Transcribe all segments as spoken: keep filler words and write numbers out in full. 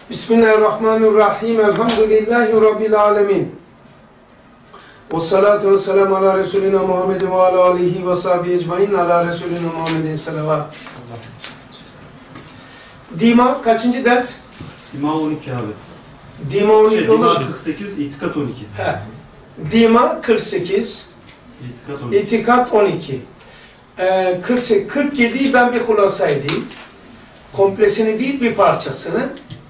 Bismillahirrahmanirrahim. Elhamdülillahi Rabbil alemin. Ve salatu ve selamu ala Resulina Muhammedin ve ala alihi ve sahbihi ecmain ala Resulina Muhammedin salavat. Dima kaçıncı ders? Dima on iki abi. Dima on iki şey, olur. Dima kırk sekiz, itikat on iki. He. Dima kırk sekiz, itikat on iki. itikat on iki. Ee, kırk sekiz, kırk yediyi ben bir hulasa edeyim. Komplesini değil bir parçasını.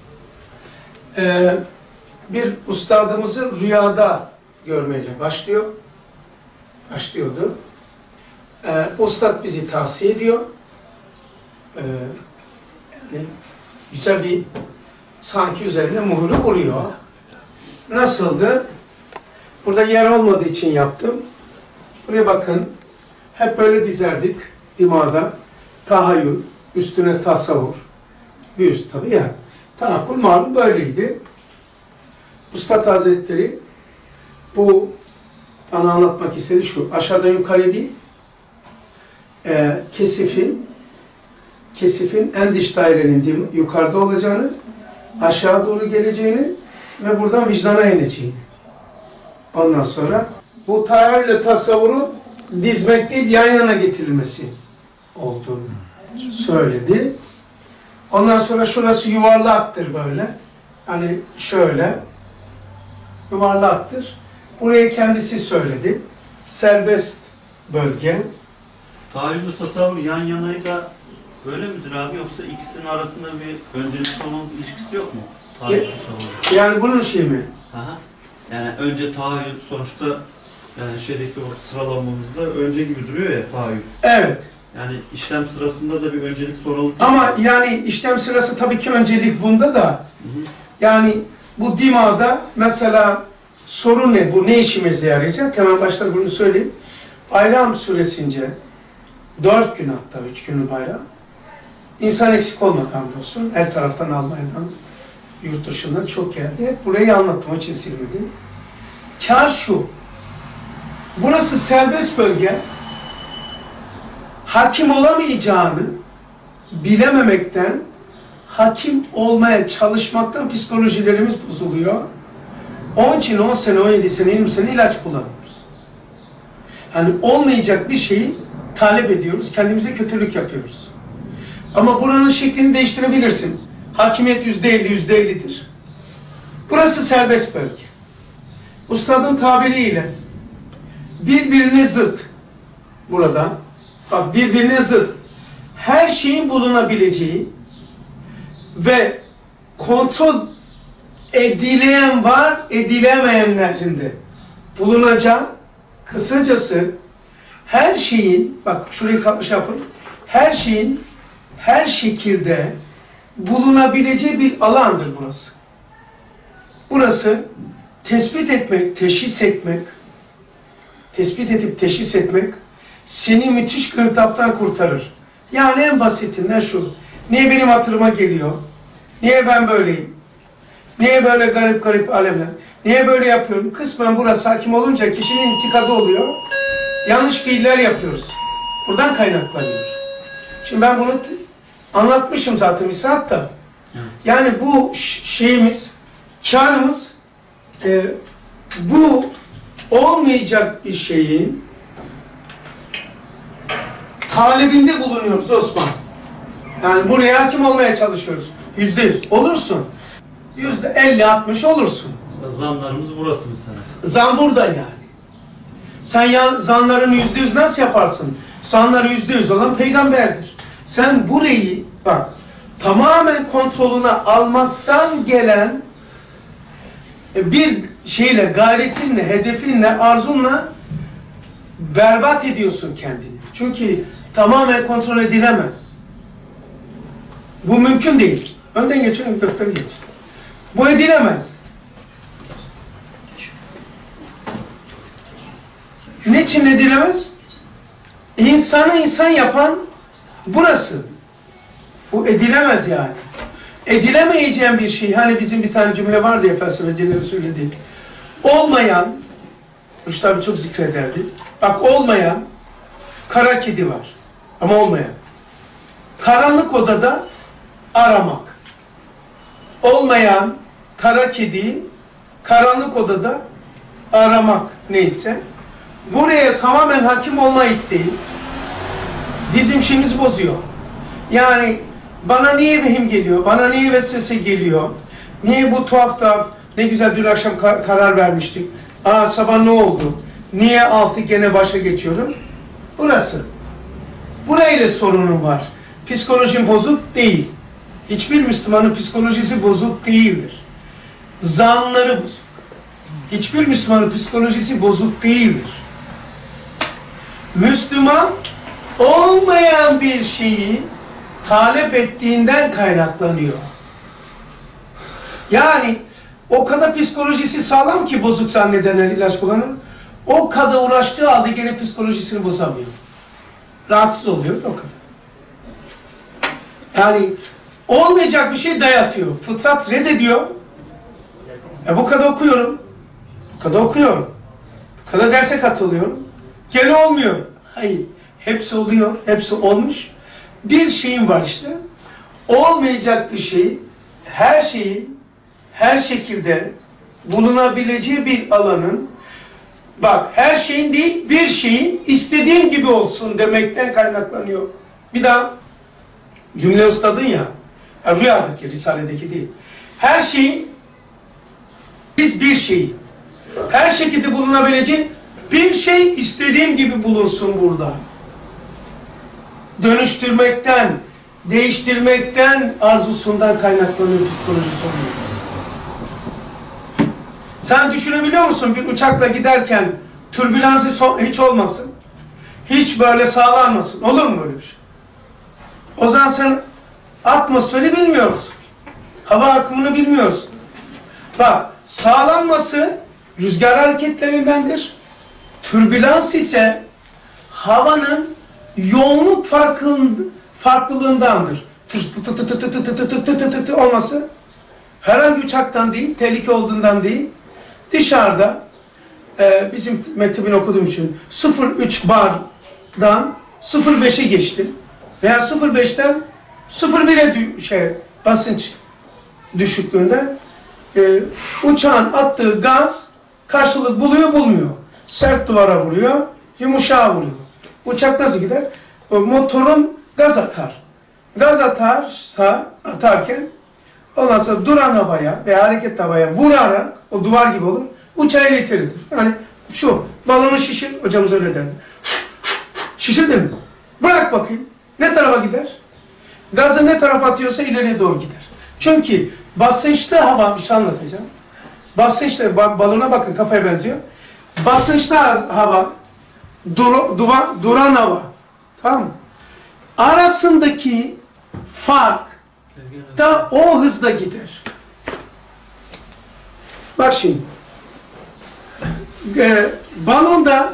Ee, bir ustadımızı rüyada görmeye başlıyor. Başlıyordu. Ee, ustad bizi tavsiye ediyor. Ee, yani güzel bir sanki üzerine muhuru vuruyor. Nasıldı? Burada yer olmadığı için yaptım. Buraya bakın. Hep böyle dizerdik dimada. Tahayyül, üstüne tasavvur. Bir üst tabi ya. Tanakkul malum böyleydi. Üstad Hazretleri bu bana anlatmak istedi şu. Aşağıdan yukarı değil. E, kesifin kesifin en dış dairenin yukarıda olacağını, aşağı doğru geleceğini ve buradan vicdana ineceğini. Ondan sonra bu tahayyülle tasavvuru dizmek değil, yan yana getirilmesi olduğunu söyledi. Ondan sonra şurası yuvarlaktır böyle. Hani şöyle. Yuvarlaktır. Burayı kendisi söyledi. Serbest bölge. Tahayyül tasavvur yan yanayı da böyle midir abi, yoksa ikisinin arasında bir öncelik sonun ilişkisi yok mu? Tahayyül tasavvur. Yani bunun şey mi? Aha. Yani önce tahayyül sonuçta yani şeydeki o sıralamamızda önce gibi duruyor ya tahayyül. Evet. Yani işlem sırasında da bir öncelik sonralık. Ama var. Yani işlem sırası tabii ki öncelik bunda da. Hı hı. Yani bu dimada mesela sorun ne? Bu ne işimize yarayacak? Hemen başta bunu söyleyeyim. Bayram süresince dört gün hatta üç günü bayram. İnsan eksik olmadan olsun. Her taraftan Almanya'dan, yurt dışından çok geldi. Burayı anlattım. O için silmedim. Kâr şu. Burası serbest bölge. Hakim olamayacağını bilememekten, hakim olmaya çalışmaktan psikolojilerimiz bozuluyor. Onun için on sene, on yedi sene, yirmi sene ilaç kullanıyoruz. Yani olmayacak bir şeyi talep ediyoruz, kendimize kötülük yapıyoruz. Ama buranın şeklini değiştirebilirsin. Hakimiyet yüzde elli, yüzde ellidir. Burası serbest bölge. Ustadın tabiriyle birbirine zıt burada. Bak birbirine zıt. Her şeyin bulunabileceği ve kontrol edilen var, edilemeyenlerin de bulunacağı, kısacası her şeyin, bak şurayı kapmış yapın, her şeyin her şekilde bulunabileceği bir alandır burası. Burası tespit etmek, teşhis etmek, tespit edip teşhis etmek seni müthiş gırtlaktan kurtarır. Yani en basitinden şu. Niye benim hatırıma geliyor? Niye ben böyleyim? Niye böyle garip garip alemler? Niye böyle yapıyorum? Kısmen burası hakim olunca kişinin itikadı oluyor. Yanlış fiiller yapıyoruz. Buradan kaynaklanıyor. Şimdi ben bunu anlatmışım zaten bir saat da. Yani bu şeyimiz, kârımız e, bu olmayacak bir şeyin talebinde bulunuyoruz Osman. Yani buraya hakim olmaya çalışıyoruz. Yüzde yüz. Olursun. Yüzde elli altmış olursun. Zanlarımız burası mesela. Zan burada yani. Sen ya, zanlarını yüzde yüz nasıl yaparsın? Zanları yüzde yüz olan peygamberdir. Sen burayı bak tamamen kontrolüne almaktan gelen bir şeyle, gayretinle, hedefinle, arzunla berbat ediyorsun kendini. Çünkü tamamen kontrol edilemez. Bu mümkün değil. Önden geçelim, doktor geç. Bu edilemez. Niçin edilemez? İnsanı insan yapan burası. Bu edilemez yani. Edilemeyeceğin bir şey. Hani bizim bir tane cümle vardı ya felsefecilerin söylediği. Olmayan, Rüştü abi çok zikrederdi. Bak olmayan kara kedi var. Ama olmayan. Karanlık odada aramak. olmayan kara kediyi karanlık odada aramak neyse. Buraya tamamen hakim olma isteği bizim şeyimizi bozuyor. Yani bana niye vehim geliyor, bana niye vesvese geliyor, niye bu tuhaf tuhaf, ne güzel dün akşam kar karar vermiştik, aa sabah ne oldu, niye altı gene başa geçiyorum, burası. Burayla sorunum var. Psikolojim bozuk değil. Hiçbir Müslümanın psikolojisi bozuk değildir. Zanları bozuk. Hiçbir Müslümanın psikolojisi bozuk değildir. Müslüman olmayan bir şeyi talep ettiğinden kaynaklanıyor. Yani o kadar psikolojisi sağlam ki bozuk zannedenler ilaç kullanır. O kadar uğraştığı halde gene psikolojisini bozamıyor. Rahatsız oluyor da o kadar. Yani olmayacak bir şey dayatıyor. Fıtrat reddediyor. E bu kadar okuyorum. Bu kadar okuyorum. Bu kadar derse katılıyorum. Gene olmuyor. Hayır. Hepsi oluyor. Hepsi olmuş. Bir şeyim var işte. Olmayacak bir şey, her şeyin, her şekilde bulunabileceği bir alanın, bak her şeyin değil, bir şeyin istediğim gibi olsun demekten kaynaklanıyor. Bir daha cümle ustadın ya, ya rüyadaki, risaledeki değil. Her şeyin, biz bir şeyi, her şekilde bulunabileceği bir şey istediğim gibi bulunsun burada. Dönüştürmekten, değiştirmekten, arzusundan kaynaklanıyor psikoloji sorunumuz. Sen düşünebiliyor musun bir uçakla giderken türbülansı hiç olmasın, hiç böyle sağlanmasın, olur mu böyle bir şey? O zaman sen atmosferi bilmiyorsun, hava akımını bilmiyorsun. Bak, sağlanması rüzgar hareketlerindendir, türbülans ise havanın yoğunluk farkın, farklılığındandır. Tır tı tı tı tı tı tı tı tı tı tı tı tı olması herhangi uçaktan değil, tehlike olduğundan değil, dışarıda e, bizim mektebini okuduğum için sıfır virgül üç bardan sıfır virgül beşe geçtim veya sıfır virgül beşten sıfır virgül bire şey, basınç düşüklüğünde e, uçağın attığı gaz karşılık buluyor bulmuyor. Sert duvara vuruyor, yumuşağa vuruyor. Uçak nasıl gider? O motorun gaz atar. Gaz atarsa, atarken ondan sonra duran havaya veya hareketli havaya vurarak, o duvar gibi olur, uçağı iletir. Yani şu, balonu şişir, hocamız öyle derdi. Şişirdin mi? Bırak bakayım. Ne tarafa gider? Gazı ne tarafa atıyorsa ileriye doğru gider. Çünkü basınçlı hava, bir şey anlatacağım. Basınçlı, balona bakın, kafaya benziyor. Basınçlı hava, dur, duva, duran hava, tamam mı? Arasındaki fark da o hızda gider. Bak şimdi, e, balonda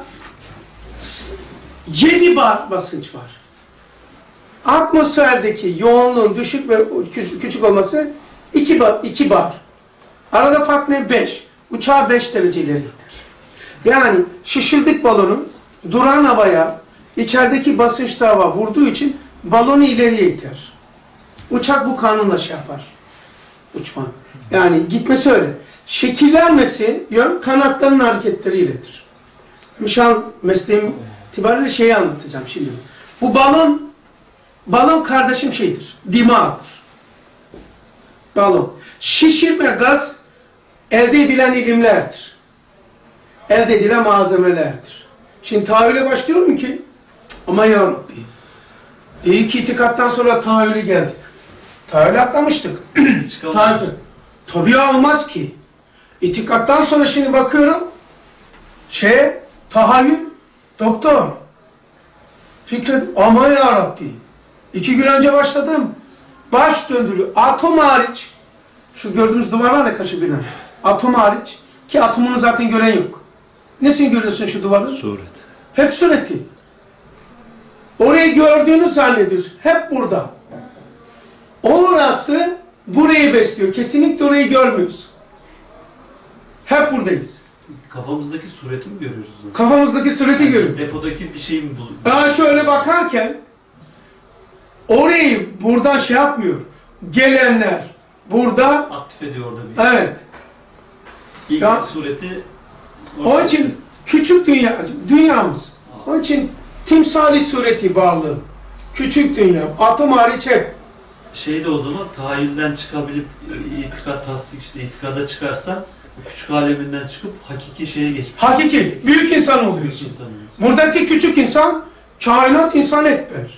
yedi bar basınç var. Atmosferdeki yoğunluğun düşük ve küçük olması iki bar. iki bar. Arada fark ne? beş. Uçağı beş derece ileri gider. Yani şişirdik balonu, duran havaya içerideki basınçlı hava vurduğu için balonu ileriye iter. Uçak bu kanunla şey yapar. Uçma. Yani gitmesi öyle. Şekillenmesi yön kanatlarının hareketleriyle,'dir. Şu an mesleğim itibariyle şeyi anlatacağım şimdi. Bu balon, balon kardeşim şeydir, dimağdır. Balon. Şişirme gaz elde edilen ilimlerdir. Elde edilen malzemelerdir. Şimdi tahayyüle başlıyorum ki, ama ya Rabbi, iyi ki itikattan sonra tahayyüle geldik. Tahayyüle atlamıştık. Tahayyül. Tabii ya, olmaz ki. İtikattan sonra şimdi bakıyorum, şey, tahayyül, doktor, Fikret, ama ya Rabbi, iki gün önce başladım, baş döndürüyor, atom hariç, şu gördüğümüz duvar var ya, kaşı binen, atom hariç, ki atomunu zaten gören yok. Nesini görüyorsun şu duvarı? Suret. Hep sureti. Orayı gördüğünü zannediyorsun, hep burada. Orası burayı besliyor, kesinlikle orayı görmüyorsun. Hep buradayız. Kafamızdaki sureti mi görüyoruz? Kafamızdaki sureti yani görüyoruz. Depodaki bir şey mi buluyoruz? Aa, şöyle bakarken orayı buradan şey yapmıyor. Gelenler, burada aktif ediyor orada bir. evet. İlk Ya, sureti onun için küçük dünya, dünyamız. Onun için timsali sureti varlığı. Küçük dünya. Atom hariç hep. Şey de o zaman tahayyülden çıkabilip itikat, tasdik, işte itikada çıkarsan küçük aleminden çıkıp hakiki şeye geçmiş. Hakiki. Büyük insan oluyorsun. İnsan oluyorsun. Buradaki küçük insan kainat insan ekber.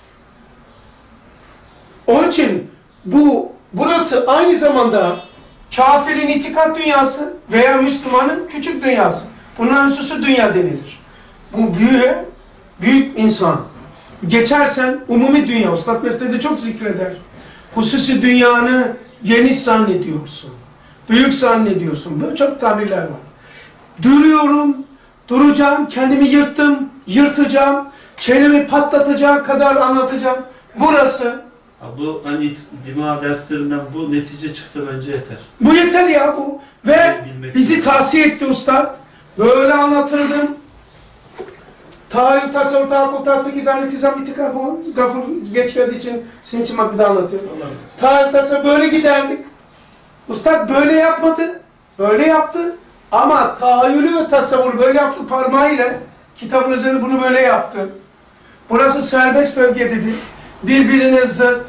Onun için bu burası aynı zamanda kafirin itikat dünyası veya Müslümanın küçük dünyası. Buna hususi dünya denilir. Bu büyük, büyük insan. Geçersen umumi dünya. Üstad Mesne'de çok zikreder. Hususi dünyanı geniş zannediyorsun. Büyük zannediyorsun. Böyle çok tabirler var. Duruyorum, duracağım, kendimi yırttım, yırtacağım, çenemi patlatacak kadar anlatacağım. Burası. Ha, bu hani dima derslerinden bu netice çıksa bence yeter. Bu yeter ya bu. Ve Bilmek bizi lazım. tavsiye etti Üstad. Böyle anlatırdım. Tahayyül, tasavvur, tahakkuk, tasdik, izan, itizam, itikad bu. Gafur geç geldiği için senin için bak bir daha anlatıyor. Tahayyül, tasavvur böyle giderdik. Üstad böyle yapmadı. Böyle yaptı. Ama tahayyülü ve tasavvur böyle yaptı parmağıyla. Kitabın üzerine bunu böyle yaptı. Burası serbest bölge dedi. Birbirine zıt.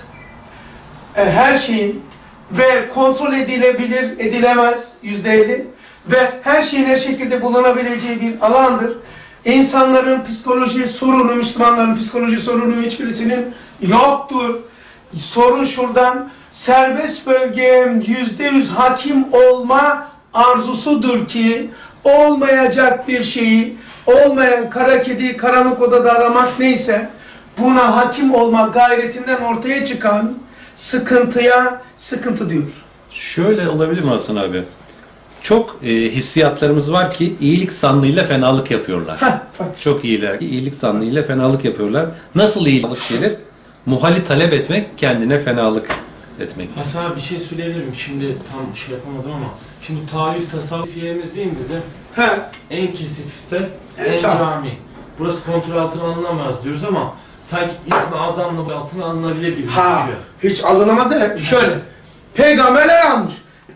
E, her şeyin ve kontrol edilebilir, edilemez yüzde elli ve her şeyin her şekilde bulunabileceği bir alandır. İnsanların psikoloji sorunu, Müslümanların psikoloji sorunu hiçbirisinin yoktur. Sorun şuradan, serbest bölgeye yüzde yüz hakim olma arzusudur ki olmayacak bir şeyi, olmayan kara kedi karanlık odada aramak neyse buna hakim olma gayretinden ortaya çıkan sıkıntıya sıkıntı diyor. Şöyle olabilir mi Hasan abi? Çok e, hissiyatlarımız var ki iyilik zannıyla fenalık yapıyorlar. Heh, bak. Çok iyiler. İyilik zannıyla fenalık yapıyorlar. Nasıl iyilik gelir? Muhali talep etmek, kendine fenalık etmek. Hasan abi bir şey söyleyebilir miyim? Şimdi tam şey yapamadım ama. Şimdi tahayyül tasavvuf yerimiz değil mi bizim? He. En kesifse En en çam. cami. Burası kontrol altına alınamaz diyoruz ama sanki ismi azamlı altına alınabilir gibi Ha, gözüküyor. hiç alınamaz da şöyle. Peygamberler almış.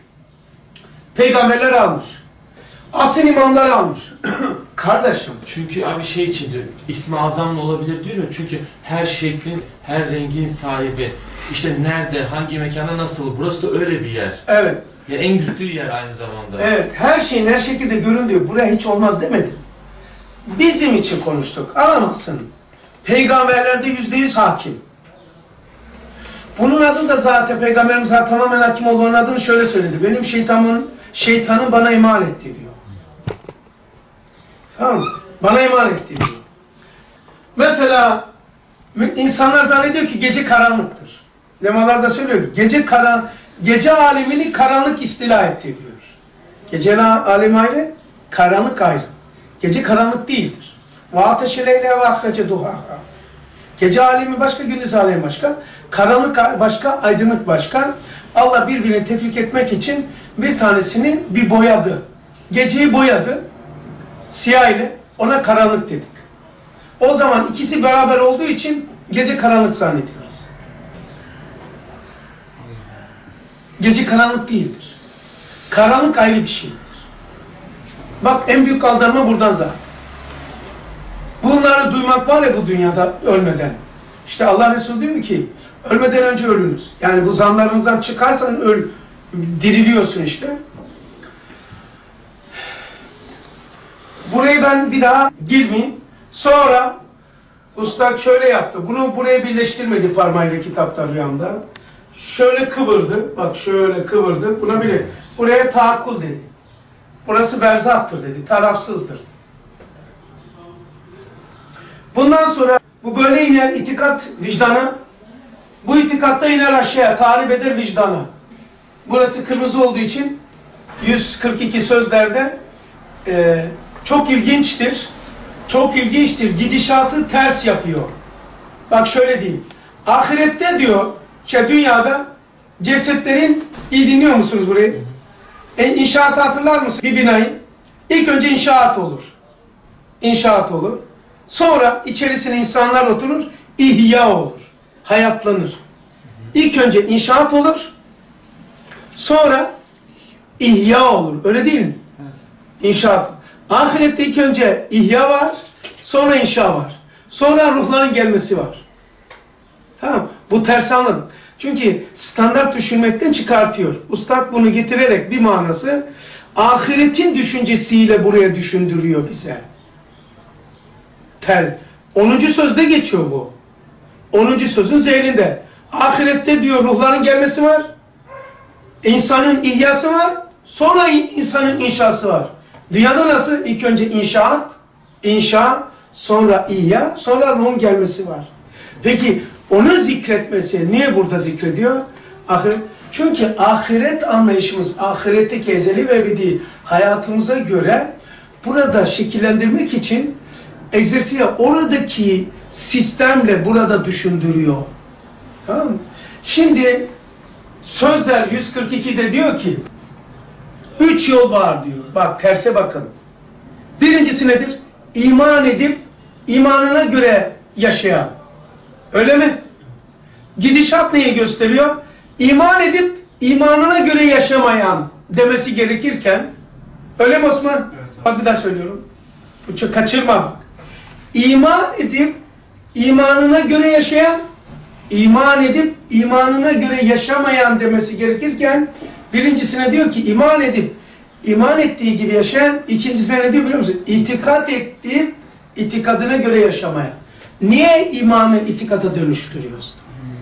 Peygamberler almış. Asil imamlar almış. Kardeşim. Çünkü abi şey için diyor, ismi azamlı olabilir diyor mu? Çünkü her şeklin, her rengin sahibi. İşte nerede, hangi mekanda nasıl? Burası da öyle bir yer. Evet. Ya en güçlü yer aynı zamanda. Evet. Her şeyin her şekilde görün diyor. Buraya hiç olmaz demedim. Bizim için konuştuk. Alamazsın. Peygamberlerde yüzde yüz hakim. Bunun adı da zaten Peygamberimiz tamamen hakim olduğunun adını şöyle söyledi. Benim şeytanın, şeytanı bana iman etti diyor. Tamam mı? Bana iman etti diyor. Mesela insanlar zannediyor ki gece karanlıktır. Lemalarda söylüyor ki gece karan, gece alemini karanlık istila etti diyor. Gece alemi ayrı, karanlık ayrı. Gece karanlık değildir. Ve ateşe leyle ve ahrece duhaha. Gece alemi başka, gündüz alemi başka. Karanlık başka, aydınlık başka. Allah birbirini tefrik etmek için bir tanesini bir boyadı. Geceyi boyadı. Siyah ile ona karanlık dedik. O zaman ikisi beraber olduğu için gece karanlık zannediyoruz. Gece karanlık değildir. Karanlık ayrı bir şeydir. Bak en büyük aldanma buradan zaten. Bunları duymak var ya bu dünyada ölmeden. İşte Allah Resulü diyor ki ölmeden önce ölünüz. Yani bu zanlarınızdan çıkarsan öl, diriliyorsun işte. Burayı ben bir daha girmeyeyim. Sonra Ustad şöyle yaptı. Bunu buraya birleştirmedi parmağıyla kitapta rüyamda. Şöyle kıvırdı. Bak şöyle kıvırdı. Buna bile buraya taakkul dedi. Burası berzahtır dedi. Tarafsızdır. Bundan sonra bu böyle iner itikat vicdana. Bu itikatta iner aşağıya. Talip eder vicdana. Burası kırmızı olduğu için yüz kırk iki sözlerde e, çok ilginçtir. Çok ilginçtir. Gidişatı ters yapıyor. Bak şöyle diyeyim. Ahirette diyor, şey dünyada cesetlerin, iyi dinliyor musunuz burayı? E, inşaatı hatırlar mısın? Bir binayı. İlk önce inşaat olur. İnşaat olur. Sonra içerisine insanlar oturur, ihya olur. Hayatlanır. İlk önce inşaat olur. Sonra ihya olur. Öyle değil mi? İnşaat. Ahirette ilk önce ihya var, sonra inşa var. Sonra ruhların gelmesi var. Tamam. Bu ters anladık. Çünkü standart düşünmekten çıkartıyor. Ustad bunu getirerek bir manası ahiretin düşüncesiyle buraya düşündürüyor bize. Ter. onuncu sözde geçiyor bu. onuncu sözün zeylinde. Ahirette diyor ruhların gelmesi var. İnsanın ihyası var. Sonra insanın inşası var. Dünyada nasıl? İlk önce inşaat, inşa, sonra ihya, sonra ruhun gelmesi var. Peki onu zikretmesi niye burada zikrediyor? Ahiret. Çünkü ahiret anlayışımız, ahiretteki ezeli ve ebedi hayatımıza göre burada şekillendirmek için egzersize oradaki sistemle burada düşündürüyor. Tamam mı? Şimdi Sözler yüz kırk iki'de diyor ki üç yol var diyor. Bak terse bakın. Birincisi nedir? İman edip imanına göre yaşayan. Öyle mi? Gidişat neyi gösteriyor? İman edip imanına göre yaşamayan demesi gerekirken öyle mi Osman? Evet, bak bir daha söylüyorum. Bu çok kaçırma bak. İman edip imanına göre yaşayan, iman edip imanına göre yaşamayan demesi gerekirken birincisine diyor ki iman edip iman ettiği gibi yaşayan, ikincisine ne diyor biliyor musun? İtikat ettiği itikadına göre yaşamayan. Niye imanı itikata dönüştürüyoruz?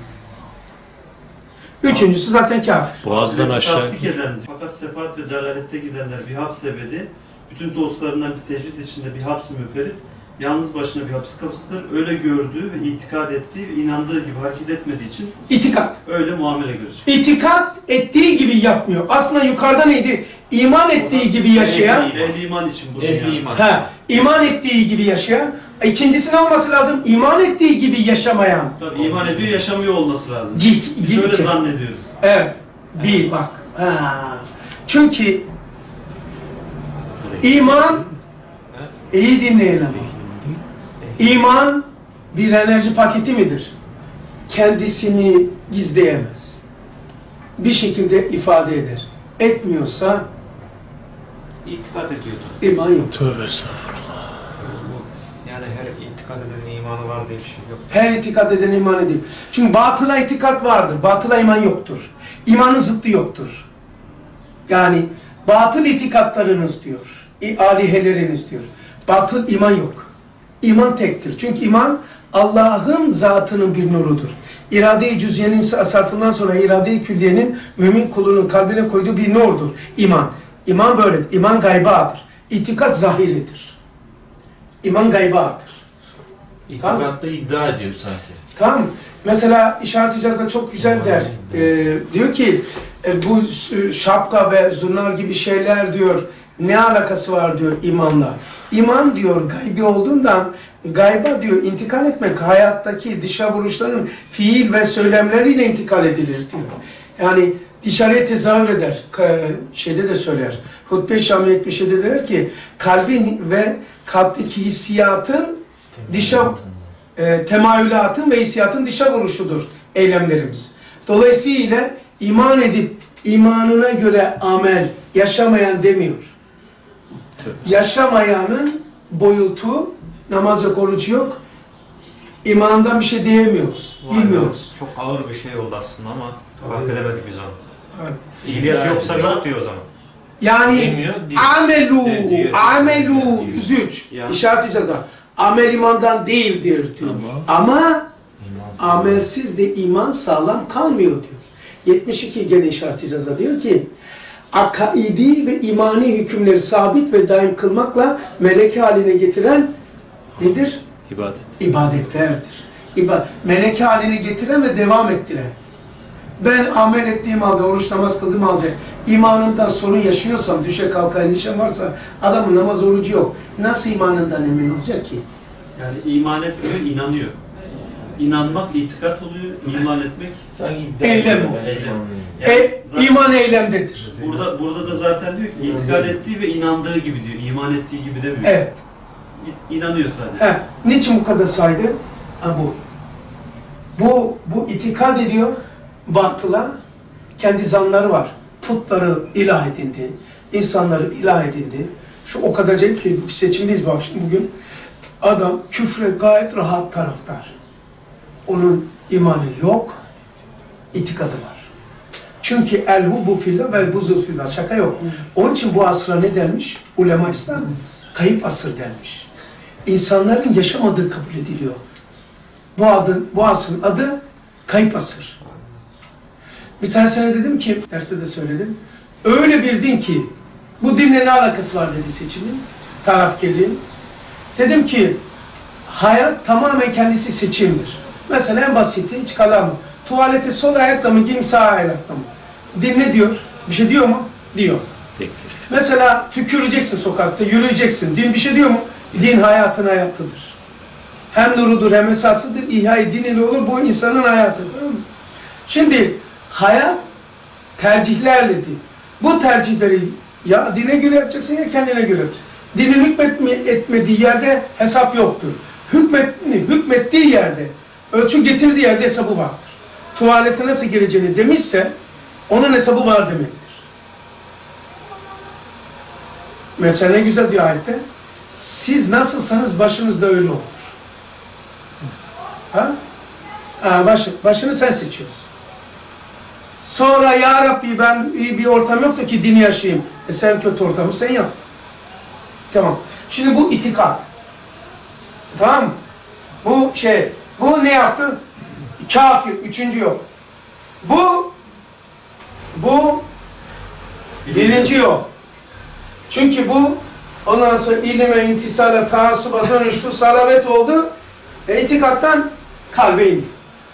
Üçüncüsü zaten kafir. Boğazdan aşağı. Tasdik eden, fakat sefaat ve dalalette gidenler bir haps ebedi, bütün dostlarından bir tecrit içinde bir haps-ı müferit, yalnız başına bir hapis kapısıdır. Öyle gördüğü ve itikad ettiği ve inandığı gibi hareket etmediği için İtikat. öyle muamele görecek. İtikat ettiği gibi yapmıyor. Aslında yukarıda neydi? İman ettiği gibi yaşayan. Ehli iman için bu. Ehli iman. Ha, iman ettiği gibi yaşayan. İkincisi ne olması lazım? İman ettiği gibi yaşamayan. Tabii iman ediyor, yaşamıyor olması lazım. Gil, Biz gil, öyle gil. zannediyoruz. Evet. Değil bak. Ha. Çünkü iman iyi dinleyin ama. İman bir enerji paketi midir? Kendisini gizleyemez. Bir şekilde ifade eder. Etmiyorsa İtikad ediyordu. iman yok. Tövbe estağfurullah. Yani her itikad edenin imanı var diye bir şey yok. Her itikat eden iman edeyim. Çünkü batıla itikat vardır. Batıla iman yoktur. İmanın zıttı yoktur. Yani batıl itikatlarınız diyor. Aliheleriniz diyor. Batıl iman yok. İman tektir. Çünkü iman Allah'ın zatının bir nurudur. İrade-i cüzyenin sarfından sonra irade-i külliyenin mümin kulunun kalbine koyduğu bir nurdur. İman. İman böyledir. İman gaybadır. İtikat zahiridir. İman gaybadır. İtikatta iddia ediyor sanki. Tamam. Mesela İşaret İcaz'da çok güzel der. Ee, diyor ki e, bu şapka ve zurnar gibi şeyler diyor ne alakası var diyor imanla. İman diyor gaybi olduğundan gayba diyor intikal etmek hayattaki dışa vuruşların fiil ve söylemleriyle intikal edilir diyor. Yani dışarıya tezahür eder. Şeyde de söyler. Hutbe-i Şam yetmiş yedide der ki kalbin ve kalpteki hissiyatın dışa e, temayülatın ve hissiyatın dışa vuruşudur eylemlerimiz. Dolayısıyla iman edip imanına göre amel yaşamayan demiyor. Yaşamayanın boyutu namaz yok, oruç yok. İmandan bir şey diyemiyoruz. Bilmiyoruz. Çok ağır bir şey oldu aslında ama fark edemedik biz onu. Evet. İliyat yoksa yok diyor o zaman. Yani Demiyor, diyor. amelu, Diyor, diyor, amelu diyor, diyor. yüz üç. Ya. İşaret edeceğiz. Amel imandan değildir diyor. Ama, Ama amelsiz de iman sağlam kalmıyor diyor. yetmiş iki gene işaret edeceğiz diyor ki akaidi ve imani hükümleri sabit ve daim kılmakla meleke haline getiren nedir? İbadet. İbadetlerdir. İba meleke haline getiren ve devam ettiren. Ben amel ettiğim halde, oruç namaz kıldığım halde imanımdan sorun yaşıyorsam, düşe kalka endişem varsa adamın namaz orucu yok. Nasıl imanından emin olacak ki? Yani iman etmiyor, inanıyor. İnanmak itikat oluyor, iman etmek Sanki iddia Eylem ediyor. o. eylem. E, Yani zaten iman eylemdedir. burada burada da zaten diyor ki itikad ettiği ve inandığı gibi diyor. İman ettiği gibi demiyor. Evet. İ- İnanıyor sadece. He. Niçin bu kadar saydı? Ha, bu. Bu, bu itikad ediyor batıla. Kendi zanları var. putları ilah edindi, insanları ilah edindi. Şu o kadar acayip ki seçimdeyiz bu akşam bugün. Adam küfre gayet rahat taraftar. Onun imanı yok, itikadı var. Çünkü el hubbu fillah vel buzu fillah. Şaka yok. Onun için bu asra ne denmiş? Ulema İslam kayıp asır denmiş. İnsanların yaşamadığı kabul ediliyor. Bu adın, bu asrın adı kayıp asır. Bir tanesine dedim ki, derste de söyledim. Öyle bir din ki, bu dinle ne alakası var dedi seçimin, tarafkirliğin. Dedim ki, hayat tamamen kendisi seçimdir. Mesela en basiti, hiç kalamı. Tuvalete sol ayakla mı gireyim, sağ ayakla mı? Din ne diyor? Bir şey diyor mu? Diyor. Mesela tüküreceksin sokakta, yürüyeceksin. Din bir şey diyor mu? Din hayatın hayatıdır. Hem nurudur hem esasıdır. İhya-i din ile olur, bu insanın hayatıdır. Şimdi hayat tercihlerle din. Bu tercihleri ya dine göre yapacaksın ya kendine göre yapacaksın. Dinin hükmetmediği yerde hesap yoktur. Hükmet, hükmettiği yerde, ölçü getirdiği yerde hesabı vardır. Tuvalete nasıl gireceğini demişse onun hesabı var demektir. Mesela ne güzel diyor ayette. Siz nasılsanız başınız da öyle olur. Ha? Ha, baş, başını sen seçiyorsun. Sonra ya Rabbi ben iyi bir ortam yoktu ki dini yaşayayım. E sen kötü ortamı sen yaptın. Tamam. Şimdi bu itikat. Tamam mı? Bu şey, bu ne yaptı? Kafir, üçüncü yok. Bu, bu birinci yok. Çünkü bu ondan sonra ilime, intisala, taassuba dönüştü, salabet oldu. E, itikattan kalbe indi.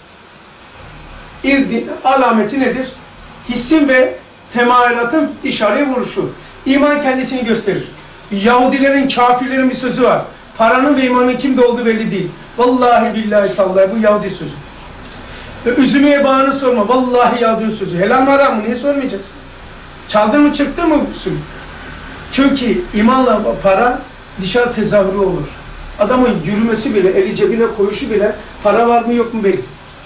İrdi, alameti nedir? Hissin ve temayülatın dışarıya vuruşu. İman kendisini gösterir. Yahudilerin, kafirlerin bir sözü var. Paranın ve imanın kimde olduğu belli değil. Vallahi billahi tallahi bu Yahudi sözü. Ve üzümeye bağını sorma. Vallahi Yahudi sözü. Helal mi haram mı? Niye sormayacaksın? Çaldın mı çıktın mı üzüm? Çünkü imanla para dışarı tezahürü olur. Adamın yürümesi bile, eli cebine koyuşu bile para var mı yok mu belli.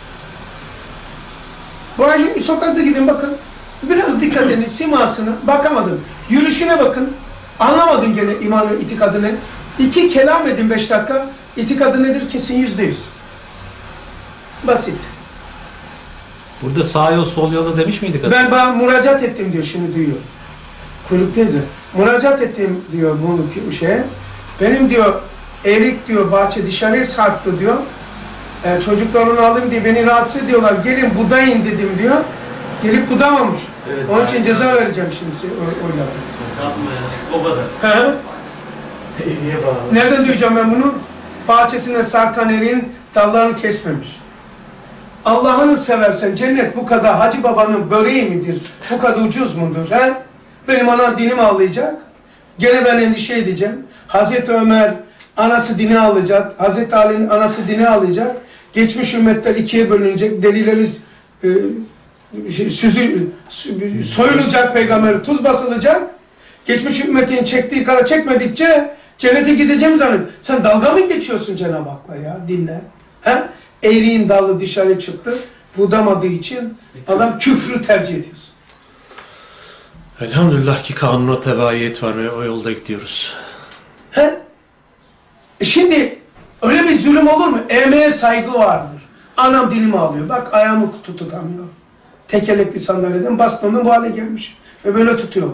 Bu ay sokakta gidin bakın. Biraz dikkat edin simasını. Bakamadın. Yürüyüşüne bakın. Anlamadın gene imanın itikadını. İki kelam edin beş dakika. İtikadı nedir? Kesin yüzde yüz. Basit. Burada sağ yol sol yolda demiş miydik? Ben bana müracaat ettim diyor şimdi duyuyor. Kuyruk teyze. Müracaat ettim diyor bu şeye. Benim diyor erik diyor bahçe dışarıya sarktı diyor. E, çocuklarını alayım diye beni rahatsız ediyorlar. Gelin budayın dedim diyor. Gelip budamamış. Evet, onun için ceza ya. Vereceğim şimdi oyladım. Yapma ya. O kadar. He? Nereden duyacağım ben bunu? Bahçesinde sarkan eriğin dallarını kesmemiş. Allah'ını seversen cennet bu kadar Hacı Baba'nın böreği midir? Bu kadar ucuz mudur? He? Benim anam dinimi ağlayacak. Gene ben endişe edeceğim. Hazreti Ömer anası dini alacak. Hazreti Ali'nin anası dini alacak. Geçmiş ümmetler ikiye bölünecek. Delileri e, süzü, soyulacak peygamber. Tuz basılacak. Geçmiş ümmetin çektiği kadar çekmedikçe cennete gideceğim zannediyorum. Sen dalga mı geçiyorsun Cenab-ı Hak'la ya? Dinle. He? Eğriğin dalı dışarı çıktı. Budamadığı için adam küfrü tercih ediyorsun. Elhamdülillah ki kanuna tebaiyet var ve o yolda gidiyoruz. He? Şimdi öyle bir zulüm olur mu? Emeğe saygı vardır. Anam dilimi alıyor. Bak ayağımı tutamıyor. Tekerlekli sandalyeden bastondan bu hale gelmiş. Ve böyle tutuyor.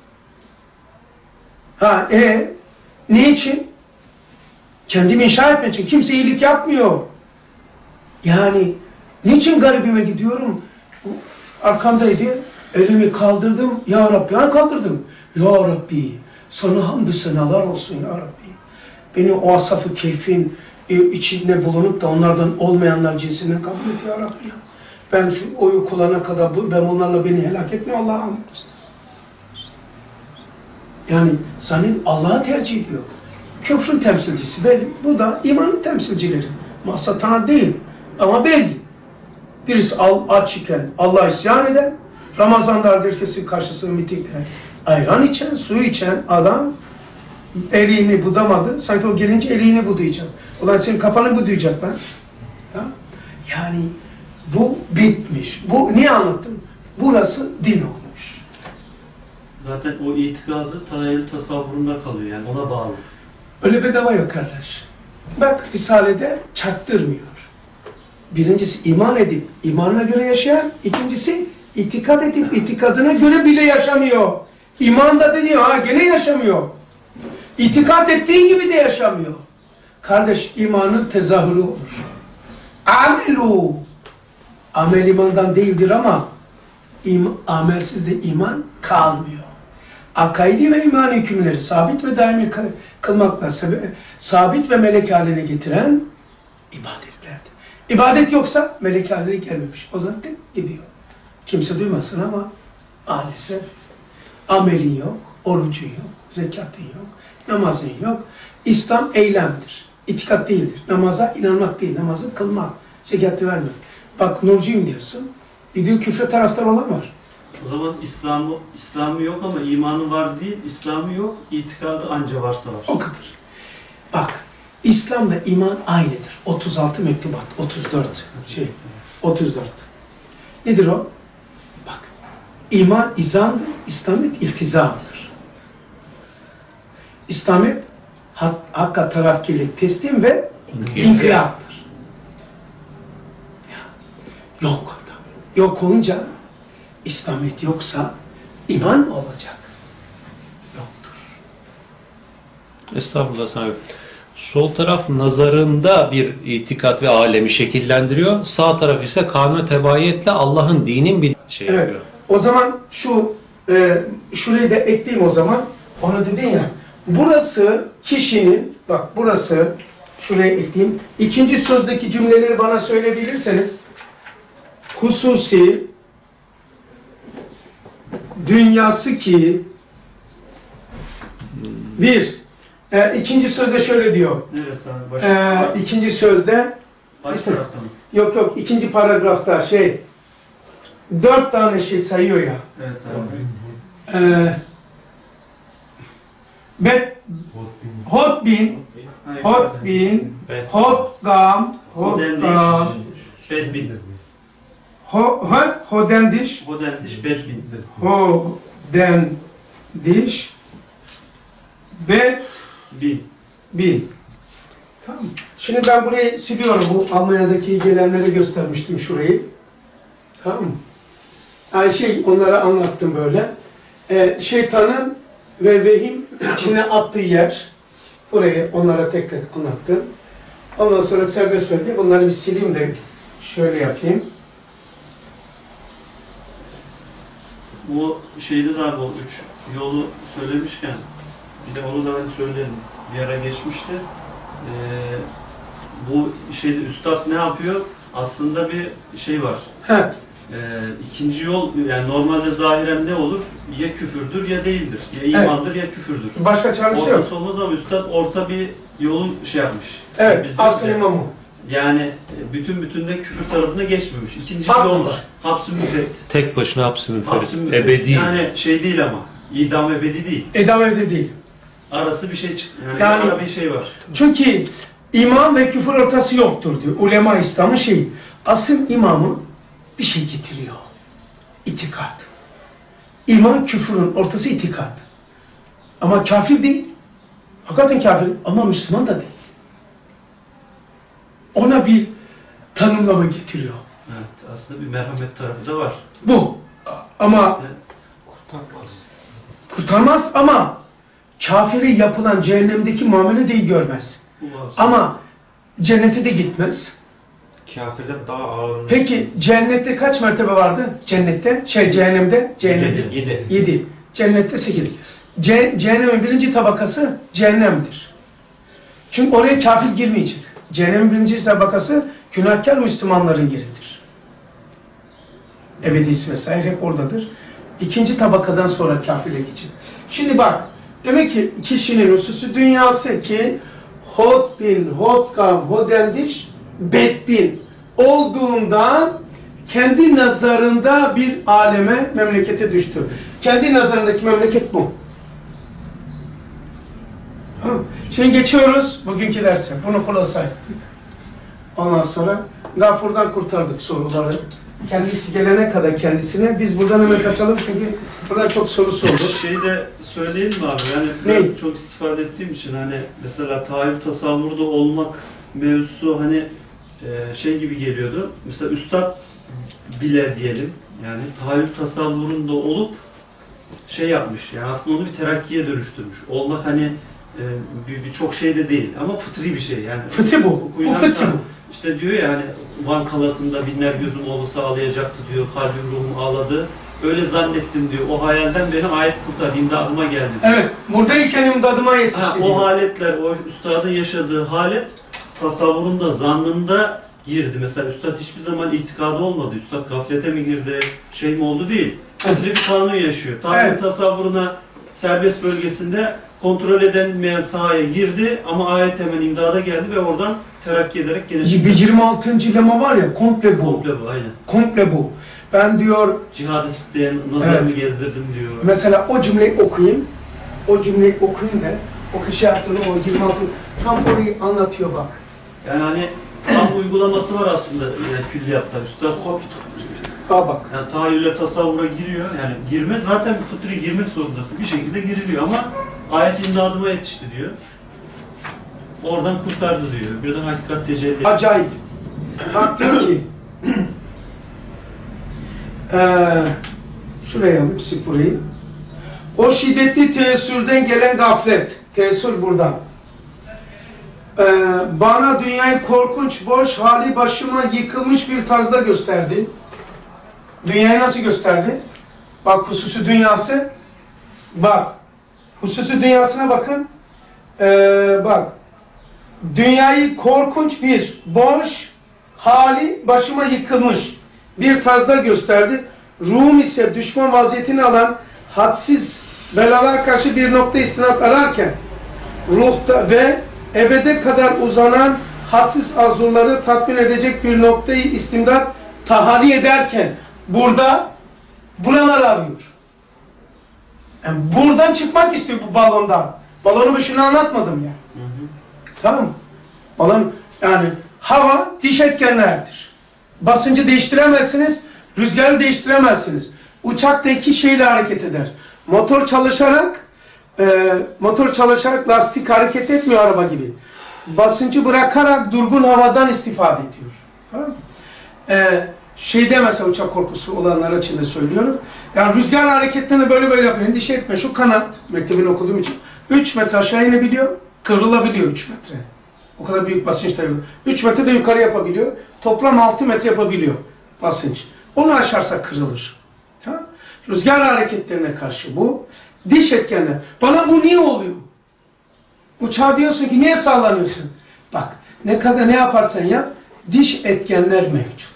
Ha e ne için? Kendimi inşa etmek için. Kimse iyilik yapmıyor. Yani niçin garibime gidiyorum? Arkamdaydı. Elimi kaldırdım. Ya Rabbi. Ha kaldırdım. Ya Rabbi. Sana hamdü senalar olsun ya Rabbi. Beni o asaf-ı keyfin içinde bulunup da onlardan olmayanlar cinsinden kabul et ya Rabbi. Ben şu oyu kullanana kadar ben bunlarla beni helak etme Allah'ım. Yani zannet Allah'a tercih ediyor. Küfrün temsilcisi belli. Bu da imanın temsilcileri. Maksatana değil ama belli. Birisi aç iken Allah'a isyan eden, Ramazan'da herkesin karşısında mitingde ayran içen, su içen adam eliğini budamadı. Sanki o gelince eliğini budayacak. Ulan senin kafanı budayacak lan. Yani bu bitmiş. Bu niye anlattım? Burası din olmuş. Zaten o itikadı tahayyül tasavvurunda kalıyor, yani ona bağlı. Öyle bedava yok kardeş. Bak Risale'de çaktırmıyor. Birincisi iman edip imanına göre yaşayan, ikincisi itikad edip itikadına göre bile yaşamıyor. İman da deniyor ha, gene yaşamıyor. İtikad ettiği gibi de yaşamıyor. Kardeş, imanın tezahürü olur. Amelu. Amel imandan değildir ama im, amelsiz de iman kalmıyor. Akaidi ve iman hükümleri sabit ve daimi kılmakla sabit ve melek haline getiren ibadetlerdir. İbadet yoksa melek haline gelmemiş. O zaman tek gidiyor. Kimse duymasın ama maalesef amelin yok, orucun yok, zekatın yok, namazın yok. İslam eylemdir. İtikat değildir. Namaza inanmak değil, namazı kılmak, zekatı vermek. Bak nurcuyum diyorsun, bir diyor küfre taraftar olan var. O zaman İslam'ı İslam'ı yok ama imanı var değil, İslam'ı yok, itikadı anca varsa var. O kadar. Bak, İslam'la iman aynıdır. otuz altı mektubat, otuz dört şey, otuz dört. Nedir o? Bak, iman izandır, İslamet iltizamdır. İslamet hak, hakka tarafkirlik, teslim ve inkiyattır. Yok orada. Yok olunca İslamet yoksa iman mı olacak? Yoktur. Estağfurullah sahibi. Sol taraf nazarında bir itikat ve alemi şekillendiriyor. Sağ taraf ise kanun tebayiyetle Allah'ın dinin bir şey Evet. yapıyor. O zaman şu e, şurayı da ekleyeyim o zaman. Onu dedin ya. Burası kişinin, bak burası, şuraya ekleyeyim. İkinci sözdeki cümleleri bana söyleyebilirseniz, hususi dünyası ki bir, e, ikinci sözde şöyle diyor. Neresi abi? Baş, E, ikinci sözde baş tarafta mı? yok yok ikinci paragrafta şey dört tane şey sayıyor ya. Evet abi. Ee, bet hotbin Hayır, hotbin Bet. hotgam hotgam Bedbin. ho hot hodendiş Hodendiş, bedbin. hodendiş bet Bin. bin. Tamam. Şimdi ben burayı siliyorum. Bu Almanya'daki gelenlere göstermiştim şurayı. Tamam mı? Yani şey onlara anlattım böyle. Ee, şeytanın ve vehim içine attığı yer. Burayı onlara tek tek anlattım. Ondan sonra serbest bölge. Bunları bir sileyim de şöyle yapayım. Bu şeyde de abi o üç yolu söylemişken bir de onu da hani söyleyelim. Bir ara geçmişti. Ee, bu şeyde üstad ne yapıyor? Aslında bir şey var. He. Ee, ikinci yol, yani normalde zahiren ne olur? Ya küfürdür ya değildir. Ya imandır ya küfürdür. Başka çaresi yok. Ortası olmaz ama üstad orta bir yolu şey yapmış. Evet. Biz Asıl diyoruz ya, imamı. yani bütün bütünde küfür tarafına geçmemiş. İkinci Hak bir yol var. var. Haps-ı müferit. Tek başına hapsi müferit. Haps-ı müferit. Ebedi. Yani şey değil ama. İdam ebedi değil. Edam evde değil. Arası bir şey çıktı. Yani, Yani- ara bir şey var. Çünkü iman ve küfür ortası yoktur diyor. Ulema İslam'ın şeyi. Asıl imamı bir şey getiriyor. İtikat. İman küfürün ortası itikat. Ama kafir değil. Hakikaten kafir ama Müslüman da değil. Ona bir tanımlama getiriyor. Evet, aslında bir merhamet tarafı da var. Bu. Ama Mesela Kurtarmaz. kurtarmaz ama kafire yapılan cehennemdeki muamele değil görmez. bu var. Ama cennete de gitmez. Kafirler daha ağır. Peki cennette kaç mertebe vardı? Cennette, şey cehennemde, cehennemde. Yedi. Yedi. Yedi. Cennette sekiz. Ce cehennemin birinci tabakası cehennemdir. Çünkü oraya kafir girmeyecek. Cehennemin birinci tabakası günahkar Müslümanların yeridir. Ebedisi vesaire hep oradadır. İkinci tabakadan sonra kafirle geçin. Şimdi bak, demek ki kişinin hususi dünyası ki hotbin, hotkam, hodendiş, bedbin olduğundan kendi nazarında bir aleme, memlekete düştü. Kendi nazarındaki memleket bu. Tamam. Şimdi geçiyoruz bugünkü derse. Bunu hulasa ettik. Ondan sonra Gafur'dan kurtardık soruları. Kendisi gelene kadar kendisine. Biz buradan hemen kaçalım çünkü burada çok soru sordu. Şeyi de söyleyeyim mi abi? Yani Ne? ben çok istifade ettiğim için hani mesela tahayyül tasavvurda olmak mevzusu hani e, şey gibi geliyordu. Mesela üstad bile diyelim yani tahayyül tasavvurunda olup şey yapmış. Yani aslında onu bir terakkiye dönüştürmüş. Olmak hani e, bir, bir çok şey de değil ama fıtri bir şey yani. Fıtı bu. Bu Okuyulan fıtı da bu. İşte diyor ya hani Van Kalası'nda binler gözüm oğlu sağlayacaktı diyor. Kalbim ruhum ağladı. Öyle zannettim diyor. O hayalden beni ayet kurtardı. İmdadıma geldi diyor. Evet. Buradayken imdadıma yetişti Ha, diyor. o haletler, o üstadın yaşadığı halet tasavvurunda, zannında girdi. Mesela üstad hiçbir zaman itikadı olmadı. Üstad gaflete mi girdi, şey mi oldu değil. Fıtri bir kanun yaşıyor. Tahayyül Evet. tasavvuruna serbest bölgesinde kontrol edilmeyen sahaya girdi ama ayet hemen imdada geldi ve oradan terakki ederek gene çıktı. yirmi altıncı lema var ya, komple bu. Komple bu, aynen. Komple bu. Ben diyor, Cihadı isteyen nazarımı Evet. gezdirdim diyor. mesela o cümleyi okuyayım. O cümleyi okuyun da o kişi yaptığını o yirmi altı tam orayı anlatıyor bak. Yani hani tam uygulaması var aslında yani külliyatta. Üstad Ha bak. yani tahayyüle, tasavvura giriyor. Yani girme zaten bir fıtri girmek zorundasın. Bir şekilde giriliyor ama ayet imdadıma yetişti diyor. Oradan kurtardı diyor. Birden hakikat tecelli. Acayip. Bak diyor ki eee şuraya alayım sıfırayı. O şiddetli teessürden gelen gaflet. Teessür buradan. Ee, bana dünyayı korkunç, boş, hali başıma yıkılmış bir tarzda gösterdi. Dünyayı nasıl gösterdi? Bak hususi dünyası. Bak. Hususi dünyasına bakın. Ee, bak. Dünyayı korkunç bir, boş, hali başıma yıkılmış bir tarzda gösterdi. Ruhum ise düşman vaziyetini alan hadsiz belalara karşı bir nokta istinad ararken ruhta ve ebede kadar uzanan hadsiz arzulları tatmin edecek bir noktayı istimdat tahalli ederken burada buralar arıyor. Yani buradan çıkmak istiyor bu balondan. Balonu başına anlatmadım ya. Hı hı. Tamam mı? Balon yani hava diş etkenlerdir. Basıncı değiştiremezsiniz, rüzgarı değiştiremezsiniz. Uçak da iki şeyle hareket eder. Motor çalışarak e, motor çalışarak lastik hareket etmiyor araba gibi. Basıncı bırakarak durgun havadan istifade ediyor. Tamam mı? E, şeyde mesela uçak korkusu olanlar için de söylüyorum. Yani rüzgar hareketlerini böyle böyle yapıyor. Endişe etme. Şu kanat, mektebini okuduğum için üç metre aşağı inebiliyor, kıvrılabiliyor üç metre. O kadar büyük basınç tabii. üç metre de yukarı yapabiliyor. Toplam altı metre yapabiliyor basınç. Onu aşarsa kırılır. Tamam? Rüzgar hareketlerine karşı bu. Diş etkenler. Bana bu niye oluyor? Uçağa diyorsun ki niye sallanıyorsun? Bak ne kadar ne yaparsan yap diş etkenler mevcut.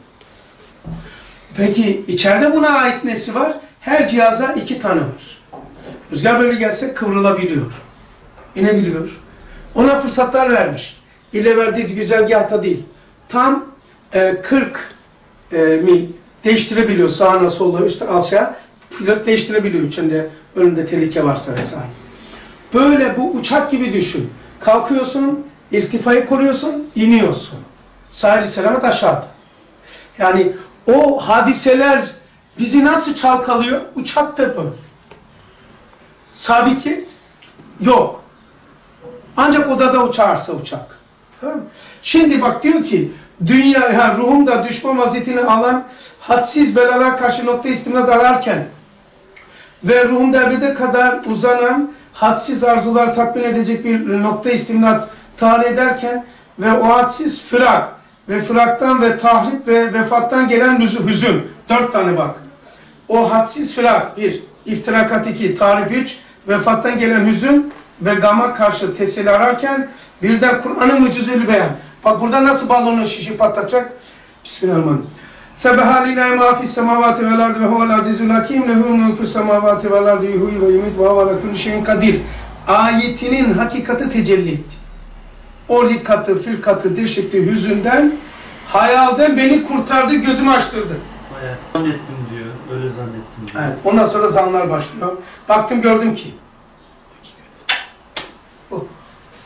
Peki içeride buna ait nesi var? Her cihaza iki tane var. Rüzgar böyle gelse kıvrılabiliyor. İnebiliyor. Ona fırsatlar vermiş. İle verdiği güzergahta değil. Tam e, kırk e, mil değiştirebiliyor sağına sola üstte aşağı. Pilot değiştirebiliyor içinde önünde tehlike varsa vesaire. Böyle bu uçak gibi düşün. Kalkıyorsun, irtifayı koruyorsun, iniyorsun. Sahil-i selamet aşağıda. Yani o hadiseler bizi nasıl çalkalıyor? Uçak da böyle. Sabitiyet yok. Ancak odada uçarsa uçak. Tamam mı? Şimdi bak diyor ki dünya, ha, ruhumda düşman vaziyetini alan hadsiz belalar karşı nokta istimdat ararken ve ruhumda ebede kadar uzanan hadsiz arzular tatmin edecek bir nokta istimdat tahmin ederken ve o hadsiz fırak ve fıraktan ve tahrip ve vefattan gelen hüzün. Dört tane bak. O hadsiz fırak bir, iftirakat iki, tahrip üç, vefattan gelen hüzün ve gama karşı teselli ararken birden Kur'an'ın mucizeli beyan. Bak burada nasıl balonun şişi patlatacak? Bismillahirrahmanirrahim. Sebeha lillahi ma fis semavati vel ardı ve huvel azizul hakim lehu'l mulku semavati vel ardı yuhyi ve yumit ve huve ala kulli şeyin kadir. Ayetinin hakikati tecelli etti. O rikatı, firkatı, dehşeti, hüzünden, hayalden beni kurtardı, gözümü açtırdı. Bayağı zannettim diyor. Öyle zannettim diyor. Evet, ondan sonra zanlar başlıyor. Baktım gördüm ki. Bu.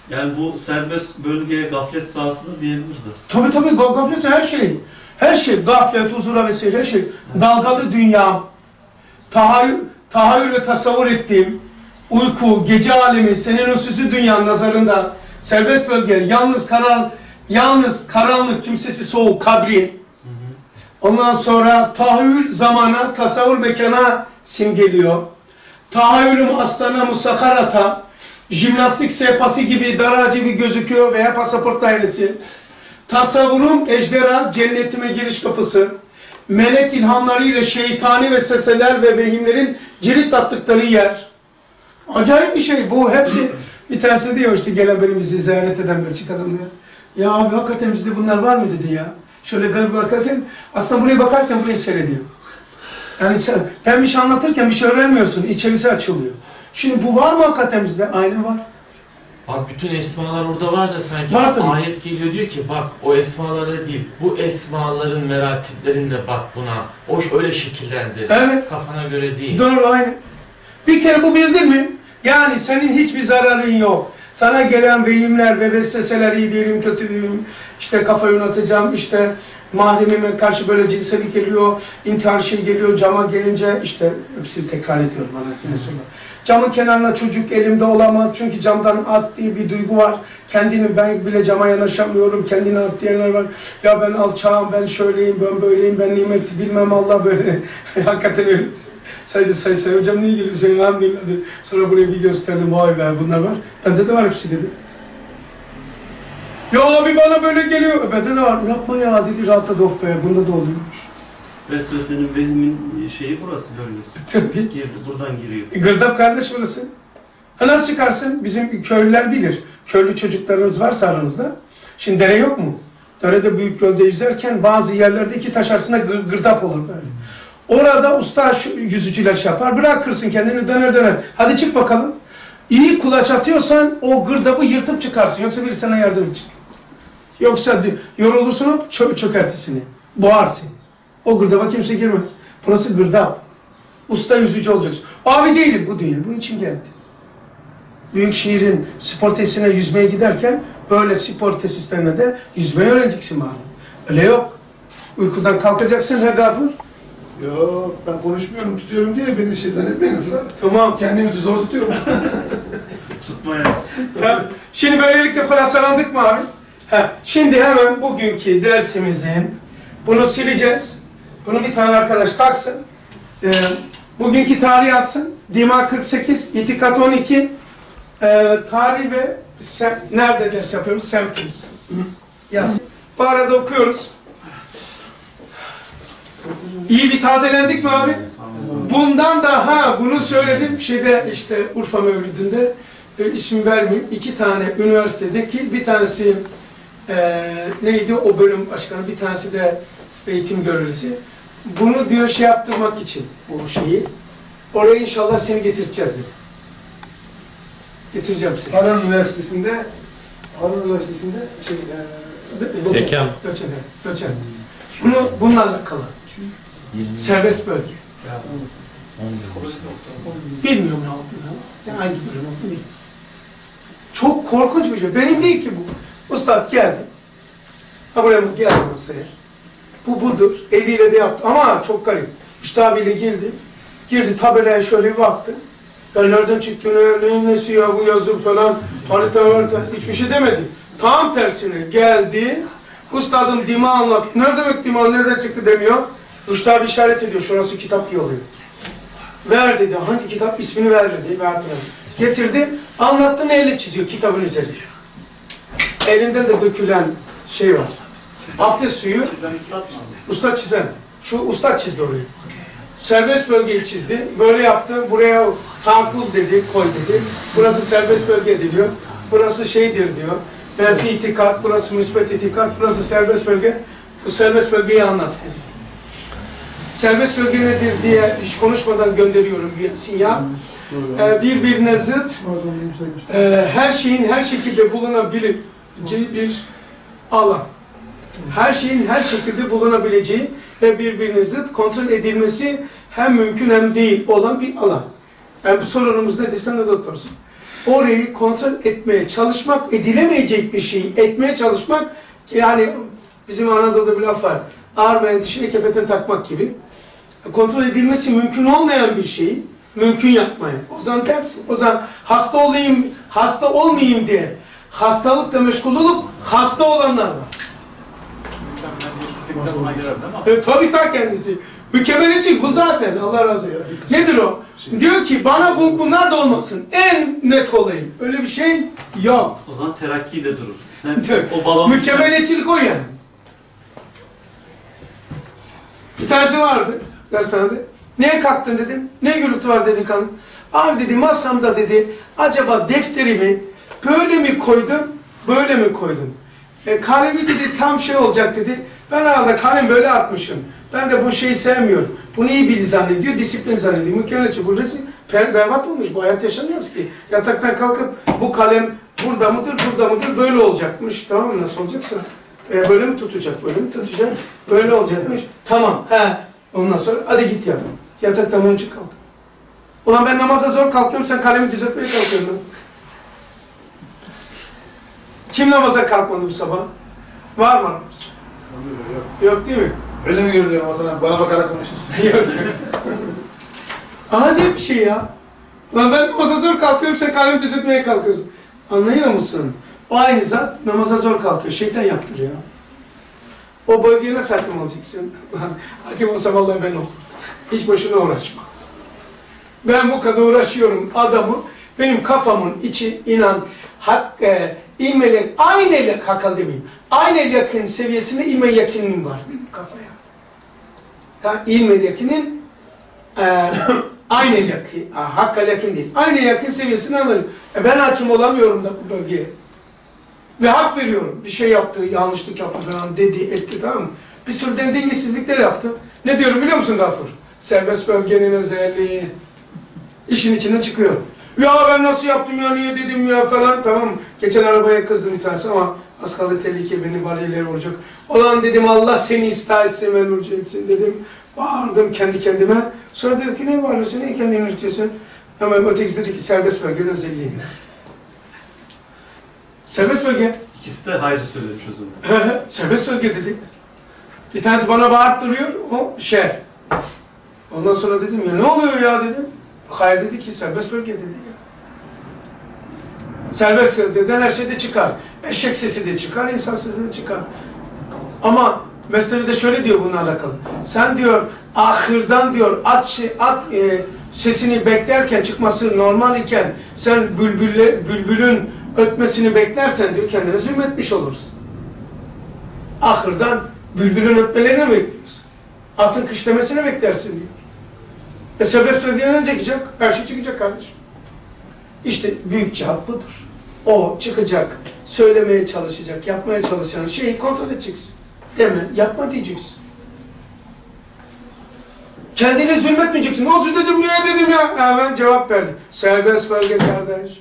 Yani bu serbest bölgeye gaflet sahası da diyebiliriz aslında. Tabii tabii gaflet her şey. Her şey gaflet, huzura vesaire her şey. Dalgalı dünya, tahayyül, tahayyül ve tasavvur ettiğim uyku, gece alemi, senin o süsü dünyanın nazarında serbest bölge, yalnız karan, yalnız karanlık, kimsesi soğuk, kabri. Ondan sonra tahayyül zamana, tasavvur mekana simgeliyor. Tahayyülüm aslana musakarata, jimnastik sehpası gibi daracı bir gözüküyor veya pasaport dairesi. Tasavvurum ejderha, cennetime giriş kapısı. Melek ilhamlarıyla şeytani vesveseler ve vehimlerin cirit attıkları yer. Acayip bir şey bu. Hepsi bir tanesi diyor işte gelen benim bizi ziyaret eden Belçik adam diyor. Ya abi hakikaten bizde bunlar var mı dedi ya. Şöyle garip bakarken aslında buraya bakarken burayı seyrediyor. Yani sen, ben bir şey anlatırken bir şey öğrenmiyorsun. İçerisi açılıyor. Şimdi bu var mı hakikaten bizde? Aynen var. Abi bütün esmalar orada var da sanki Var tabii. ayet geliyor diyor ki bak o esmalara değil bu esmaların meratiplerinde bak buna. O öyle şekillendir. Evet. Kafana göre değil. Doğru aynen. Bir kere bu bildin mi? Yani senin hiçbir zararın yok. Sana gelen vehimler ve vesveseler iyi değilim, kötü değilim. İşte kafayı yöneteceğim, işte mahremime karşı böyle cinsellik geliyor, intihar şey geliyor, cama gelince işte hepsini tekrar ediyorum bana yine sonra. Camın kenarına çocuk elimde olamaz çünkü camdan at diye bir duygu var. Kendini ben bile cama yanaşamıyorum, kendini at diyenler var. Ya ben alçağım, ben şöyleyim, ben böyleyim, ben nimeti bilmem Allah böyle. Hakikaten öyle. Saydı say say hocam niye geliyor senin elhamdülillah dedi. Sonra buraya bir gösterdim vay be bunlar var. Bende de var hepsi dedi. Ya abi bana böyle geliyor. Bende de var. Yapma ya dedi rahatladı of be bunda da oluyormuş. Vesvesenin, vehimin şeyi burası bölgesi. Tabii. Girdi, buradan giriyor. Gırdap kardeş burası. Ha nasıl çıkarsın? Bizim köylüler bilir. Köylü çocuklarınız varsa aranızda. Şimdi dere yok mu? Derede büyük gölde yüzerken bazı yerlerde iki taş arasında gır, gırdap olur böyle. Orada usta şu, yüzücüler şey yapar. Bırakırsın kendini döner döner. Hadi çık bakalım. İyi kulaç atıyorsan o gırdabı yırtıp çıkarsın. Yoksa biri sana yardım edecek. Yoksa yorulursun çö çökertisini. Boğarsın. O gırdaba kimse girmez. Burası gırdap. Usta yüzücü olacaksın. Abi değilim bu dünya. Bunun için geldi. Büyükşehir'in spor tesisine yüzmeye giderken böyle spor tesislerine de yüzmeyi öğreneceksin bari. Öyle yok. Uykudan kalkacaksın her gafur. Yok ben konuşmuyorum tutuyorum diye beni şey zannetmeyin ısrar. Tamam. Kendimi zor tutuyorum. Tutmaya. Ya, şimdi böylelikle kulasalandık mı abi? Ha, şimdi hemen bugünkü dersimizin bunu sileceğiz. Bunu bir tane arkadaş kalksın. Ee, bugünkü tarihi atsın. Dima kırk sekiz, itikat on iki. Ee, tarih ve sem nerede ders yapıyoruz? Semtimiz. Yaz. Bu arada okuyoruz. İyi bir tazelendik mi abi? Bundan da ha bunu söyledim şeyde işte Urfa Mevlüdü'nde e, ismi vermeyeyim. İki tane üniversitedeki bir tanesi e, neydi o bölüm başkanı bir tanesi de eğitim görevlisi. Bunu diyor şey yaptırmak için bu şeyi oraya inşallah seni getireceğiz dedi. Getireceğim seni. Harun Üniversitesi'nde Harun Üniversitesi'nde şey e, Dekan. Doçent. Doçent. Bunu bununla alakalı. Serbest bölge. Bilmiyorum ne olduğunu. Yani hangi bölüm olduğunu bilmiyorum. Çok korkunç bir şey. Benim değil ki bu. Ustad geldi. Ha buraya mı geldi masaya. Bu budur. Eliyle de yaptı. Ama çok garip. Müştabiyle girdi. Girdi tabelaya şöyle bir baktı. Ya nereden çıktı ne, neyin nesi ya bu yazı falan. Harita harita. Hiçbir şey demedi. Tam tersine geldi. Ustadım dima anlat. Ne demek dima nereden çıktı demiyor. Müştabi işaret ediyor. Şurası kitap yolluyor. Ver dedi. Hangi kitap? İsmini ver dedi. Ve hatırladım. Getirdi. Anlattığını elle çiziyor kitabın üzerinde. Elinden de dökülen şey var. Abdest suyu. Usta çizen. Şu usta çizdi orayı. Serbest bölgeyi çizdi. Böyle yaptı. Buraya tahakkul dedi. Koy dedi. Burası serbest bölge diyor. Burası şeydir diyor. Menfi itikat. Burası müsbet itikat. Burası serbest bölge. Bu serbest bölgeyi anlat dedi. Serbest bölge nedir diye hiç konuşmadan gönderiyorum bir sinyal. Ee, birbirine zıt, e, her şeyin her şekilde bulunabileceği bir alan. Her şeyin her şekilde bulunabileceği ve birbirine zıt kontrol edilmesi hem mümkün hem değil olan bir alan. Yani bu sorunumuz nedir? Sen de doktorsun. orayı kontrol etmeye çalışmak, edilemeyecek bir şeyi etmeye çalışmak, yani bizim Anadolu'da bir laf var, ağrımayan dişine kepetten takmak gibi. Kontrol edilmesi mümkün olmayan bir şeyi mümkün yapmaya. O zaman tersi. O zaman hasta olayım, hasta olmayayım diye hastalıkla meşgul olup hasta olanlar var. E, tabii ta kendisi. Mükemmeliyetçilik bu zaten. Allah razı olsun. Nedir o? Diyor ki bana bu, bunlar da olmasın. En net olayım. Öyle bir şey yok. O zaman terakki de durur. Sen o balon Mükemmeliyetçilik o yani. Bir tanesi vardı dershanede. Neye kalktın dedim. Ne gürültü var dedim kanım. Abi dedi masamda dedi acaba defterimi böyle mi koydum, böyle mi koydum? E, kalemi dedi tam şey olacak dedi. Ben herhalde kalem böyle atmışım. Ben de bu şeyi sevmiyorum. Bunu iyi biri zannediyor, disiplin zannediyor. Mükemmeliyetçi. Bu resim berbat olmuş. Bu hayat yaşanmaz ki. Yataktan kalkıp bu kalem burada mıdır, burada mıdır, böyle olacakmış. Tamam mı? Nasıl olacaksa. E, böyle mi tutacak, böyle mi tutacak? Böyle olacakmış. Tamam. He. Ondan sonra hadi git yap. Yataktan onun için kalk. Ulan ben namaza zor kalkıyorum, sen kalemi düzeltmeye kalkıyorsun. Kim namaza kalkmadı bu sabah? Var mı? Yok. Yok değil mi? Öyle mi görünüyor Hasan? Bana bakarak konuştun. Yok. Acayip bir şey ya. Ulan ben namaza zor kalkıyorum, sen kalemi düzeltmeye kalkıyorsun. Anlıyor musun? O aynı zat namaza zor kalkıyor. Şeytan yaptırıyor. O bölgeye nasıl hakim olacaksın? Hakim olsam vallahi ben olurdum. Hiç boşuna uğraşma. Ben bu kadar uğraşıyorum adamı. Benim kafamın içi inan hak, e, ilmeyle, aynı ile kakal demeyeyim. Aynı yakın seviyesinde ilme yakınım var benim kafaya. Yani ilme yakının e, aynı yakın, hakka yakın değil. Aynı yakın seviyesini anlıyorum. E, ben hakim olamıyorum da bu bölgeye. Ve hak veriyorum. Bir şey yaptı, yanlışlık yaptı falan dedi, etti tamam mı? Bir sürü dengesizlikler yaptı. Ne diyorum biliyor musun Gafur? Serbest bölgenin özelliği. İşin içinden çıkıyor. Ya ben nasıl yaptım ya, niye dedim ya falan tamam mı? Geçen arabaya kızdım bir tanesi ama az kaldı tehlike beni bariyerler olacak. Olan dedim Allah seni ıslah etsin ve nurcu etsin dedim. Bağırdım kendi kendime. Sonra dedim ki ne bağırıyorsun, niye kendini ürtüyorsun? Hemen ötekisi dedi ki serbest bölgenin özelliği. Serbest bölge. İkisi de hayrı söylemiş o zaman. Serbest bölge dedi. Bir tanesi bana bağırttırıyor, o şer. Ondan sonra dedim ya ne oluyor ya dedim. Hayır dedi ki serbest bölge dedi ya. Serbest bölgeden her şey de çıkar. Eşek sesi de çıkar, insan sesi de çıkar. Ama Mesnevi'de şöyle diyor bununla alakalı. Sen diyor ahırdan diyor at, şey, at e, sesini beklerken çıkması normal iken sen bülbülle, bülbülün ötmesini beklersen diyor kendine zulmetmiş olursun. Ahırdan bülbülün ötmelerini bekliyorsun. Atın kışlemesini beklersin diyor. E serbest bölgeden ne çıkacak? Her şey çıkacak kardeşim. İşte büyük cihat budur. O çıkacak, söylemeye çalışacak, yapmaya çalışacağın şeyi kontrol edeceksin. Deme, yapma diyeceksin. Kendine zulmetmeyeceksin. Nasıl dedim, niye dedim ya? Hemen cevap verdi. Serbest bölge kardeş.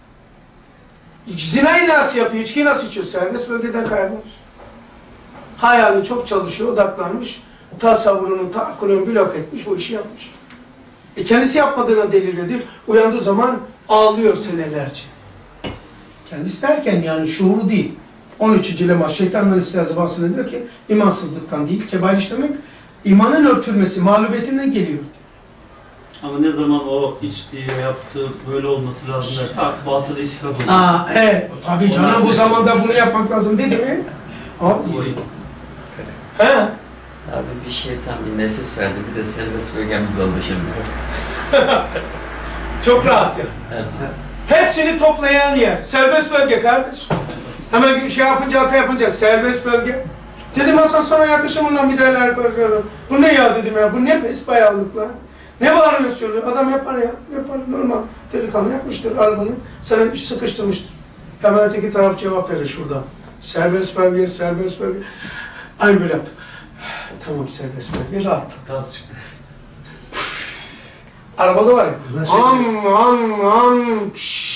Zinayı nasıl yapıyor, içkiyi nasıl içiyor? Serbest bölgeden kaybolmuş. Hayali çok çalışıyor, odaklanmış. Tasavvurunu, taakulunu blok etmiş, o işi yapmış. E kendisi yapmadığına deliriyor değil. Uyandığı zaman ağlıyor senelerce. Kendisi derken yani şuuru değil. on üçüncü lema şeytandan istihazı diyor ki imansızlıktan değil, kebair işlemek imanın örtülmesi, mağlubiyetinden geliyor. Ama ne zaman o içtiği, yaptığı böyle olması lazım derse artık batıl işgal olur. Aa, evet. Tabii canım bu zamanda bunu yapmak lazım dedi mi? Abi. He? Abi bir şeytan bir nefis verdi, bir de serbest bölgemiz oldu şimdi. Çok rahat ya. Evet. Hepsini toplayan yer. Serbest bölge kardeş. Hemen şey yapınca, hata yapınca serbest bölge. Dedim Hasan sana yakışım ondan bir değerler koyuyorum. Bu ne ya dedim ya, bu ne pes bayağılık lan. Ne bağırıyorsun? Adam yapar ya, yapar normal. Delikanlı yapmıştır arabanı, sana sıkıştırmıştır. Hemen öteki taraf cevap verir şurada. Serbest bölge, serbest bölge. Aynı böyle yaptım. Tamam serbest bölge, rahat. Gaz çıktı. Arabada var ya. Am am am.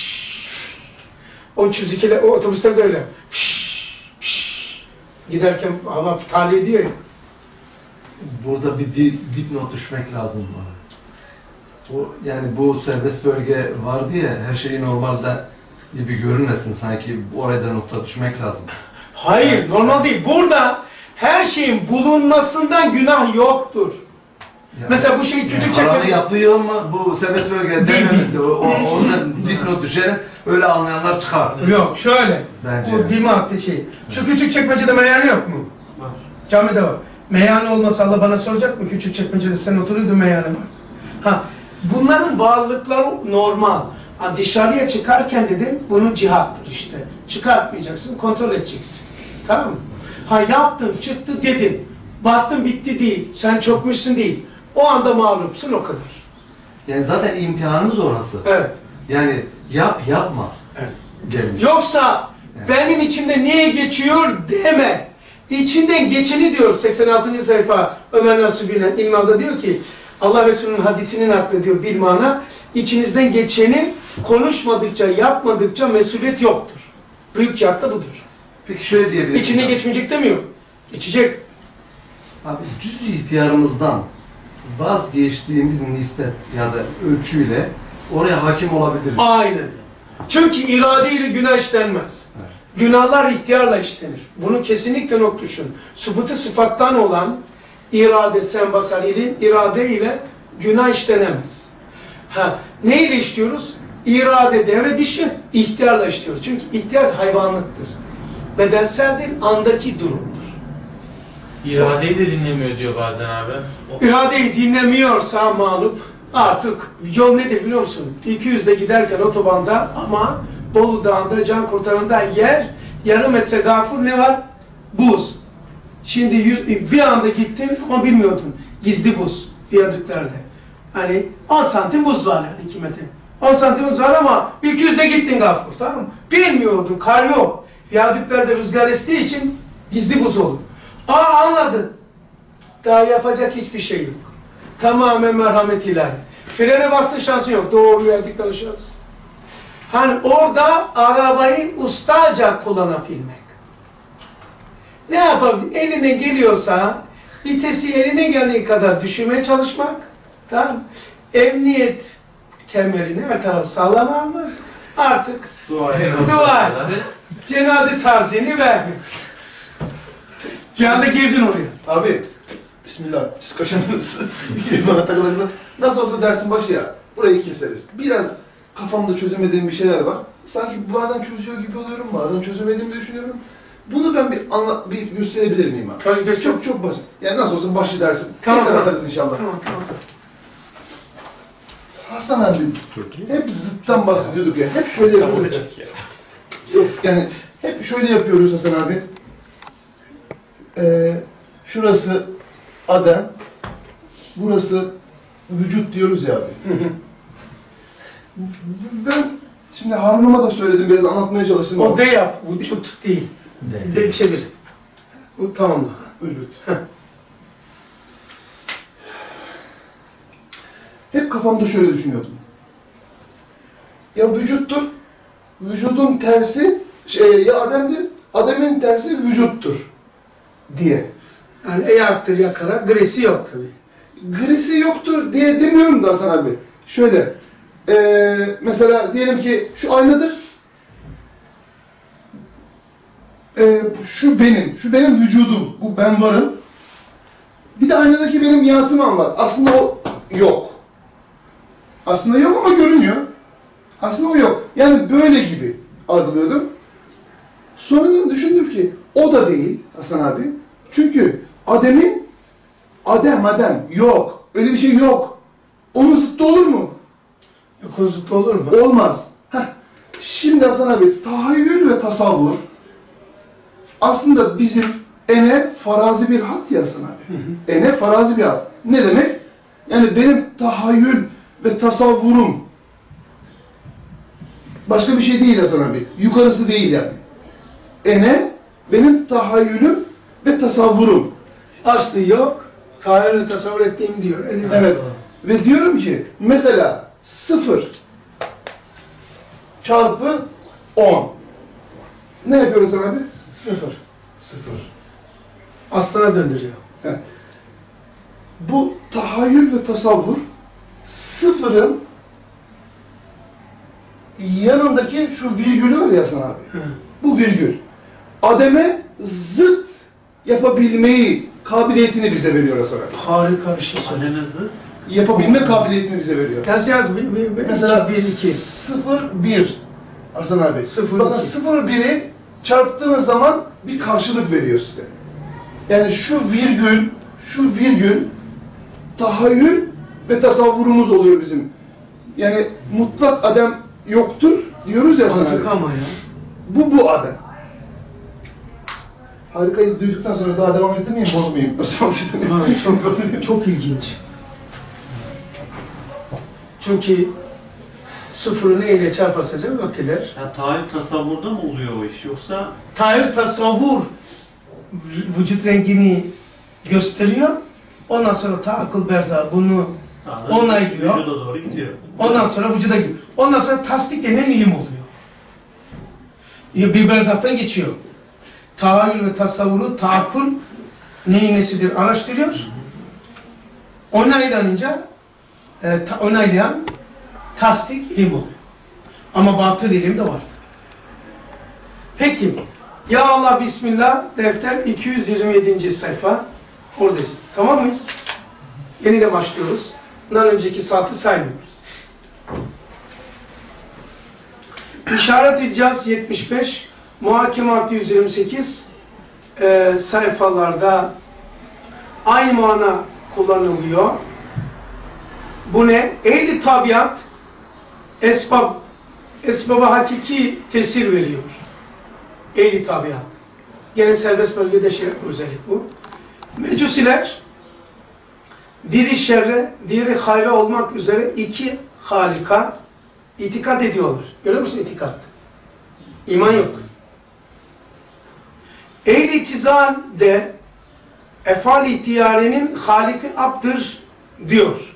O üç yüz iki'ler, o otobüsler de öyle. Şşş, şşş. Giderken hava tahliye ediyor ya. Burada bir dip, dipnot düşmek lazım bana. O, yani bu serbest bölge vardı ya, her şeyi normalde gibi görünmesin, sanki oraya da nokta düşmek lazım. Hayır, normal değil. Burada her şeyin bulunmasından günah yoktur. Yani, mesela bu şey küçük yani çekmece... yapıyor ama bu serbest bölge Değil, dememekte, o, o, ondan dipnot düşerim, öyle anlayanlar çıkar. Yok, şöyle. Bence. Bu dimat şey. Şu küçük çekmecede meyhane yok mu? Var. Camide var. Meyhane olmasa Allah bana soracak mı? Küçük çekmecede sen oturuyordun, meyhane var. Ha, bunların varlıkları normal. Ha, dışarıya çıkarken dedim, bunun cihattır işte. Çıkartmayacaksın, kontrol edeceksin. Tamam mı? Ha, yaptın, çıktı dedin. Baktın bitti değil. Sen çökmüşsün değil. O anda mağlupsun, o kadar. Yani zaten imtihanınız orası. Evet. Yani yap yapma. Evet. Gelmiş. Yoksa Evet. benim içimde niye geçiyor deme. İçinden geçeni diyor seksen altıncı sayfa Ömer Nasuh Gülen İlmal'da diyor ki Allah Resulü'nün hadisinin naklediyor bir mana, içinizden geçenin konuşmadıkça, yapmadıkça mesuliyet yoktur. Büyük cihat da budur. Peki şöyle diyebilirim. İçinde geçmeyecek demiyor. Geçecek. Abi cüz ihtiyarımızdan vazgeçtiğimiz nispet ya da ölçüyle oraya hakim olabiliriz. Aynen. Çünkü iradeyle günah işlenmez. Evet. Günahlar ihtiyarla işlenir. Bunu kesinlikle not düşün. Subutu sıfattan olan irade, sen basar ilin, irade ile günah işlenemez. Ha, ne ile işliyoruz? İrade devre dışı, ihtiyarla işliyoruz. Çünkü ihtiyar hayvanlıktır. Bedenseldir, andaki durumdur. İradeyi de dinlemiyor diyor bazen abi. O- İradeyi dinlemiyorsa mağlup, artık yol nedir biliyor musun? iki yüzde giderken otobanda ama Bolu Dağı'nda can kurtaranda yer, yarım metre gafur ne var? Buz. Şimdi yüz, bir anda gittin ama bilmiyordun. Gizli buz viyadüklerde. Hani on santim buz var yani iki metre. on santim buz var ama iki yüzde gittin gafur, tamam mı? Bilmiyordun, kar yok. Viyadüklerde rüzgar estiği için gizli buz olur. Aa, anladın. Daha yapacak hiçbir şey yok. Tamamen merhamet ilahi. Frene bastın, şansın yok. Doğru viyadükten aşağıdasın. Hani orada arabayı ustaca kullanabilmek. Ne yapabilir? Elinden geliyorsa vitesi eline geldiği kadar düşürmeye çalışmak. Tamam. Emniyet kemerini her tarafı sağlam almak. Artık Dua dua et. Cenaze tarziyeni vermek. Bir anda girdin oraya. Abi, bismillah, siz kaşındınız. Bana takıldığında. Nasıl olsa dersin başı ya, burayı keseriz. Biraz kafamda çözemediğim bir şeyler var. Sanki bazen çözüyor gibi oluyorum, bazen çözemediğimi düşünüyorum. Bunu ben bir anla, bir gösterebilir miyim abi? Tabii, göster. Çok çok basit. Yani nasıl olsa başı dersin. Tamam, Keser tamam. atarız inşallah. Tamam, tamam. Hasan abi, hep zıttan bahsediyorduk ya. Hep şöyle yapıyorduk. Yok yani, hep şöyle yapıyoruz Hasan abi. Ee, şurası Adem, burası vücut diyoruz ya abi. Ben şimdi Harun'uma da söyledim, biraz anlatmaya çalıştım. O ama- de yap, vücut değil. De. De çevir. Bu tamamla. Vücut. Hep kafamda şöyle düşünüyordum. Ya vücuttur, vücudun tersi, şey, ya Adem'dir, Adem'in tersi vücuttur diye. Yani eyaktır yakara, grisi yok tabii. Grisi yoktur diye demiyorum da Hasan abi. Şöyle, ee, mesela diyelim ki şu aynadır, ee, şu benim, şu benim vücudum, bu ben varım. Bir de aynadaki benim yansımam var. Aslında o yok. Aslında yok ama görünüyor. Aslında o yok. Yani böyle gibi algılıyordum. Sonradan düşündüm ki o da değil Hasan abi. Çünkü Adem'in Adem Adem yok. Öyle bir şey yok. Onun zıttı olur mu? Yok, o zıt olur mu? Olmaz. Heh. Şimdi Hasan abi, tahayyül ve tasavvur aslında bizim ene farazi bir hat ya Hasan abi. Hı hı. Ene farazi bir hat. Ne demek? Yani benim tahayyül ve tasavvurum başka bir şey değil Hasan abi. Yukarısı değil yani. Ene benim tahayyülüm ve tasavvurum. Aslı yok, tahayyülü tasavvur ettiğim diyor. Öyle mi? Evet. Ve diyorum ki mesela sıfır çarpı on. Ne yapıyoruz abi? Sıfır. Sıfır. Aslına döndürüyor. Heh. Bu tahayyül ve tasavvur sıfırın yanındaki şu virgülü var ya Hasan abi. Hı. Bu virgül. Adem'e zıt yapabilmeyi kabiliyetini bize veriyor Hasan abi. Harika bir şey söylüyor. Annene zıt. Yapabilme kabiliyetini bize veriyor. Ders yaz. Bir, bir, bir, Mesela iki, bir, iki. sıfır bir Hasan abi. Sıfır, Bakın iki. sıfır biri çarptığınız zaman bir karşılık veriyor size. Yani şu virgül, şu virgül tahayyül ve tasavvurumuz oluyor bizim. Yani mutlak Adem yoktur diyoruz ya Hasan abi. Harika ama ya. Bu bu Adem. Harikayı duyduktan sonra daha devam ettirmeyeyim, bozmayayım. Evet. Çok ilginç. Çünkü sıfırı neyle çarparsa yok eder. Ya tahayyül tasavvurda mı oluyor o iş yoksa Tahayyül tasavvur vücut rengini gösteriyor. Ondan sonra taakkul berza bunu daha da onaylıyor. vücuda doğru gidiyor? Ondan sonra vücuda giriyor. Ondan sonra tasdik denen ilim oluyor. Bir berzattan geçiyor. Tahayyül ve tasavvuru, taakkul neyin nesidir araştırıyor. Onaylanınca e, ta, onaylayan tasdik ilim oluyor. Ama batıl ilim de var. Peki. Ya Allah Bismillah defter iki yüz yirmi yedinci sayfa. Oradayız. Tamam mıyız? Yeni de başlıyoruz. Bundan önceki saati saymıyoruz. İşaret-i Caz yetmiş beş, Muhakemat yüz yirmi sekiz e, sayfalarda aynı mana kullanılıyor. Bu ne? Ehli tabiat esbab, esbaba hakiki tesir veriyor. Ehli tabiat. Gene serbest bölgede şey özellik bu. Mecusiler biri şerre, diğeri hayra olmak üzere iki halika itikat ediyorlar. Görüyor musun itikat? İman yok. Ehl-i itizal de efal-i ihtiyarinin Halik-i abdır diyor.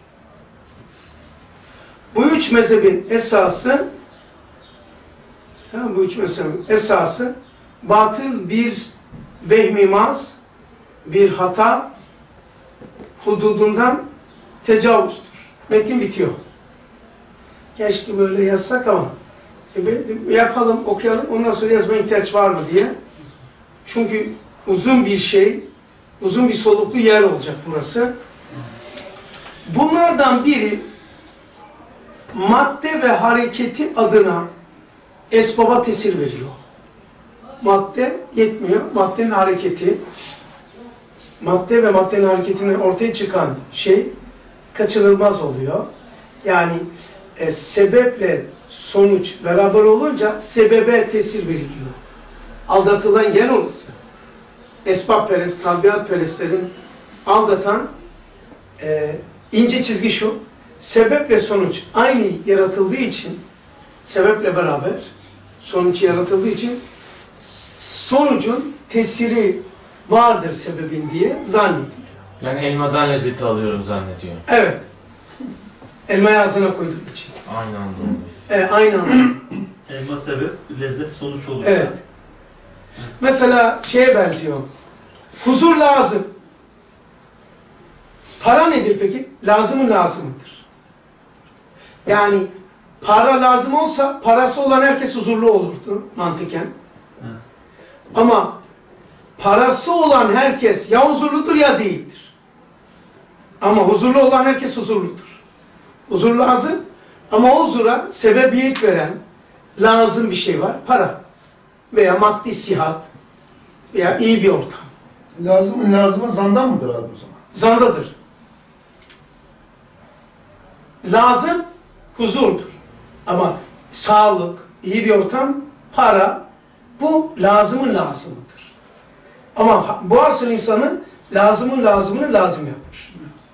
Bu üç mezhebin esası tamam, bu üç mezhebin esası batıl bir vehmimaz, bir hata hududundan tecavüzdür. Metin bitiyor. Keşke böyle yazsak ama e, yapalım, okuyalım, ondan sonra yazmaya ihtiyaç var mı diye. Çünkü uzun bir şey, uzun bir soluklu yer olacak burası. Bunlardan biri madde ve hareketi adına esbaba tesir veriyor. Madde yetmiyor, maddenin hareketi, madde ve maddenin hareketinden ortaya çıkan şey kaçınılmaz oluyor. Yani e, sebeple sonuç beraber olunca sebebe tesir veriliyor. Aldatılan yer orası. Esbabperest, tabiatperestlerin aldatan e, ince çizgi şu. Sebeple sonuç aynı yaratıldığı için, sebeple beraber sonuç yaratıldığı için sonucun tesiri vardır sebebin diye zannediliyor. Yani elmadan lezzeti alıyorum zannediyor. Evet. Elmayı ağzına koyduğum için. Aynı anda oluyor. Evet, aynı anda. elma sebep, lezzet sonuç olursa? Evet. Mesela şeye benziyor. Huzur lazım. Para nedir peki? Lazımın lazımıdır. Yani para lazım olsa parası olan herkes huzurlu olurdu mantıken. Evet. Ama parası olan herkes ya huzurludur ya değildir. Ama huzurlu olan herkes huzurludur. Huzur lazım ama o huzura sebebiyet veren lazım bir şey var. Para veya maddi sihat veya iyi bir ortam. Lazım, lazımın zandan mıdır abi o zaman? Zandadır. Lazım huzurdur. Ama sağlık, iyi bir ortam, para bu lazımın lazımıdır. Ama bu asıl insanın lazımın lazımını lazım yapmış.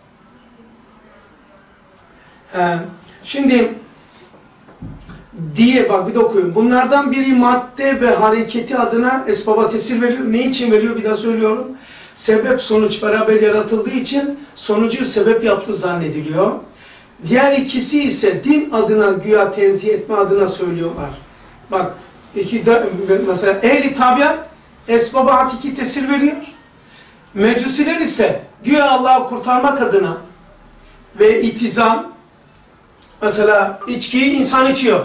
Ee, şimdi diye bak bir de okuyun. Bunlardan biri madde ve hareketi adına esbaba tesir veriyor. Ne için veriyor? Bir daha söylüyorum. Sebep sonuç beraber yaratıldığı için sonucu sebep yaptığı zannediliyor. Diğer ikisi ise din adına güya tenzih etme adına söylüyorlar. Bak iki de, mesela ehli tabiat esbaba hakiki tesir veriyor. Mecusiler ise güya Allah'ı kurtarmak adına ve itizam Mesela içkiyi insan içiyor.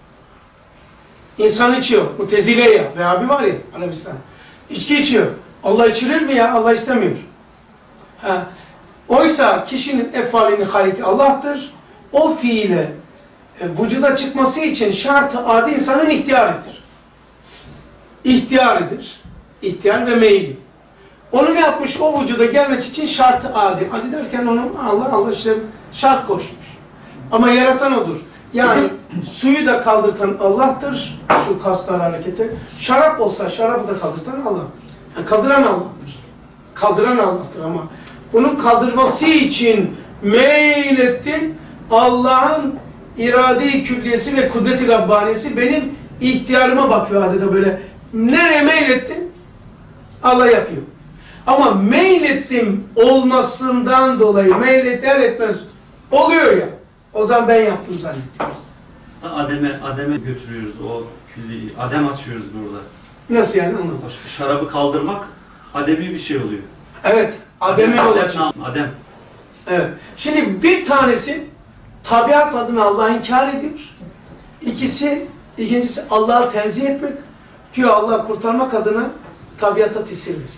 İnsan içiyor. Mutezile ya. Vehhabi var ya Arabistan. İçki içiyor. Allah içirir mi ya? Allah istemiyor. Ha. Oysa kişinin efalini haliki Allah'tır. O fiile e, vücuda çıkması için şart-ı adi insanın ihtiyarıdır. İhtiyarıdır. İhtiyar ve meyli. Onu ne yapmış? O vücuda gelmesi için şart-ı adi. Adi derken onu Allah Allah işte şart koşmuş. Ama yaratan odur. Yani suyu da kaldırtan Allah'tır. Şu kaslar hareketi. Şarap olsa şarabı da kaldırtan Allah'tır. Yani kaldıran Allah'tır. Kaldıran Allah'tır ama bunun kaldırması için meylettim. Allah'ın irade-i külliyesi ve kudret-i Rabbaniyesi benim ihtiyarıma bakıyor adeta böyle. Nereye meylettim? Allah yapıyor. Ama meylettim olmasından dolayı meyletler etmez oluyor ya. O zaman ben yaptım zannediyoruz. Aslında Adem'e Adem'e götürüyoruz o külliyi. Adem açıyoruz burada. Nasıl yani anlamadım. Şarabı kaldırmak Adem'i bir şey oluyor. Evet. Adem'e yol Adem, açıyorsun. Adem. Evet. Şimdi bir tanesi tabiat adına Allah'ı inkar ediyor. İkisi, ikincisi Allah'ı tenzih etmek. Ki Allah'ı kurtarmak adına tabiata tesir veriyor.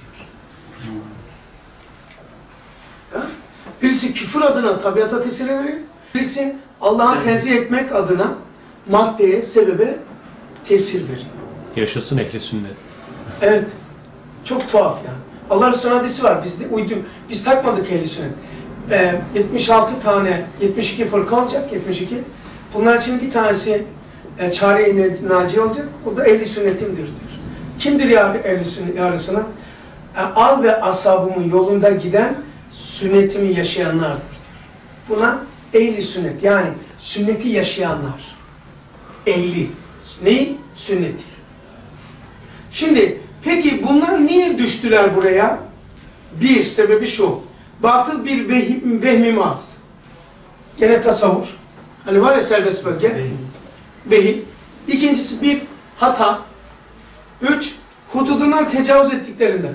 Hmm. Birisi küfür adına tabiata tesir veriyor. Birisi Allah'ı tenzih etmek adına maddeye, sebebe tesir veriyor. Yaşasın ehli sünnet. Evet. Çok tuhaf yani. Allah Resulü'nün hadisi var. Biz de uyduk. Biz takmadık ehli sünnet. Ee, yetmiş altı tane, yetmiş iki fırka olacak. yetmiş iki. Bunlar için bir tanesi e, çare-i naci olacak. O da ehli sünnetimdir diyor. Kimdir ya ehli sünnet yarısına? E, al ve ashabımın yolunda giden sünnetimi yaşayanlardır diyor. Buna ehli sünnet yani sünneti yaşayanlar. Ehli. Neyi? Sünneti. Şimdi peki bunlar niye düştüler buraya? Bir, sebebi şu. Batıl bir vehim, vehmim az. Gene tasavvur. Hani var ya serbest bölge. Vehim. İkincisi bir hata. Üç, hududundan tecavüz ettiklerinden.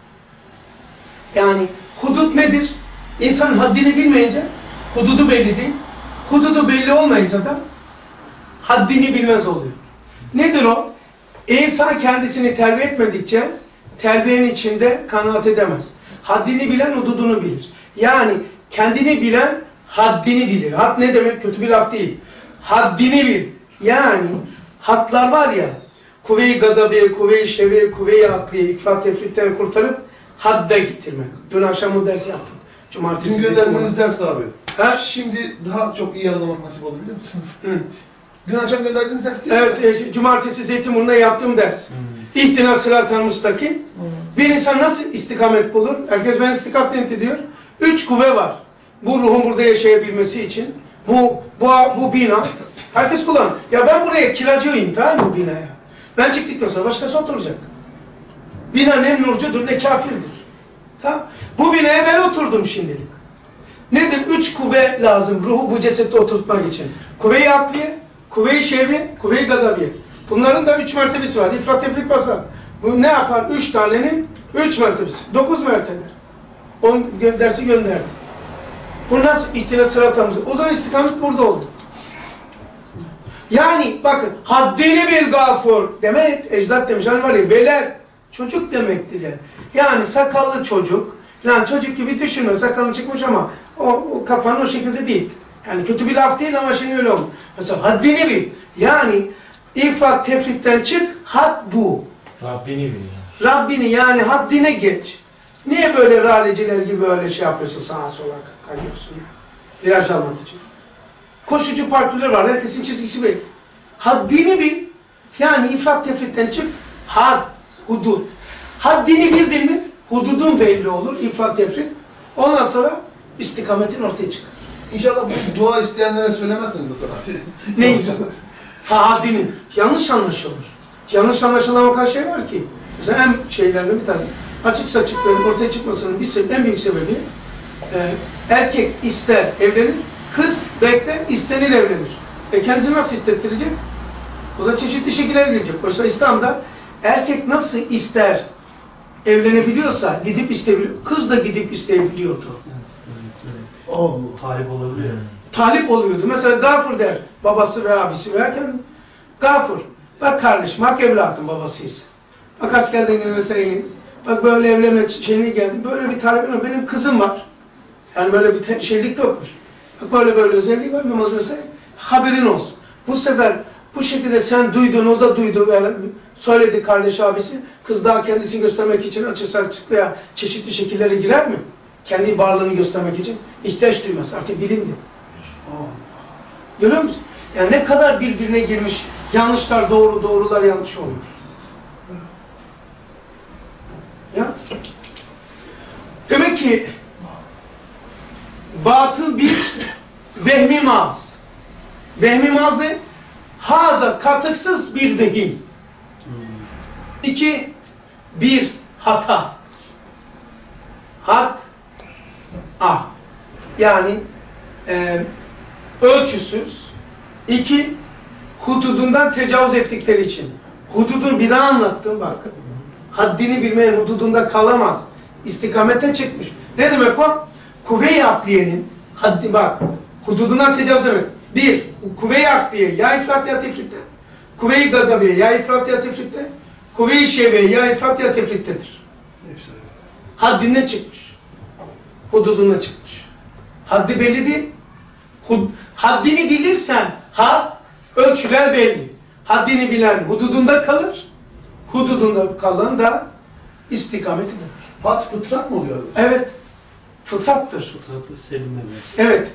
Yani hudut nedir? İnsan haddini bilmeyince hududu belli değil. Hududu belli olmayınca da haddini bilmez oluyor. Nedir o? İnsan kendisini terbiye etmedikçe terbiyenin içinde kanaat edemez. Haddini bilen hududunu bilir. Yani kendini bilen haddini bilir. Had ne demek? Kötü bir laf değil. Haddini bil. Yani hatlar var ya, kuvve-i gadabiye, kuvve-i şeviye, kuvve-i akliye, ifrat tefritten kurtarıp hadda getirmek. Dün akşam o dersi yaptım. Cumartesi. Dün gönderdiğiniz ders abi. Ha? Şimdi daha çok iyi anlamak nasip oldu biliyor musunuz? Hı. Dün akşam gönderdiğiniz ders değil Evet, mi? e, cumartesi Zeytinburnu'nda yaptığım ders. Hmm. İhtina sırat-ı müstakim. Hmm. Bir insan nasıl istikamet bulur? Herkes ben istikamet ediyor. Üç kuvve var. Bu ruhun burada yaşayabilmesi için. Bu bu bu bina. Herkes kullanır. Ya ben buraya kiracıyım tamam mı bu binaya? Ben çıktıktan sonra başkası oturacak. Bina ne nurcudur ne kafirdir. Tamam. Bu binaya ben oturdum şimdilik. Nedir? Üç kuvve lazım ruhu bu cesette oturtmak için. Kuvve-i akliye, kuvve-i şevi, kuvve-i gadabiye. Bunların da üç mertebesi var. İfrat, tefrit, vasat. Bu ne yapar? Üç tanenin üç mertebesi. Dokuz mertebe. On dersi gönderdi. Bu nasıl ihtina sıratamız? O zaman istikamet burada oldu. Yani bakın haddini bil gafur demek ecdat demiş. Hani var ya veler çocuk demektir yani. Yani sakallı çocuk. Yani çocuk gibi düşünme sakalın çıkmış ama o, o kafanın o şekilde değil. Yani kötü bir laf değil ama şimdi öyle oldu. Mesela haddini bil. Yani ifrat tefritten çık had bu. Rabbini bil ya. Rabbini yani haddine geç. Niye böyle raleciler gibi böyle şey yapıyorsun sağa sola kayıyorsun ya? Viraj almak için. Koşucu parkurlar var. Herkesin çizgisi belli. Haddini bil. Yani ifrat tefritten çık. Had, hudud. Haddini bildin mi? Hududun belli olur. İfrat tefrit. Ondan sonra istikametin ortaya çıkar. İnşallah bu dua isteyenlere söylemezsiniz Hasan abi. Ne? Ha, haddini. Yanlış anlaşılır. Yanlış anlaşılan o kadar şey var ki. Mesela en şeylerden bir tanesi. Açık saçıkların ortaya çıkmasının bir sebebi, en büyük sebebi e, erkek ister evlenir, kız bekler istenir evlenir. E kendisi nasıl istettirecek? O da çeşitli şekillere girecek. Oysa İslam'da erkek nasıl ister evlenebiliyorsa gidip isteyebiliyor. Kız da gidip isteyebiliyordu. O talip olabiliyor. talip oluyordu. Mesela Gafur der babası ve abisi veya kendi. Gafur, bak kardeşim, hak evlatın babasıysa. Bak askerden gelen mesela, bak böyle evlenme şeyine geldi, böyle bir talebim var, benim kızım var. Yani böyle bir şeylik yokmuş. Bak böyle böyle özelliği var, mesela haberin olsun. Bu sefer bu şekilde sen duydun, o da duydu, yani söyledi kardeş abisi, kız daha kendisini göstermek için açık açık veya çeşitli şekillere girer mi? Kendi varlığını göstermek için ihtiyaç duymaz, artık bilindi. Allah. Görüyor musun? Yani ne kadar birbirine girmiş, yanlışlar doğru, doğrular yanlış olmuş. Ya. Demek ki batıl bir vehmi maz. Vehmi maz ne? Haza katıksız bir vehim. İki, bir hata. Hat, ah. Yani e, ölçüsüz. İki, hududundan tecavüz ettikleri için. Hududunu bir daha anlattım bak. Haddini bilmeyen hududunda kalamaz. İstikamete çıkmış. Ne demek o? Kuvve-i akliyenin haddi bak. Hududundan tecavüz demek. Bir, kuvve-i akliye ya ifrat ya tefritte. Kuvve-i gadabiye ya ifrat ya tefritte. Kuvve-i şeviye ya ifrat ya tefrittedir. Haddinden çıkmış. Hududundan çıkmış. Haddi belli değil. Hud, haddini bilirsen had, ölçüler belli. Haddini bilen hududunda kalır. Hududunda kalan da istikameti bulur. Had fıtrat mı oluyor? Evet. Fıtrattır. Fıtratı selimle. Evet.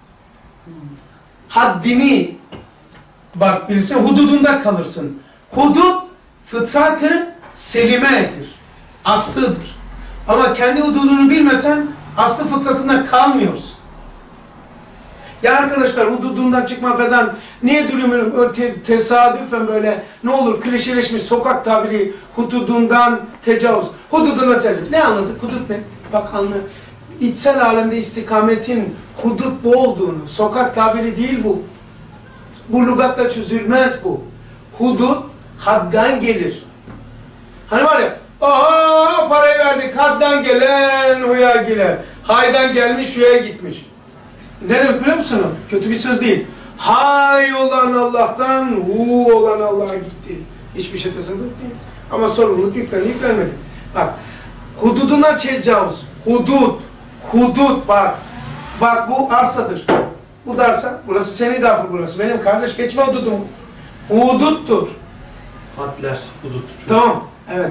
Haddini bak bilirsin, hududunda kalırsın. Hudud fıtratı selimedir. Aslıdır. Ama kendi hududunu bilmesen aslı fıtratına kalmıyorsun. Ya arkadaşlar hududundan çıkma falan niye duruyorum te tesadüfen böyle ne olur klişeleşmiş sokak tabiri hududundan tecavüz. Hududuna tecavüz. Ne anladık? Hudut ne? Bak anla. İçsel alemde istikametin hudut bu olduğunu, sokak tabiri değil bu. Bu lügatla çözülmez bu. Hudut hadden gelir. Hani var ya, aha parayı verdik, hadden gelen huya gider. Haydan gelmiş huya gitmiş. Ne demek biliyor musun? Kötü bir söz değil. Hay olan Allah'tan, hu olan Allah'a gitti. Hiçbir şey tesadüf değil. Ama sorumluluk yüklendi, yüklenmedi. Bak, hududuna tecavüz. Hudud, hudud bak. Bak bu arsadır. Bu da arsa, burası senin Gafur burası. Benim kardeş geçme hududumu. Huduttur. Hadler, hudut. Tamam, evet.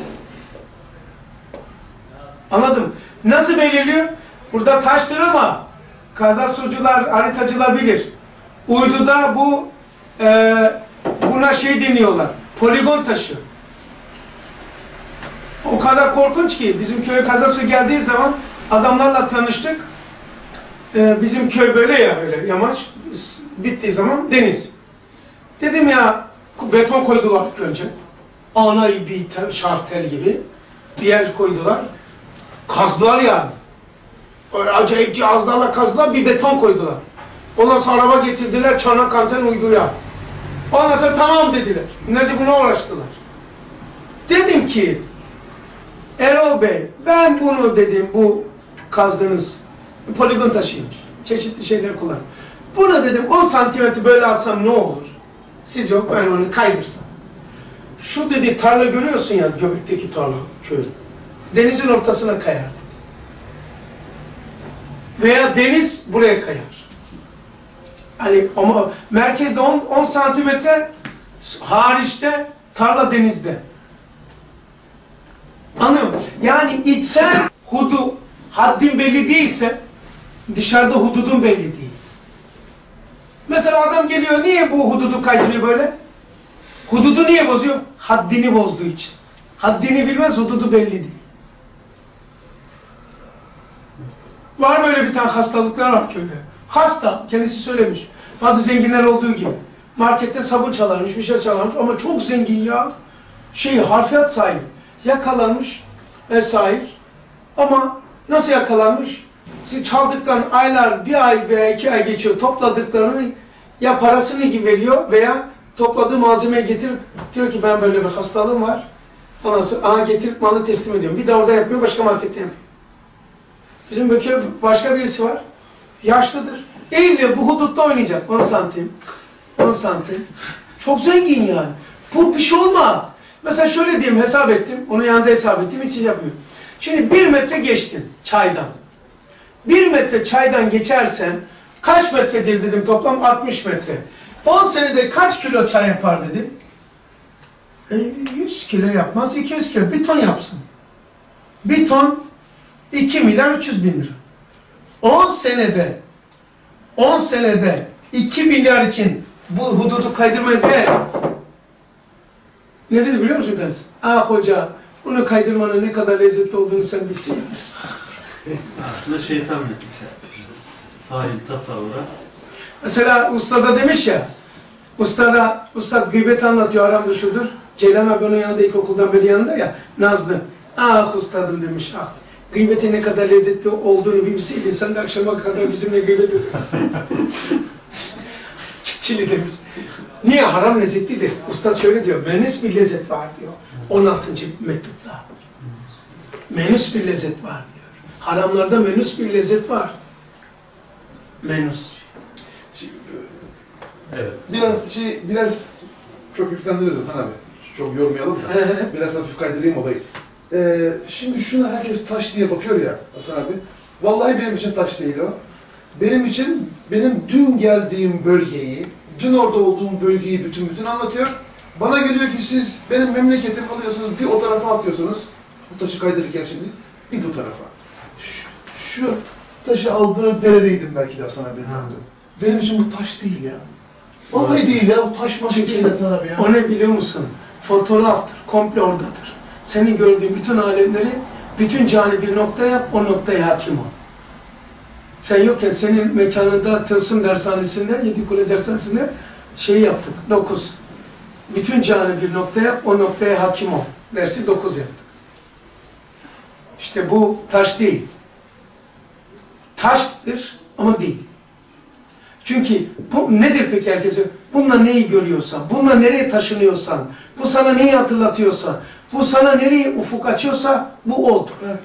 Anladım. Nasıl belirliyor? Burada taştır ama kazasucular, haritacılar bilir. Uyduda bu e, buna şey deniyorlar. Poligon taşı. O kadar korkunç ki bizim köye kazasu geldiği zaman adamlarla tanıştık. E, bizim köy böyle ya böyle yamaç. Bittiği zaman deniz. Dedim ya beton koydular önce. Ana bir tel, şarf tel gibi bir yer koydular. Kazdılar yani. Öyle acayip cihazlarla kazdılar, bir beton koydular. Ondan sonra araba getirdiler, çanak anten uyduya. Ondan sonra tamam dediler. Günlerce buna uğraştılar. Dedim ki, Erol Bey, ben bunu dedim, bu kazdığınız poligon taşıymış. Çeşitli şeyler kullan. Bunu dedim, on santimetre böyle alsam ne olur? Siz yok, ben onu kaydırsam. Şu dedi, tarla görüyorsun ya, Göbek'teki tarla, köy. Denizin ortasına kayar dedi. Veya deniz buraya kayar. Hani ama merkezde on santimetre, hariçte tarla denizde. Anlıyor musun? Yani içsel hudu, haddin belli değilse dışarıda hududun belli değil. Mesela adam geliyor, niye bu hududu kaydırıyor böyle? Hududu niye bozuyor? Haddini bozduğu için. Haddini bilmez, hududu belli değil. Var böyle bir tane hastalıklar var köyde. Hasta, kendisi söylemiş. Bazı zenginler olduğu gibi. Markette sabun çalarmış, bir şey çalarmış ama çok zengin ya. Şey, harfiyat sahibi. Yakalanmış vesaire. Ama nasıl yakalanmış? Çaldıktan aylar, bir ay veya iki ay geçiyor. Topladıklarını ya parasını gibi veriyor veya topladığı malzemeyi getirip diyor ki ben böyle bir hastalığım var. Ondan sonra aha getirip malı teslim ediyorum. Bir de orada yapıyor, başka markette yapıyor. Bizim böyle başka birisi var. Yaşlıdır. Eğiliyor, bu hudutta oynayacak. on santim. on santim. Çok zengin yani. Bu bir şey olmaz. Mesela şöyle diyeyim, hesap ettim. Onu yanında hesap ettim, hiç yapmıyorum. Şimdi bir metre geçtin çaydan. Bir metre çaydan geçersen kaç metredir dedim toplam? altmış metre. on senede kaç kilo çay yapar dedim. E, yüz kilo yapmaz, iki yüz kilo. Bir ton yapsın. Bir ton iki milyar üç yüz bin lira. on senede on senede iki milyar için bu hududu kaydırmaya değer. Ne dedi biliyor musun ders? Ah hoca, bunu kaydırmanın ne kadar lezzetli olduğunu sen bilsin. Aslında şeytan yapmış. Tahayyül, tasavvura. Mesela ustada demiş ya, ustada, ustad gıybet anlatıyor, aramda şudur. Ceylan abi onun yanında, ilkokuldan beri yanında ya, Nazlı. Ah ustadım demiş, ah. Gıybetin ne kadar lezzetli olduğunu bilseydin, sen de akşama kadar bizimle gıybet edin. Keçili demiş. Niye? Haram lezzetlidir. Ustad şöyle diyor, menüs bir lezzet var diyor. on altıncı mektupta. Menüs bir lezzet var diyor. Haramlarda menüs bir lezzet var. Menüs. Evet. Biraz şey, biraz çok yüklendiniz Hasan abi. Çok yormayalım da. Biraz hafif kaydırayım olayı. Ee, şimdi şuna herkes taş diye bakıyor ya Hasan abi. Vallahi benim için taş değil o. Benim için, benim dün geldiğim bölgeyi, dün orada olduğum bölgeyi bütün bütün anlatıyor. Bana geliyor ki siz benim memleketim alıyorsunuz, bir o tarafa atıyorsunuz. Bu taşı kaydırırken şimdi, bir bu tarafa. Şu, şu taşı aldığı deredeydim belki de Hasan abi. Benim için bu taş değil ya. Vallahi değil ya, bu taş maşı değil Hasan abi ya. O ne biliyor musun? Fotoğraftır, komple oradadır. Senin gördüğün bütün alemleri, bütün cani bir noktaya yap, o noktaya hakim ol. Sen yokken senin mekanında, Tılsım dershanesinde, Yedikule dershanesinde şey yaptık, dokuz. Bütün cani bir noktaya yap, o noktaya hakim ol. Dersi dokuz yaptık. İşte bu taş değil. Taştır ama değil. Çünkü bu nedir peki herkese? Bununla neyi görüyorsan, bununla nereye taşınıyorsan, bu sana neyi hatırlatıyorsa, bu sana nereye ufuk açıyorsa bu oldu. Evet.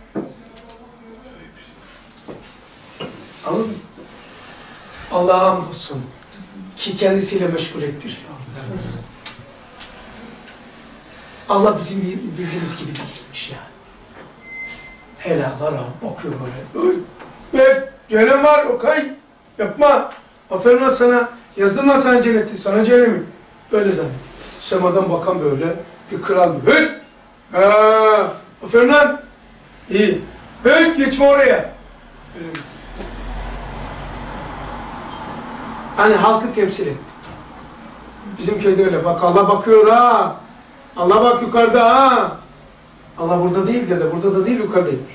Anladın mı? Allah'a hamdolsun ki kendisiyle meşgul ettiriyor. Allah bizim bildiğimiz gibi değilmiş yani. Helalara bakıyor böyle. Öy, evet, gene var okay. Yapma. Aferin lan sana. Yazdım lan sana cenneti. Sana cehennemi. Böyle zannediyor. Semadan bakan böyle bir kral gibi. Hıt! Haa! Aferin lan. İyi. Hıt! Geçme oraya. Öyle bitti. Hani halkı temsil etti. Bizim köyde öyle. Bak Allah bakıyor ha. Allah bak yukarıda ha. Allah burada değil dedi. Burada da değil yukarıdaymış.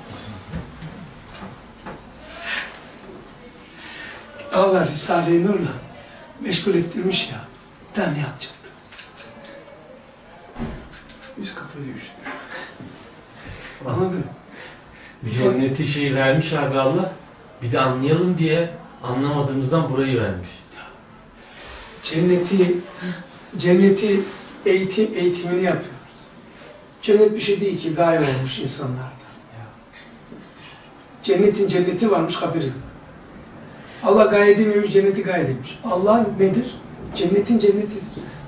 Allah Risale-i Nur'la meşgul ettirmiş ya. Ben ne yapacaktım? Biz kafayı üşütmüş. Anladın mı? Cenneti şey vermiş abi Allah. Bir de anlayalım diye anlamadığımızdan burayı vermiş. Cenneti, cenneti eğitim, eğitimini yapıyoruz. Cennet bir şey değil ki, gaye olmuş insanlarda. Cennetin cenneti varmış, haberi yok. Allah gaye demiyormuş, cenneti gaye demiş. Allah nedir? Cennetin cennetidir.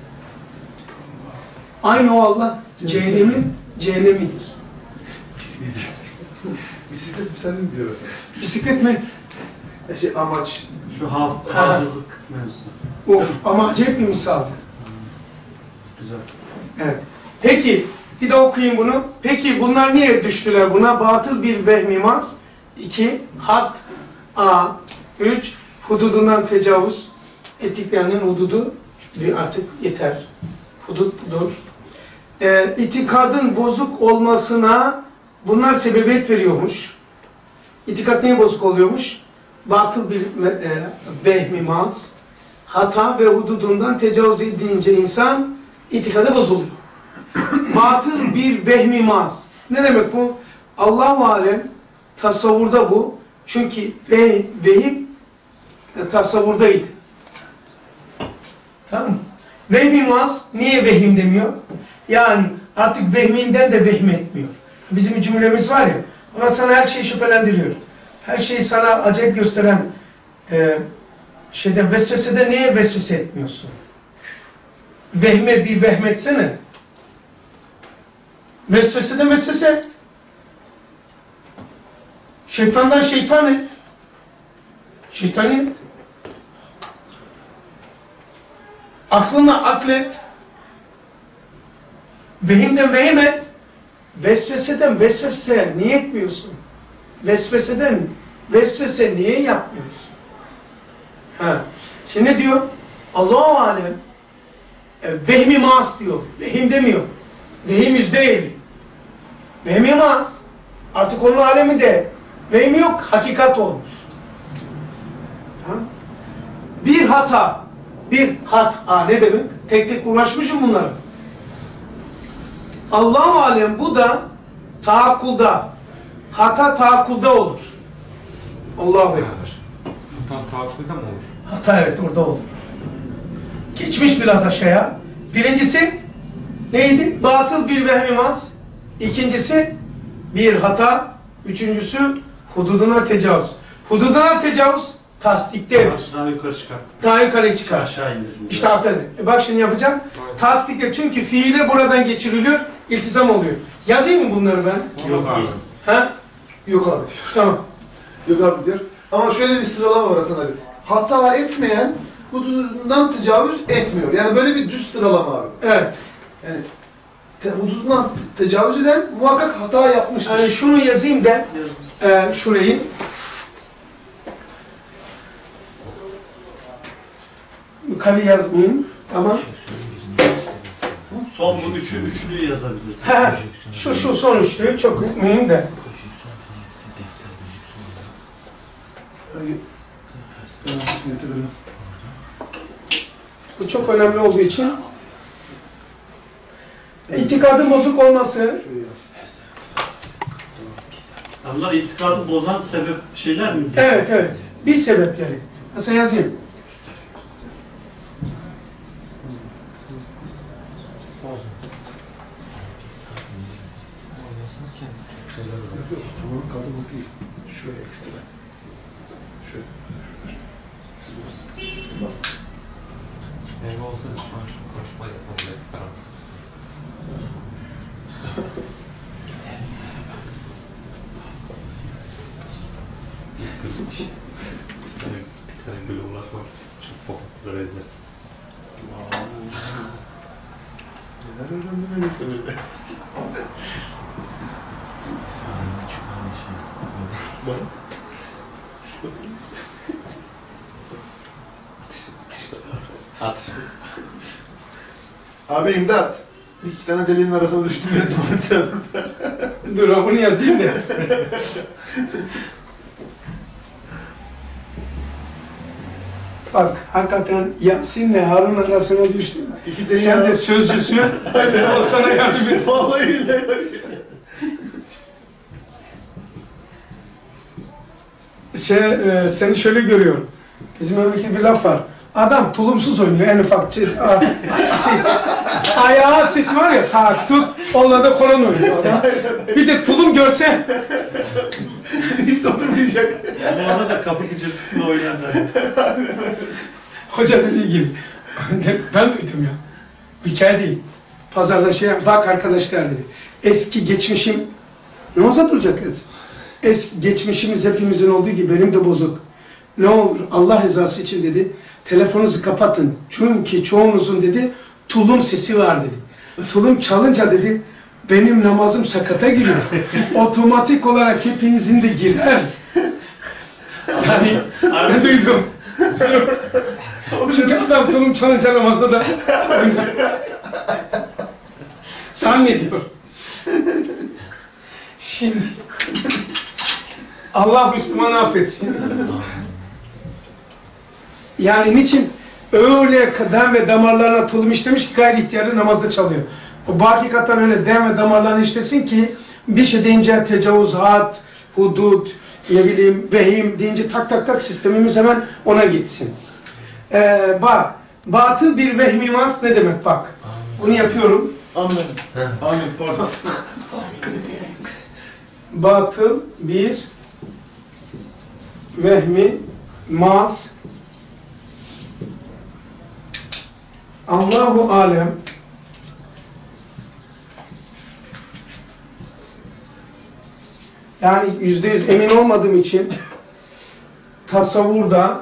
Aynı o Allah, cehennemin cehennemidir. Bisiklet. Bisiklet sen mi diyorsun? Bisiklet mi? E şey, amaç. Şu haf hafızlık mevzusu. Of, ama acayip bir misaldı. Güzel. Evet. Peki, bir de okuyayım bunu. Peki bunlar niye düştüler buna? Batıl bir vehmimaz. İki, had. A. Üç, hududundan tecavüz ettiklerinin hududu bir artık yeter. Hudut budur. Ee, itikadın bozuk olmasına bunlar sebebiyet veriyormuş. İtikat neye bozuk oluyormuş? Batıl bir e, vehmimaz, hata ve hududundan tecavüz edince insan itikadı bozuluyor. Batıl bir vehmimaz. Ne demek bu? Allah-u Alem tasavvurda bu. Çünkü ve, vehim e, tasavvurdaydı. Tamam mı? Vehmimaz niye vehim demiyor? Yani artık vehminden de vehm etmiyor. Bizim bir cümlemiz var ya, ona sana her şeyi şüphelendiriyor. Her şeyi sana acayip gösteren Ee, şeyden vesvesede neye vesvese etmiyorsun? Vehme bir vehmetsene. Vesveseden vesvese et. Şeytandan şeytan et. Şeytan et. Aklınla aklet. Vehimden vehim et. Vesveseden vesvese niye etmiyorsun? Vesveseden vesvese niye yapmıyorsun? Ha. Şimdi ne diyor? Allah-u Alem e, vehmi maas diyor. Vehim demiyor. Vehim yüzde elli. Vehmi maas. Artık onun alemi de vehim yok. Hakikat olmuş. Ha? Bir hata. Bir hata ne demek? Tek tek uğraşmışım bunları. Allah-u Alem bu da taakkulda. Hata taakkulda olur. Allah'a bekler. Hata taakkulde mi olur? Hata evet orada olur. Geçmiş biraz aşağıya. Birincisi neydi? Batıl bir vehmimaz. İkincisi bir hata. Üçüncüsü hududuna tecavüz. Hududuna tecavüz tasdiktedir. Daha yukarı çıkarttı. Daha yukarı çıkar. Aşağı indirdim. İşte hata. E bak şimdi yapacağım. Tasdikte çünkü fiile buradan geçiriliyor. İltizam oluyor. Yazayım mı bunları ben? Yok abi. Ha? Yok abi diyor. Tamam. Yok abi diyor. Ama şöyle bir sıralama var Hasan abi. Hata etmeyen hududundan tecavüz etmiyor. Yani böyle bir düz sıralama abi. Evet. Yani te, hududundan te- tecavüz eden muhakkak hata yapmıştır. Yani şunu yazayım da e, şurayı. Yukarı yazmayayım. Tamam. Son bu üçü, üçlüyü yazabiliriz. Ha, şu şu son üçlüyü çok mühim de. Bu çok önemli olduğu için itikadın bozuk olması. Onlar itikadı bozan sebep şeyler mi? Evet evet. Bir sebepleri. Mesela yazayım. Yok, tamam kadın bu değil. Şuraya ekstra. Şöyle. Bak. Ev olsaydı şu an şu konuşmayı yapabilirdik aramızda. Biz gülü için. Bir tane güle ulaşmak için çok boklar edeceğiz. Neler öğrendin öyle söyle. At. Abi imdat. Bir iki tane delinin arasına düştüm ya tuvalete. Dur bunu yazayım da. Bak hakikaten Yasin'le Harun arasına düştüm. İki deli Sen ya. de sözcüsün. O sana yardım etsin. Vallahi billahi. Şey, e, seni şöyle görüyorum. Bizim memlekette bir laf var. Adam tulumsuz oynuyor en ufak şey, a, şey, ayağı sesi var ya tak tut onunla da kolan oynuyor adam. Bir de tulum görse Hiç oturmayacak. Bu arada kapı gıcırtısını oynarlar. hoca dediği gibi. Ben duydum ya. Hikaye değil. Pazarda şey bak arkadaşlar dedi. Eski geçmişim namaza duracak kız. Eski geçmişimiz hepimizin olduğu gibi benim de bozuk. Ne olur Allah rızası için dedi. Telefonunuzu kapatın. Çünkü çoğunuzun dedi tulum sesi var dedi. Tulum çalınca dedi benim namazım sakata giriyor. Otomatik olarak hepinizin de girer. Yani ben duydum. Çünkü adam tulum çalınca namazda da zannediyor. Şimdi Allah Müslümanı affetsin. Yani niçin? Öyle dem ve damarlarına tulum işlemiş ki gayri ihtiyarı namazda çalıyor. O hakikaten öyle dem ve damarlarına işlesin ki bir şey deyince tecavüzat, hudud, ne bileyim vehim deyince tak tak tak sistemimiz hemen ona gitsin. Ee, bak, batıl bir vehmimaz ne demek bak. Bunu yapıyorum. Amin. Amin pardon. Batıl bir vehmi maz Allahu alem yani yüzde yüz emin olmadığım için tasavvurda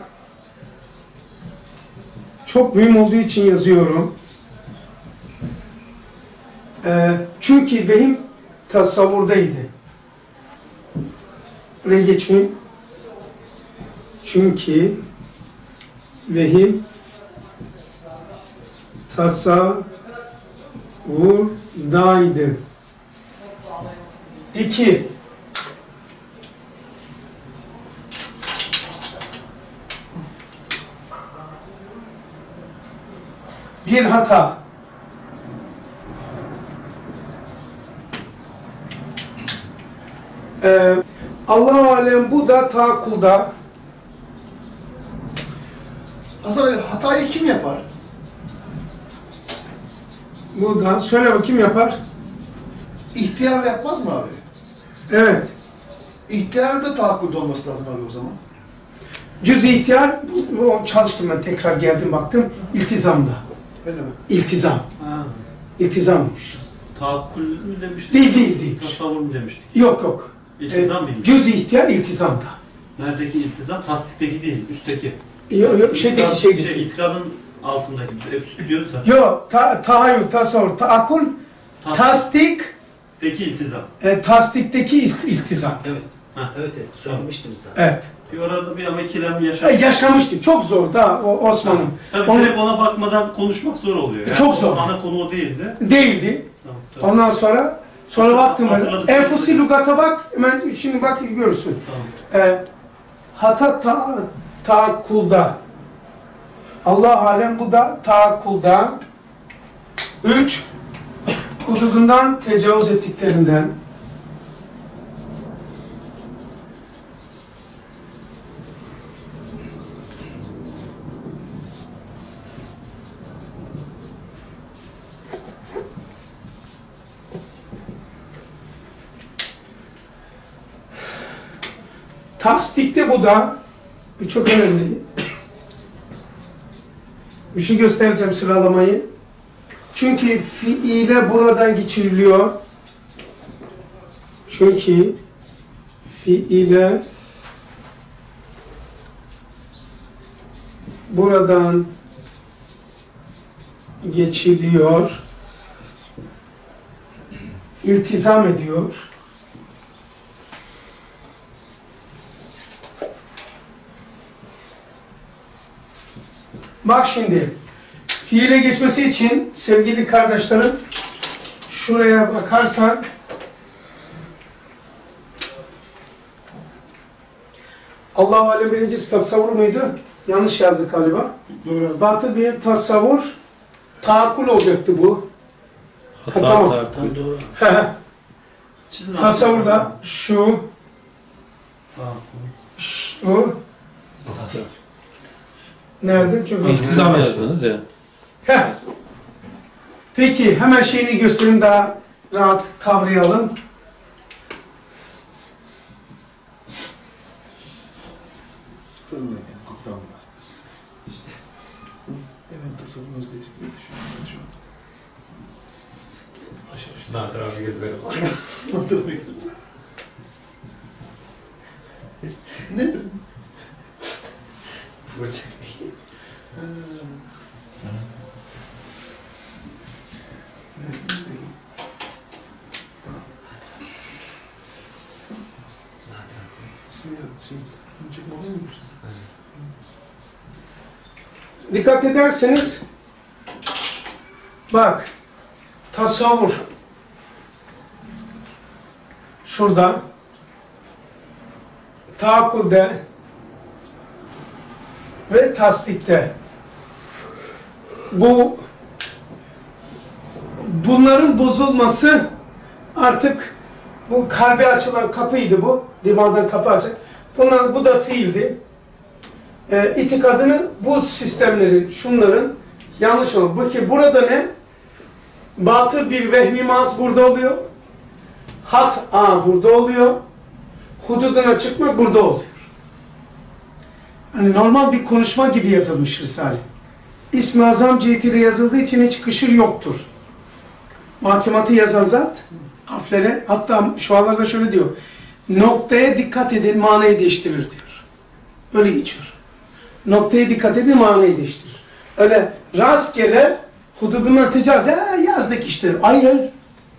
çok mühim olduğu için yazıyorum. Ee, çünkü vehim tasavvurdaydı. Buraya geçmeyeyim. Çünkü vehim tasavvurdaydı. İki. Bir hata. Ee, Allah-u Alem bu da taakkulda. Hasan abi, hatayı kim yapar? Bu da söyle bakayım yapar. İhtiyar yapmaz mı abi? Evet. İhtiyarda tahakkülde olması lazım abi o zaman. Cüz-i ihtiyar, bu, bu çalıştım ben, tekrar geldim baktım. İltizamda. Öyle mi? İltizam. Ha. İltizammış. Tahakkül mü demiştik? Değil, değil, değil. Tasavvur mu demiştik? Yok yok. İltizam Ee, mıymış? Cüz-i ihtiyar iltizamda. Neredeki iltizam? Tasdikteki değil, üstteki. Yok yok, şeydeki İtikad- şeydeki. Şey, itikadın altındaki. Biz hep üst diyoruz da. Yok, ta, tahayyül, tasavvur, taakkul, Tasdik. tasdik, Deki iltizam. e, tasdikteki ist- iltizam. Evet. Ha. Evet, evet. Söylemiştiniz daha. Evet. Bir orada bir ama ikilem E, yaşamış. yaşamıştık. Çok zor da o Osman'ın. Tabii Onu- direkt ona bakmadan konuşmak zor oluyor. Yani Çok zor. o ana konu o değildi. Değildi. Tamam, tamam. Ondan sonra sonra baktım ben. Hatırladık. Enfusi lugata bak. Hemen şimdi bak görürsün. Tamam. Ee, hata ta, taakkulda. Allah alem bu da taakkulda. Üç, hududundan tecavüz ettiklerinden. Tasdikte bu da, bu çok önemli. Bir şey göstereceğim sıralamayı. Çünkü fiile buradan geçiriliyor. Çünkü fiile buradan geçiliyor. İltizam ediyor. Bak şimdi, fiile geçmesi için sevgili kardeşlerim, şuraya bakarsan, Allah-u Alem birincisi tasavvur muydu? Yanlış yazdık galiba. Doğru. Batı bir tasavvur, taakkul olacaktı bu. Hata, tamam. taakkul. Tam doğru. Çizin Tasavvurda şu, Tahakkül. şu, nerede? Çok İltizam yazdınız ya. Heh. Peki hemen şeyini göstereyim daha rahat kavrayalım. Evet, tasavvur özdeşlik. Şu an. Nadir abi geldi benim. Ne dedim? Dikkat ederseniz bak tasavvur şurada taakkulde ve tasdikte bu bunların bozulması artık bu kalbe açılan kapıydı bu. Dimağdan kapı açık. Bunlar, bu da fiildi. E, itikadının bu sistemlerin, şunların yanlış olur. Bu ki burada ne? Batıl bir vehmi maz burada oluyor. Hat a burada oluyor. Hududuna çıkmak burada oluyor. Hani normal bir konuşma gibi yazılmış Risale. İsmi Azam cihetiyle yazıldığı için hiç kışır yoktur. Muhakematı yazan zat harflere, hatta şualarda şöyle diyor. Noktaya dikkat edin, manayı değiştirir diyor. Öyle geçiyor. Noktaya dikkat edin, manayı değiştirir. Öyle rastgele hududundan tecavüz, ya yazdık işte. Hayır hayır.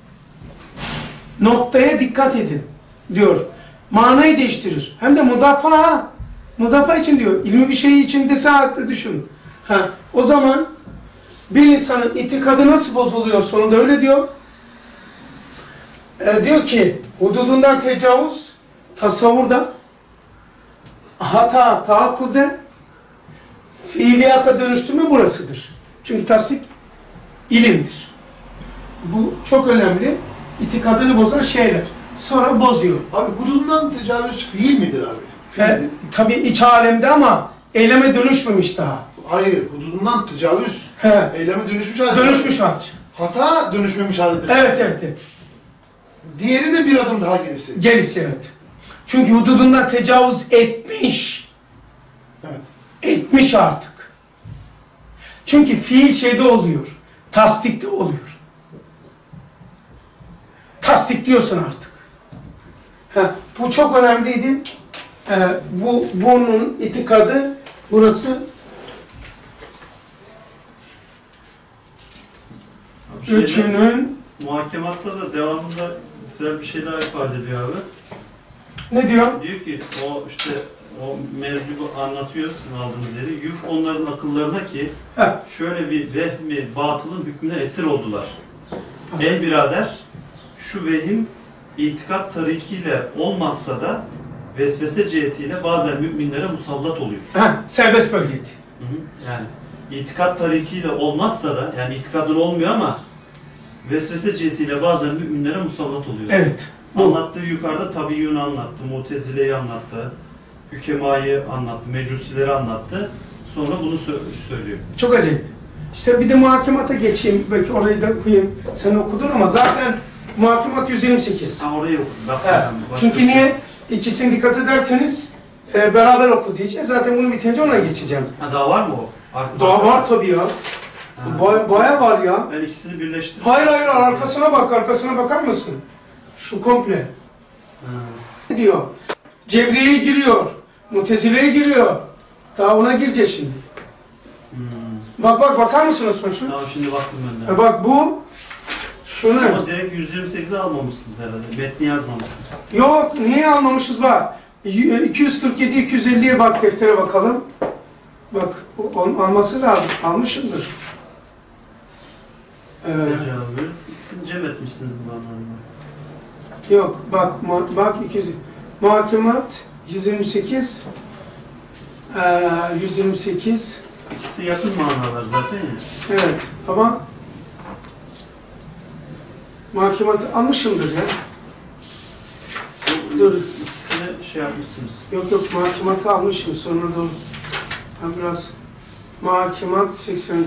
Noktaya dikkat edin diyor. Manayı değiştirir. Hem de mudafa. Mudafa için diyor. İlmi bir şey için dese hatta düşün. Ha, o zaman bir insanın itikadı nasıl bozuluyor sonunda öyle diyor. E, diyor ki hududundan tecavüz tasavvurda, hata taakkude, fiiliyata dönüştürme burasıdır. Çünkü tasdik ilimdir. Bu çok önemli. İtikadını bozan şeyler. Sonra bozuyor. Abi hududundan tecavüz fiil midir abi? Fiil. E, tabii iç alemde ama eyleme dönüşmemiş daha. Hayır, hududundan tecavüz. He. Eyleme dönüşmüş halidir. Dönüşmüş hali. Hata dönüşmemiş halidir. Evet evet evet. Diğeri de bir adım daha gerisi. Gerisi evet. Çünkü hududundan tecavüz etmiş. Evet. Etmiş artık. Çünkü fiil şeyde oluyor. Tasdikte oluyor. Tasdikliyorsun artık. Ha, bu çok önemliydi. Ee, bu bunun itikadı burası. Şeyde, Üçünün muhakematta da devamında güzel bir şey daha ifade ediyor abi. ne diyor? Diyor ki o işte o mevzu anlatıyor sizin aldığınız yeri. Yuf onların akıllarına ki Heh. şöyle bir vehmi batılın hükmüne esir oldular. Ey birader şu vehim itikat tarikiyle olmazsa da vesvese cihetiyle bazen müminlere musallat oluyor. Ha, serbest bölgeydi. Hı hı. Yani itikat tarikiyle olmazsa da yani itikadın olmuyor ama vesvese cihetiyle bazen müminlere musallat oluyor. Evet. Bu. Anlattığı yukarıda tabiyyunu anlattı, Mutezile'yi anlattı, Hükemayı anlattı, Mecusileri anlattı. Sonra bunu sö- söylüyor. Çok acayip. İşte bir de muhakemata geçeyim. Belki orayı da okuyayım. Sen okudun ama zaten muhakemat yüz yirmi sekiz. Ha orayı okudum. Bak, Evet. başka Çünkü bir şey. niye? İkisini dikkat ederseniz e, beraber oku diyeceğiz. Zaten bunu bitince ona geçeceğim. Ha daha var mı o? Ar- Daha arka- var tabii ya. Ha. Baya, baya var ya. Ben ikisini birleştirdim. Hayır hayır arkasına bak, arkasına bakar mısın? Şu komple. Ha. Ne diyor? Cebriye'ye giriyor. Mutezile'ye giriyor. Daha ona gireceğiz şimdi. Hmm. Bak bak bakar mısın Osman şu? Tamam şimdi baktım ben de. E bak bu şunu. Ama direkt yüz yirmi sekize almamışsınız herhalde. Metni yazmamışsınız. Yok niye almamışız bak. iki yüz kırk yedi iki yüz elliye bak deftere bakalım. Bak onun alması lazım. Almışımdır. Ee, Tecavüz. İkisini cem etmişsiniz bu anlamda. yok bak ma- bak iki yüz muhakemat yüz yirmi sekiz ee, yüz yirmi sekiz İkisi yakın manalar zaten ya. evet ama muhakematı almışımdır ya. Dur. İkisini şey yapmışsınız. Yok yok muhakematı almışım sonra doğru. Ben biraz muhakemat seksen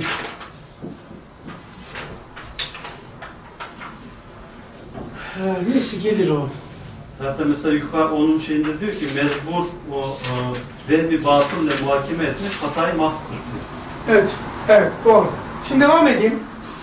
Ha, neyse gelir o. Zaten mesela yukarı onun şeyinde diyor ki mezbur o, o vehmi batıl ile muhakeme etmek hatayı mahstır diyor. Evet, evet doğru. Şimdi devam edeyim.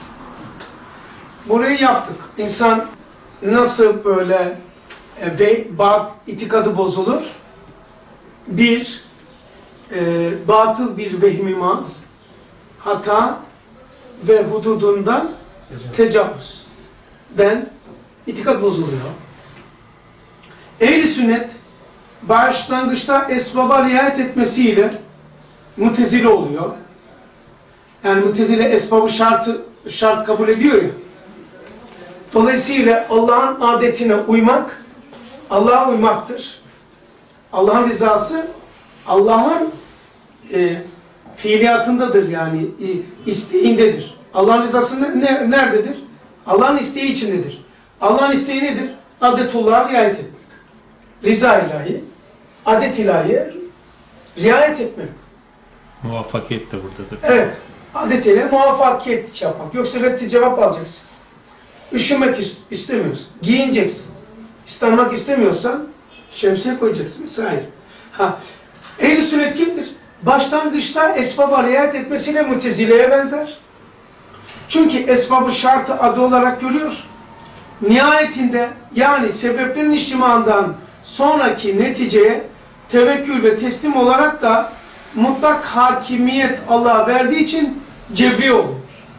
Burayı yaptık. İnsan nasıl böyle e, ve bat, itikadı bozulur? Bir, e, batıl bir vehmi maz, hata ve hududundan tecavüz. Ben itikat bozuluyor. Ehl-i sünnet başlangıçta esbaba riayet etmesiyle mutezile oluyor. Yani mutezile esbabı şartı şart kabul ediyor ya. Dolayısıyla Allah'ın adetine uymak Allah'a uymaktır. Allah'ın rızası Allah'ın e, fiiliyatındadır yani e, isteğindedir. Allah'ın rızası ne, nerededir? Allah'ın isteği içindedir. Allah'ın isteği nedir? Adetullah'a riayet etmek. Rıza ilahi, adet ilahiye riayet etmek. Muvaffakiyet de buradadır. Evet, adetiyle muvaffakiyet yapmak. Yoksa reddi cevap alacaksın. Üşümek istemiyorsun, giyineceksin. İstanmak istemiyorsan şemsiye koyacaksın vesaire. Ha, Ehl-i sünnet kimdir? Başlangıçta esbaba riayet etmesiyle Mutezile'ye benzer. Çünkü esbabı şartı adı olarak görüyor. Nihayetinde yani sebeplerin içtimağından sonraki neticeye tevekkül ve teslim olarak da mutlak hakimiyet Allah'a verdiği için cebri oluyor.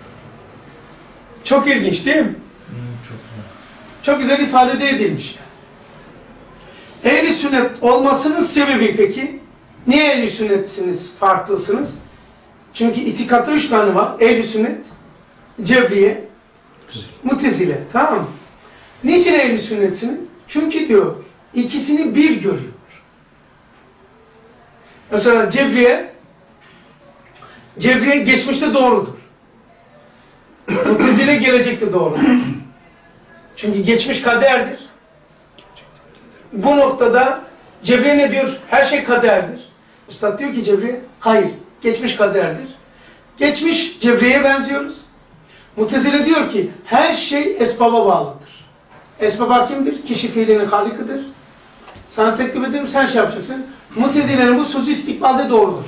Çok ilginç değil mi? Hmm, çok güzel. Çok güzel ifade edilmiş. Ehl-i sünnet olmasının sebebi peki? Niye ehl-i sünnetsiniz, farklısınız? Çünkü itikatta üç tane var. Ehl-i sünnet, Cebriye, Mutezile. Tamam mı? Niçin ehl-i sünnetsiniz? Çünkü diyor, ikisini bir görüyor. Mesela Cebriye, Cebriye geçmişte doğrudur. Mutezile gelecekte doğrudur. Çünkü geçmiş kaderdir. Bu noktada Cebriye ne diyor? Her şey kaderdir. Üstad diyor ki Cebriye, hayır, geçmiş kaderdir. Geçmiş Cebriye'ye benziyoruz. Mutezile diyor ki her şey esbaba bağlıdır. Esbab kimdir? Kişi fiilinin halikıdır. Sana teklif ederim, sen şey yapacaksın. Mutezile'nin bu sözü istikbalde doğrudur.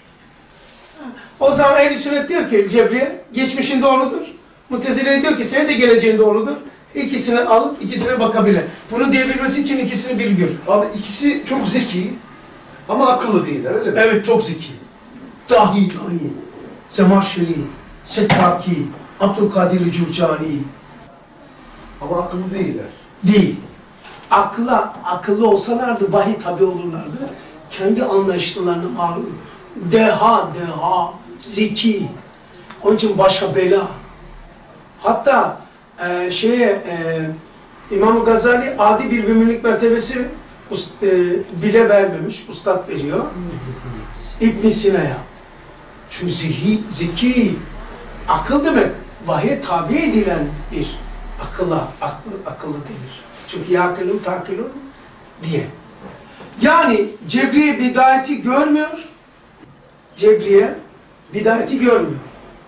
O zaman ehl-i sünnet diyor ki Cebriye, geçmişin doğrudur. Mutezile diyor ki senin de geleceğin doğrudur. İkisini alıp ikisine bakabilir. Bunu diyebilmesi için ikisini bir gör. Abi ikisi çok zeki ama akıllı değiller öyle mi? Evet, çok zeki. Dahi dahi. Zemahşeri, Settaki, Abdülkadir Cürcani. Ama akıllı değiller. Değil. Akla, akıllı olsalardı vahiy tabi olurlardı. Kendi anlayışlarını malum. Deha, deha, zeki. Onun için başa bela. Hatta e, şeye e, İmam Gazali adi bir müminlik mertebesi ust, e, bile vermemiş. Ustad veriyor. İbn Sina'ya. Çünkü zeki, zeki, akıl demek vahiy tabi edilen bir akılla, aklı, akıllı denir. Çünkü yakılun takilun diye. Yani Cebriye bidayeti görmüyor. Cebriye bidayeti görmüyor.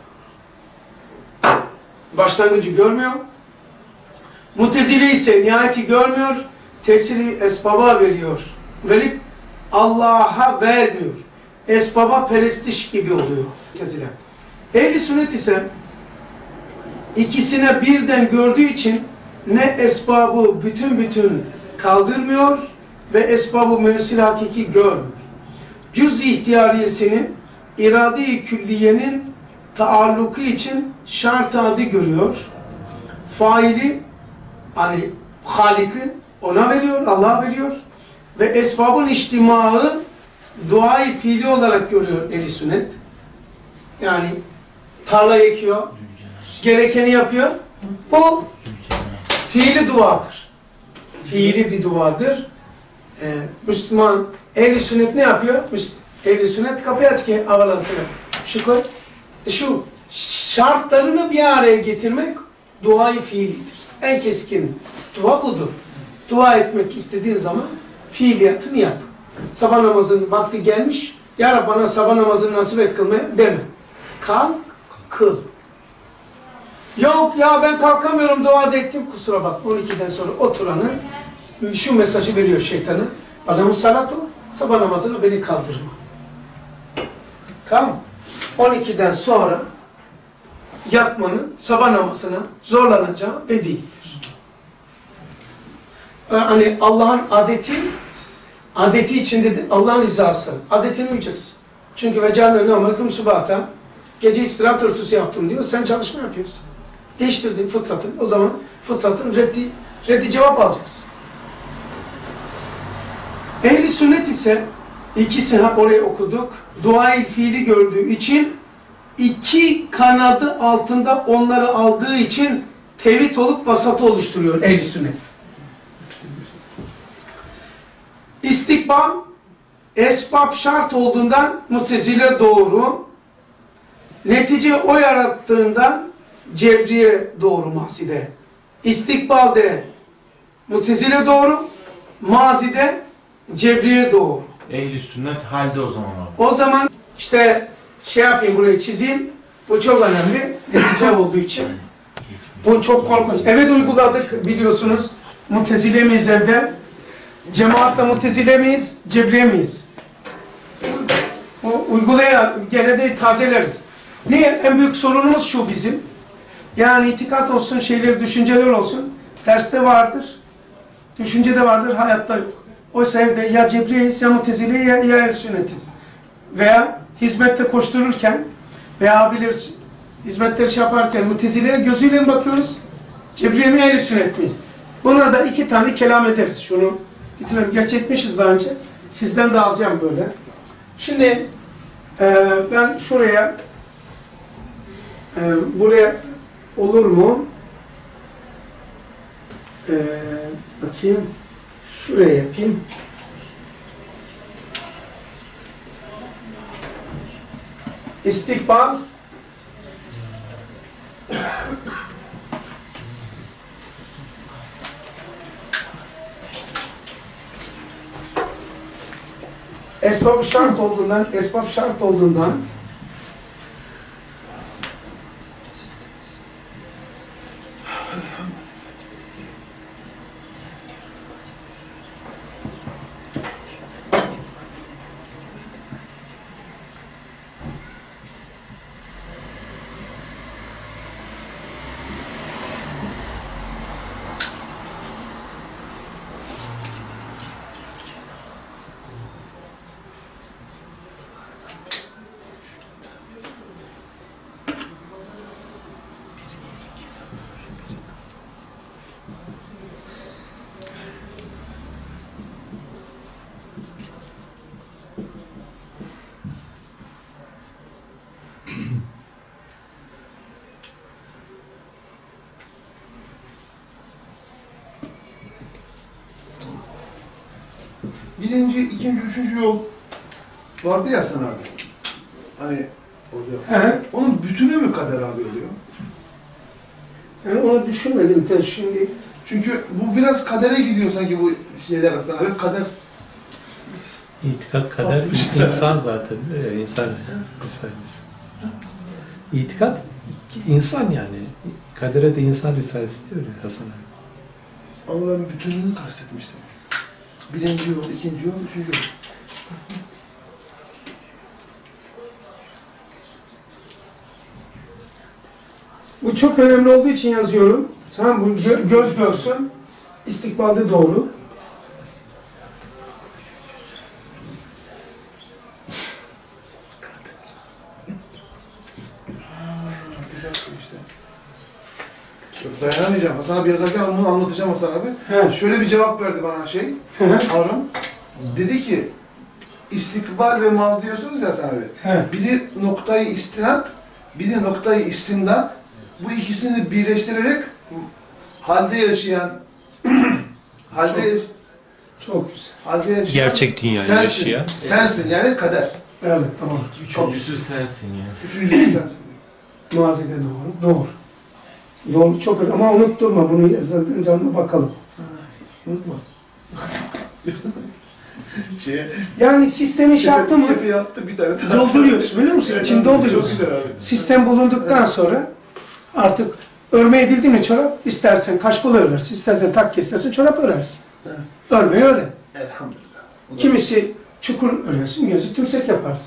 Başlangıcı görmüyor. Mutezile ise nihayeti görmüyor. Tesiri esbaba veriyor. Verip Allah'a vermiyor. Esbaba perestiş gibi oluyor Mutezile. Ehl-i sünnet ise ikisine birden gördüğü için ne esbabı bütün bütün kaldırmıyor ve esbabı müessil hakiki görmüyor. Cüz-i ihtiyariyesini irade-i külliyenin taalluku için şart-ı adi görüyor. Faili hani Halik'i ona veriyor, Allah'a veriyor ve esbabın içtimaı duayı fiili olarak görüyor ehl-i sünnet. Yani tarla ekiyor, gerekeni yapıyor. Bu fiili duadır. Fiili bir duadır. Ee, Müslüman ehl-i sünnet ne yapıyor? Ehl-i sünnet kapıyı aç ki avalansın. Şu koy. Şu şartlarını bir araya getirmek duayı fiilidir. En keskin dua budur. Dua etmek istediğin zaman fiiliyatını yap. Sabah namazının vakti gelmiş. Ya Rabbi bana sabah namazını nasip et kılmaya deme. Kalk, kıl. Yok ya ben kalkamıyorum dua da ettim kusura bak. on ikiden sonra oturanın şu mesajı veriyor şeytana. Bana musallat ol. Sabah namazını beni kaldırma. Tamam. on ikiden sonra yatmanın sabah namazına zorlanacağı bedidir. Hani Allah'ın adeti adeti içindedir. Allah'ın rızası. Adetini uyacaksın. Çünkü ve canlı namazım subahta gece istirahat örtüsü yaptım diyor. Sen çalışma yapıyorsun. Değiştirdin fıtratın. O zaman fıtratın reddi, reddi cevap alacaksın. Ehl-i sünnet ise ikisini oraya okuduk. Dua-i fiili gördüğü için iki kanadı altında onları aldığı için tevhid olup vasatı oluşturuyor ehl-i sünnet. İstikbal esbab şart olduğundan Mutezile doğru, netice o yarattığından Cebriye doğru mazide. İstikbalde Mutezile doğru, mazide Cebriye doğru. Ehl-i sünnet halde o zaman abi. O zaman işte şey yapayım burayı çizeyim. Bu çok önemli. Netice olduğu için. Bu çok korkunç. Evet uyguladık biliyorsunuz. Mutezile miyiz evde? Cemaatle Mutezile miyiz? Cebriye miyiz? uygulayan, gene de tazeleriz. Niye? En büyük sorunumuz şu bizim. Yani itikat olsun, şeyler, düşünceler olsun. Derste vardır, düşüncede vardır, hayatta yok. Oysa evde ya Cebriyeyiz, ya Mutezileyiz, ya, ya El Sünnetiz. Veya hizmette koştururken veya abiler hizmetleri şey yaparken Mutezile'ye gözüyle mi bakıyoruz? Cebriye mi, El Sünnet miyiz? Buna da iki tane kelam ederiz. Şunu bitirelim. Gerçi etmişiz daha önce. Sizden de alacağım böyle. Şimdi e, ben şuraya e, buraya olur mu? E, bakayım. Şuraya yapayım. İstikbal esbab şart olduğundan esbab şart olduğundan Birinci, ikinci, üçüncü yol vardı ya Hasan abi. Hani orada. he, Onun bütünü mü kader abi oluyor? yani onu düşünmedim de şimdi. Çünkü bu biraz kadere gidiyor sanki bu şeyler Hasan abi. Kader. İtikat kader insan zaten diyor ya, insan risalesi. İtikat insan yani. Kadere de insan risalesi diyor ya Hasan abi. Ama ben bütününü kastetmiştim. Birinci yol, ikinci yol, üçüncü yol. Bu çok önemli olduğu için yazıyorum. Tamam, bu gö göz görsün. İstikbalde doğru. Bir dakika işte. Yok, dayanamayacağım. Hasan abi yazarken bunu anlatacağım Hasan abi. He. Şöyle bir cevap verdi bana şey. Harun. Dedi ki istikbal ve maz diyorsunuz ya Hasan abi. He. Biri noktayı istinat, biri noktayı istimdat. Bu ikisini birleştirerek halde yaşayan halde yaş- Çok güzel. halde yaşayan Gerçek dünyayı sensin. yaşayan. Sensin yani kader. Evet, tamam. Üçüncüsü sensin yani. Üçüncüsü sensin. Mazide doğru. Doğru. Zor, çok önemli. Ama unutturma, bunu yazarken canına bakalım. Unutma. Şeye, Yani sistemi şey yaptı mı? Kefeye attı bir tane. Dolduruyorsun, biliyor musun? Evet, İçini evet, dolduruyorsun. çok güzel abi. Sistem bulunduktan sonra artık örmeyi bildin mi çorap? İstersen kaşkol örersin, istersen takke, istersen çorap örersin. Evet. Örmeyi öğren. Elhamdülillah. O da- Kimisi çukur örersin, gözü tümsek yaparsın.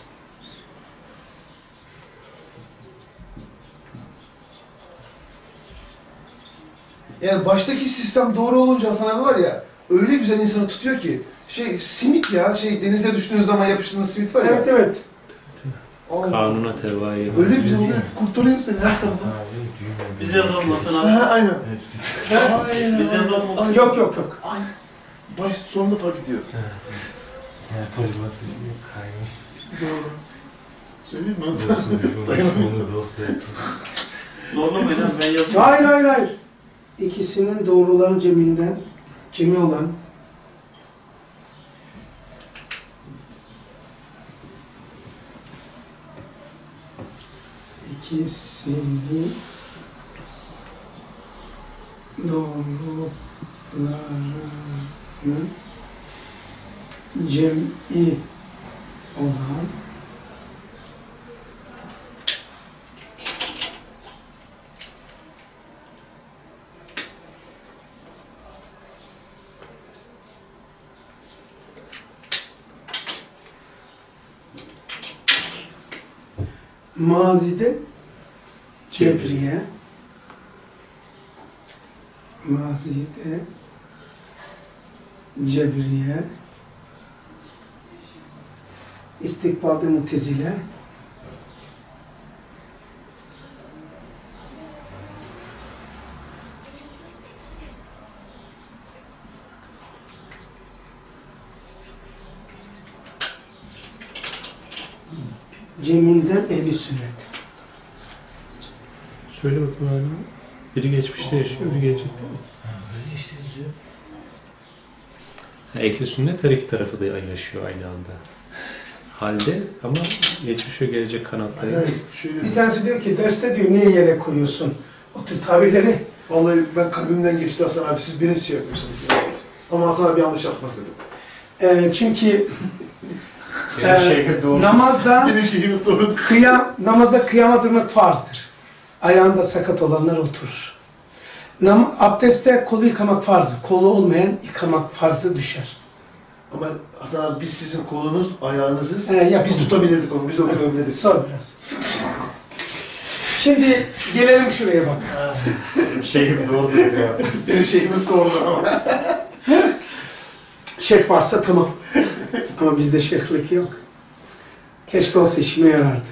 Yani baştaki sistem doğru olunca Hasan abi var ya, öyle güzel insanı tutuyor ki, şey simit ya, şey denize düştüğünüz zaman yapıştığınız simit var ya. Evet, evet. Allah. Kanuna tevayi. Öyle güzel oluyor ki kurtarıyor seni her taraftan. Biz yazalım Hasan Ha, abi. aynen. Aynen. Biz yazalım. Aynen. Yok, yok, yok. Aynen. Baş sonunda fark ediyor. Yani polimatı kaymış. Doğru. Söyleyeyim mi? Düşmanı dosya. Zorlamayın abi, ben yazayım. Hayır, hayır, hayır. İkisinin doğruların ceminden, cemi olan ikisinin doğrularının cem'i olan mazide cebriye, mazide cebriye, istikbalde mutezile, ceminden ehli sünnet. Söyle bakayım abi. Biri geçmişte yaşıyor, biri gelecekte mi? Böyle işte yazıyor. Ehli sünnet her iki tarafı da yaşıyor aynı anda. Halde ama geçmiş ve gelecek kanatları. Evet, şöyle. Bir tanesi diyor ki derste diyor niye yere koyuyorsun o tür tabirleri? Vallahi ben kalbimden geçti Hasan abi. Siz beni şey yapıyorsunuz. Ama Hasan abi yanlış yapmaz dedim. Ee, çünkü Benim e, şeyim doğru. namazda Benim şeyim doğru. kıyam, namazda kıyama durmak farzdır. Ayağında sakat olanlar oturur. Nam abdestte kolu yıkamak farzdır. Kolu olmayan yıkamak farzdır, düşer. Ama Hasan abi biz sizin kolunuz, ayağınızız. He, yap. Biz tutabilirdik onu, biz okuyabilirdik. Sor biraz. Şimdi gelelim şuraya bak. Benim şeyim doğrudur ya. Benim şeyim doğru ama. Şeyh varsa tamam. Ama bizde şeyhlik yok. Keşke olsa işime yarardı.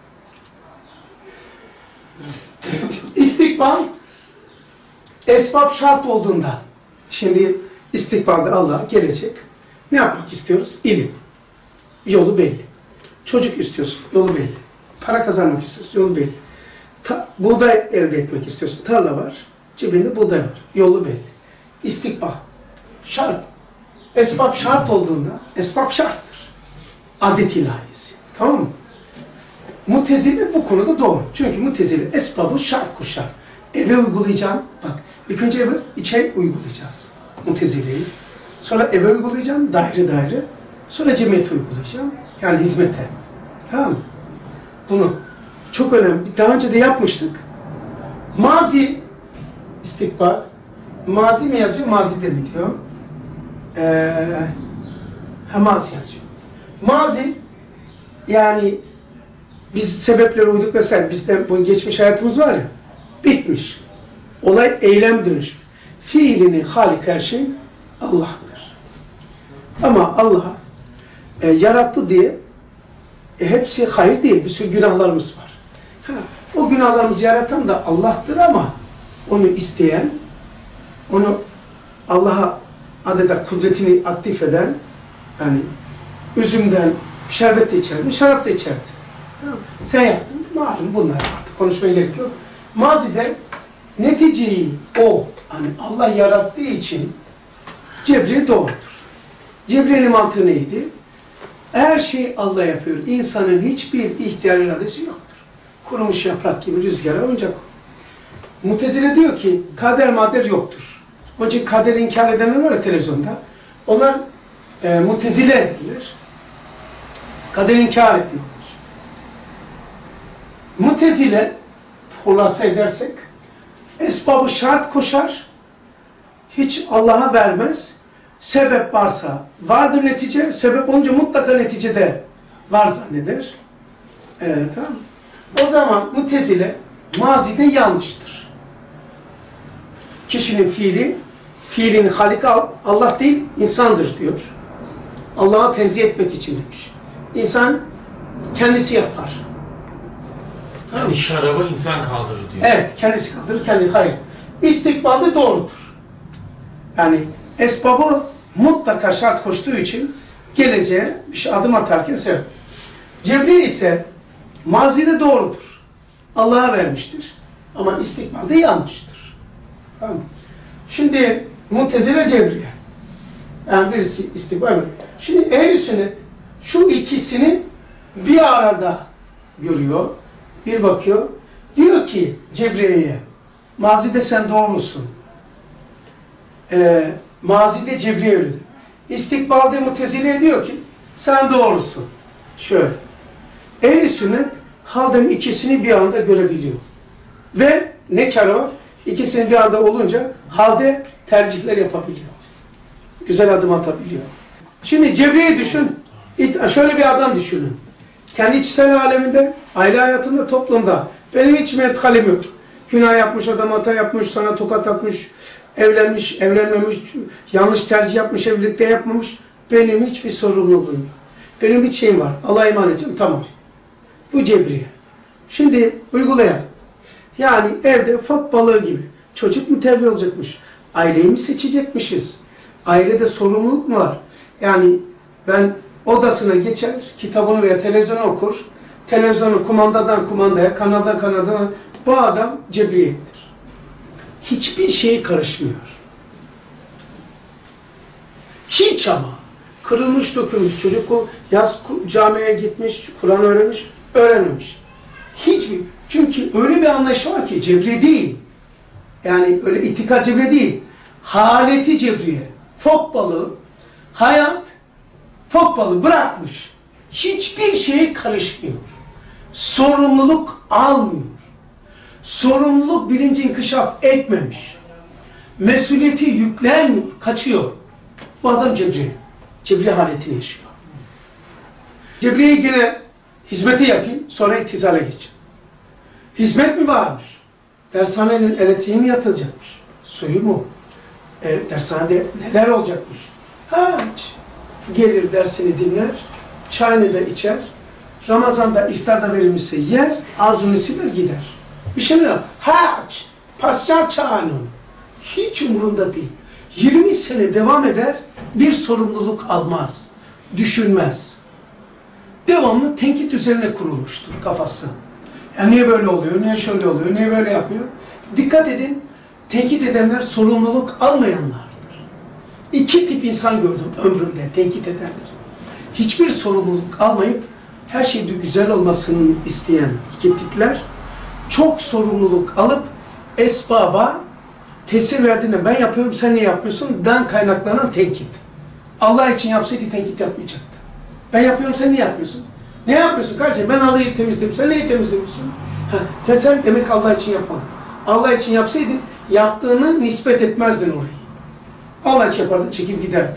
İstikbal esbab şart olduğunda, şimdi istikbalde Allah gelecek. Ne yapmak istiyoruz? İlim. Yolu belli. Çocuk istiyorsun. Yolu belli. Para kazanmak istiyorsun. Yolu belli. Ta, buğday elde etmek istiyorsun. Tarla var. Cebinde buğday var. Yolu belli. İstikbal. Şart. Esbab şart olduğunda, esbab şarttır. Adet ilahisi. Tamam mı? Mutezile bu konuda doğru. Çünkü Mutezile esbabı şart koşar. Eve uygulayacağım. Bak, ilk önce eve içe uygulayacağız. Mutezile'yi. Sonra eve uygulayacağım, daire daire. Sonra cemiyete uygulayacağım. Yani hizmete. Tamam mı? Bunu çok önemli. Daha önce de yapmıştık. Mazi, istikbal. Mazi mi yazıyor, mazide mi diyor? Ee, ha, mazi yazıyor. Mazi, yani biz sebeplere uyduk vesaire. Bizde bu geçmiş hayatımız var ya, bitmiş. Olay eylem dönüşmüş. Fiilini halik her şey Allah'tır. Ama Allah e, yarattı diye e, hepsi hayır değil. Bir sürü günahlarımız var. Ha, o günahlarımızı yaratan da Allah'tır ama onu isteyen, onu Allah'a adeta kudretini aktif eden, yani üzümden şerbet de içerdi, şarap da içerdi. Tamam. Sen yaptın, malum bunlar artık konuşmaya gerek yok. Mazide neticeyi o, hani Allah yarattığı için Cebrail doğrudur. Cebrail'in mantığı neydi? Her şeyi Allah yapıyor. İnsanın hiçbir ihtiyar iradesi yoktur. Kurumuş yaprak gibi rüzgara oyuncak o. Mutezile diyor ki kader mader yoktur. Onun için kaderi inkar edenler var ya televizyonda. Onlar e, mutezile edilir. Kaderi inkar ediyorlar. Mutezile hulasa edersek esbabı şart koşar, hiç Allah'a vermez. Sebep varsa vardır netice, sebep olunca mutlaka neticede var zanneder. Evet, tamam. O zaman Mutezile mazide yanlıştır. Kişinin fiili, fiilin halik Allah değil, insandır diyor. Allah'a tenzih etmek için demiş. İnsan kendisi yapar. Yani tamam. Şaraba insan kaldırır diyor. Evet, kendisi kaldırır, kendi hayır. İstikbalde doğrudur. Yani esbabı mutlaka şart koştuğu için geleceğe bir şey adım atarken sebep. Cebrail ise mazide doğrudur. Allah'a vermiştir. Ama istikbalde yanlıştır. Tamam. Şimdi Mutezile Cebrail. Yani birisi istikbal. Şimdi ehl-i sünnet şu ikisini bir arada görüyor. Bir bakıyor. Diyor ki Cebrail'e, mazide sen doğrusun. Ee, mazide Cebrail öyledir. İstikbalde Mutezile diyor ki sen doğrusun. Şöyle. Ehl-i sünnet halden ikisini bir anda görebiliyor. Ve ne kârı var? İkisini bir anda olunca halde tercihler yapabiliyor. Güzel adım atabiliyor. Şimdi Cebrail'i düşün. Şöyle bir adam düşünün. Kendi içsel aleminde, aile hayatında, toplumda. Benim hiç methalim yok. Günah yapmış, adam hata yapmış, sana tokat atmış, evlenmiş, evlenmemiş, yanlış tercih yapmış, evlilikte yapmamış. Benim hiçbir sorumluluğum yok. Benim bir şeyim var. Allah'a iman edeceğim, tamam. Bu cebriye. Şimdi uygulayalım. Yani evde fok balığı gibi. Çocuk mu terbiye olacakmış? Aileyi mi seçecekmişiz? Ailede sorumluluk mu var? Yani ben odasına geçer, kitabını veya televizyonu okur. Televizyonu kumandadan kumandaya, kanaldan kanaldan. Bu adam cebriyettir. Hiçbir şeye karışmıyor. Hiç ama. Kırılmış, dökülmüş. Çocuk yaz camiye gitmiş, Kur'an öğrenmiş, öğrenmemiş. Hiçbir. Çünkü öyle bir anlayış var ki cebriye değil. Yani öyle itikad cebriye değil. Haleti cebriye. Fok balığı, hayat, fok balığı bırakmış. Hiçbir şeye karışmıyor. Sorumluluk almıyor. Sorumluluk bilinci inkişaf etmemiş. Mesuliyeti yüklenmiyor, kaçıyor. Bu adam cebriye. Cebriye haletini yaşıyor. Cebriye'yi yine hizmete yapayım, sonra itizale geçeceğim. Hizmet mi varmış? Dershanenin elektriği mi yatılacakmış? Suyu mu? E, dershanede neler olacakmış? Haç. Gelir dersini dinler, çayını da içer, Ramazan'da iftarda verilmişse yer, ağzını siler gider. Bir şey mi yok? Haç. Pascal çağının. Hiç umurunda değil. yirmi sene devam eder, bir sorumluluk almaz, düşünmez. Devamlı tenkit üzerine kurulmuştur kafası. Yani niye böyle oluyor, niye şöyle oluyor, niye böyle yapıyor? Dikkat edin, tenkit edenler sorumluluk almayanlardır. İki tip insan gördüm ömrümde, tenkit edenler. Hiçbir sorumluluk almayıp her şeyde güzel olmasını isteyen iki tipler, çok sorumluluk alıp esbaba tesir verdiğinde ben yapıyorum sen niye yapmıyorsun den kaynaklanan tenkit. Allah için yapsaydı tenkit yapmayacaktı. Ben yapıyorum sen niye yapmıyorsun? Ne yapmıyorsun kardeşim? Ben Allah'ı temizledim. Sen neyi temizlemiyorsun? Ha, sen demek Allah için yapmadın. Allah için yapsaydın yaptığını nispet etmezdin orayı. Allah için yapardın çekip giderdin.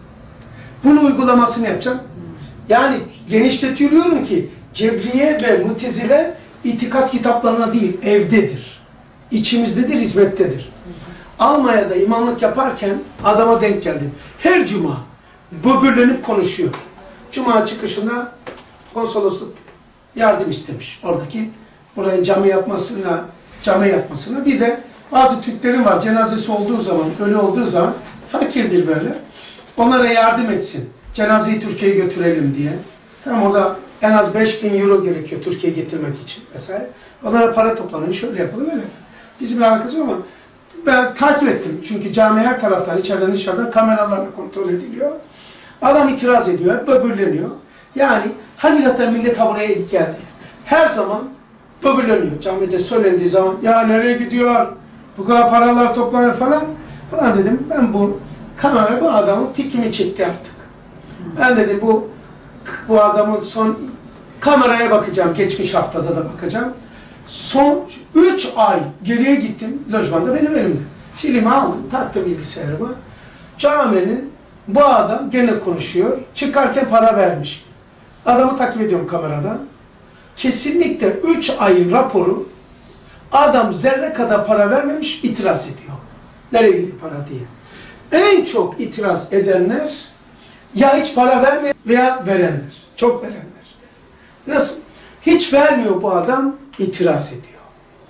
Bunu uygulamasını yapacağım. Yani genişletiyorum ki Cebriye ve Mutezile itikat kitaplarına değil evdedir. İçimizdedir, hizmettedir. Almanya'da imamlık yaparken adama denk geldim. Her cuma böbürlenip konuşuyor. Cuma çıkışında konsolosluk yardım istemiş. Oradaki burayı cami yapmasına, cami yapmasına. Bir de bazı Türklerin var cenazesi olduğu zaman, ölü olduğu zaman fakirdir böyle. Onlara yardım etsin. Cenazeyi Türkiye'ye götürelim diye. Tamam orada en az beş bin euro gerekiyor Türkiye'ye getirmek için vesaire. Onlara para toplanıyor. Şöyle yapalım öyle. Bizim alakası yok ama ben takip ettim. Çünkü cami her taraftan, içeriden dışarıdan kameralarla kontrol ediliyor. Adam itiraz ediyor, hep böbürleniyor. Yani hakikaten millet buraya geldi. Her zaman böbürleniyor. Camide söylendiği zaman ya nereye gidiyor, bu kadar paralar toplanır falan. Falan dedim ben bu kamera bu adamın tikimi çekti artık. Ben dedim bu bu adamın son kameraya bakacağım. Geçmiş haftada da bakacağım. Son üç ay geriye gittim. Lojmanda benim elimde. Filmi aldım. Taktım bilgisayarıma. Caminin bu adam gene konuşuyor. Çıkarken para vermiş. Adamı takip ediyorum kameradan. Kesinlikle üç ayın raporu adam zerre kadar para vermemiş itiraz ediyor. Nereye gidiyor para diye. En çok itiraz edenler ya hiç para vermeyen veya verenler. Çok verenler. Nasıl? Hiç vermiyor bu adam, itiraz ediyor.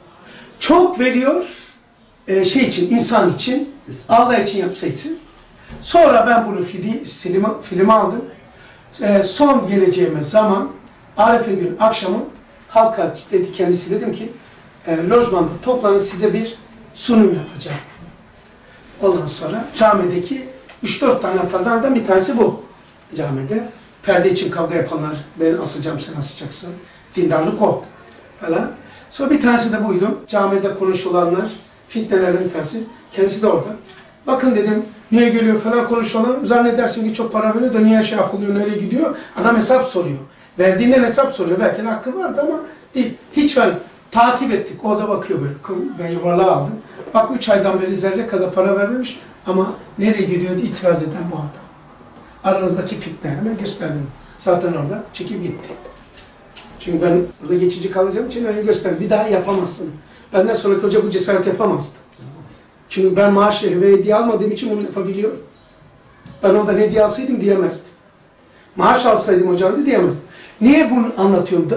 Çok veriyor, e, şey için, insan için, Allah için yapsaydı. Sonra ben bunu film, film aldım. E, son geleceğime zaman, Arefe gün akşamı halka dedi kendisi dedim ki e, lojmanda toplanın size bir sunum yapacağım. Ondan sonra camideki üç dört tane hatalardan bir tanesi bu. Camide perde için kavga yapanlar ben asacağım sen asacaksın. Dindarlık o falan. Sonra bir tanesi de buydu. Camide konuşulanlar, fitnelerden bir tanesi. Kendisi de orada. Bakın dedim niye geliyor falan konuşuyorlar. Zannedersin ki çok para veriyor da niye şey yapılıyor, nereye gidiyor? Adam hesap soruyor. Verdiğinden hesap soruyor. Belki de hakkı vardı ama değil. Hiç ben takip ettik. O da bakıyor böyle. Ben yuvarlağı aldım. Bak üç aydan beri zerre kadar para vermemiş ama nereye gidiyor diye itiraz eden bu adam. Aranızdaki fitne hemen gösterdim. Zaten orada çekip gitti. Çünkü ben burada geçici kalacağım için öyle göster. Bir daha yapamazsın. Benden sonraki hoca bu cesaret yapamazdı. Çünkü ben maaşı ve hediye almadığım için bunu yapabiliyorum. Ben orada hediye alsaydım diyemezdim. Maaş alsaydım hocam da diyemezdim. Niye bunu anlatıyorum?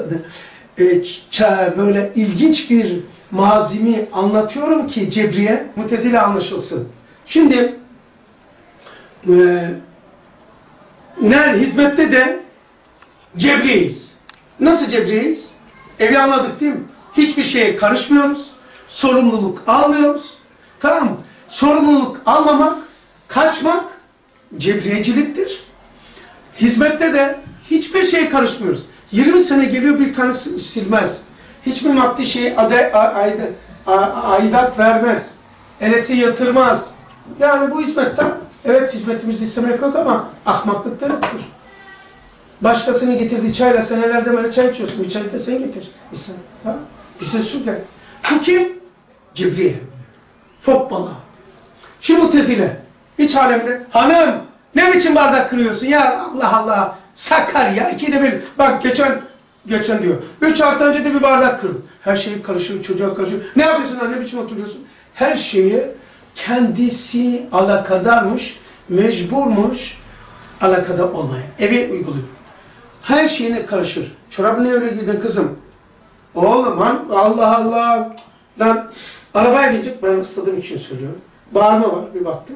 Ee, böyle ilginç bir mazimi anlatıyorum ki Cebriye, Mutezile anlaşılsın. Şimdi e, nerede? Hizmette de Cebriyeyiz. Nasıl Cebriyeyiz? Evi anladık değil mi? Hiçbir şeye karışmıyoruz. Sorumluluk almıyoruz. Tamam mı? Sorumluluk almamak, kaçmak cebriyeciliktir. Hizmette de hiçbir şeye karışmıyoruz. yirmi sene geliyor bir tanesi silmez. Hiçbir maddi şeye aidat vermez. Eleti yatırmaz. Yani bu hizmetten, evet hizmetimizi istemek yok ama ahmaklıkta yoktur. Başkasının getirdiği çayla senelerde böyle çay içiyorsun. Bir çay da sen getir. İnsan. Ha? Bir sürü su gel. Bu kim? Cebriye. Fok balığı. Şimdi Mutezile. İç aleminde. Hanım ne biçim bardak kırıyorsun ya? Allah Allah. Sakar ya. İkide bir. Bak geçen geçen diyor. Üç hafta önce de bir bardak kırdı. Her şey karışır. Çocuğa karışır. Ne yapıyorsun lan? Ne biçim oturuyorsun? Her şeye kendisi alakadarmış. Mecburmuş. Alakadar olmaya. Evi uyguluyor. Her şeyine karışır. Çorabını öyle giydin kızım. Oğlum lan Allah Allah. Lan arabaya binecek. Ben ısladığım için söylüyorum. Bağırma var. Bir baktım.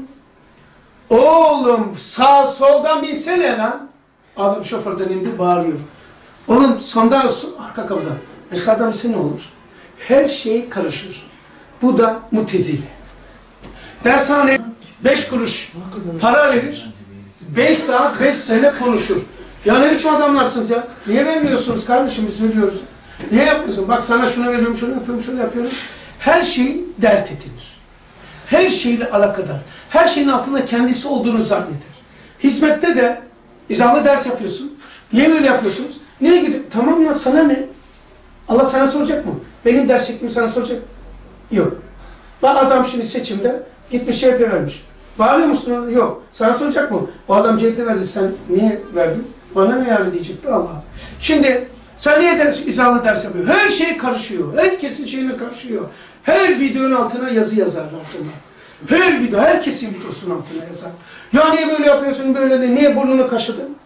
Oğlum sağ soldan binsene lan. Adam şoförden indi bağırıyor. Oğlum sondan arka kapıdan. E sağdan binse ne olur? Her şey karışır. Bu da Mutezile. Dershane beş kuruş para verir. Beş saat beş sene konuşur. Ya ne biçim adamlarsınız ya? Niye vermiyorsunuz kardeşim biz veriyoruz. Niye yapmıyorsun? Bak sana şunu veriyorum, şunu yapıyorum, şunu yapıyorum. Her şey dert edilir. Her şeyle alakadar. Her şeyin altında kendisi olduğunu zanneder. Hizmette de izahlı ders yapıyorsun. Niye böyle yapıyorsunuz? Niye gidip? Tamam lan sana ne? Allah sana soracak mı? Benim ders şeklimi sana soracak. Yok. Bak adam şimdi seçimde gitmiş C H P vermiş. Bağırıyor musun onu? Yok. Sana soracak mı? O adam C H P verdi. Sen niye verdin? Bana ne yarı diyecekti Allah. Şimdi sen niye ders, izahlı ders yapıyorsun? Her şey karışıyor. Herkesin şeyine karışıyor. Her videonun altına yazı yazarlar. Her video, herkesin videosunun altına yazar. Ya niye böyle yapıyorsun, böyle de, niye burnunu kaşıdın?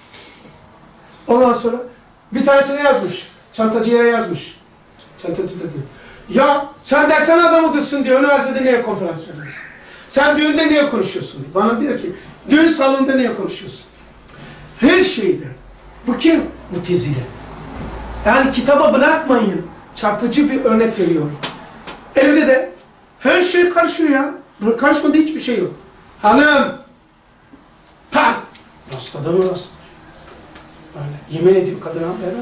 Ondan sonra bir tanesine yazmış. Çantacıya yazmış. Çantacı da diyor. Ya sen dersen adam olursun diyor. Üniversitede niye konferans veriyorsun? Sen düğünde niye konuşuyorsun diyor. Bana diyor ki, düğün salonunda niye konuşuyorsun? Her şeyde. Bu kim? Mutezile. Yani kitaba bırakmayın. Çarpıcı bir örnek veriyorum. Evde de her şey karışıyor ya. Karışmadı hiçbir şey yok. Hanım. Tak. Rastladı mı rastladı? Böyle. Yemin ediyorum kadına beraber.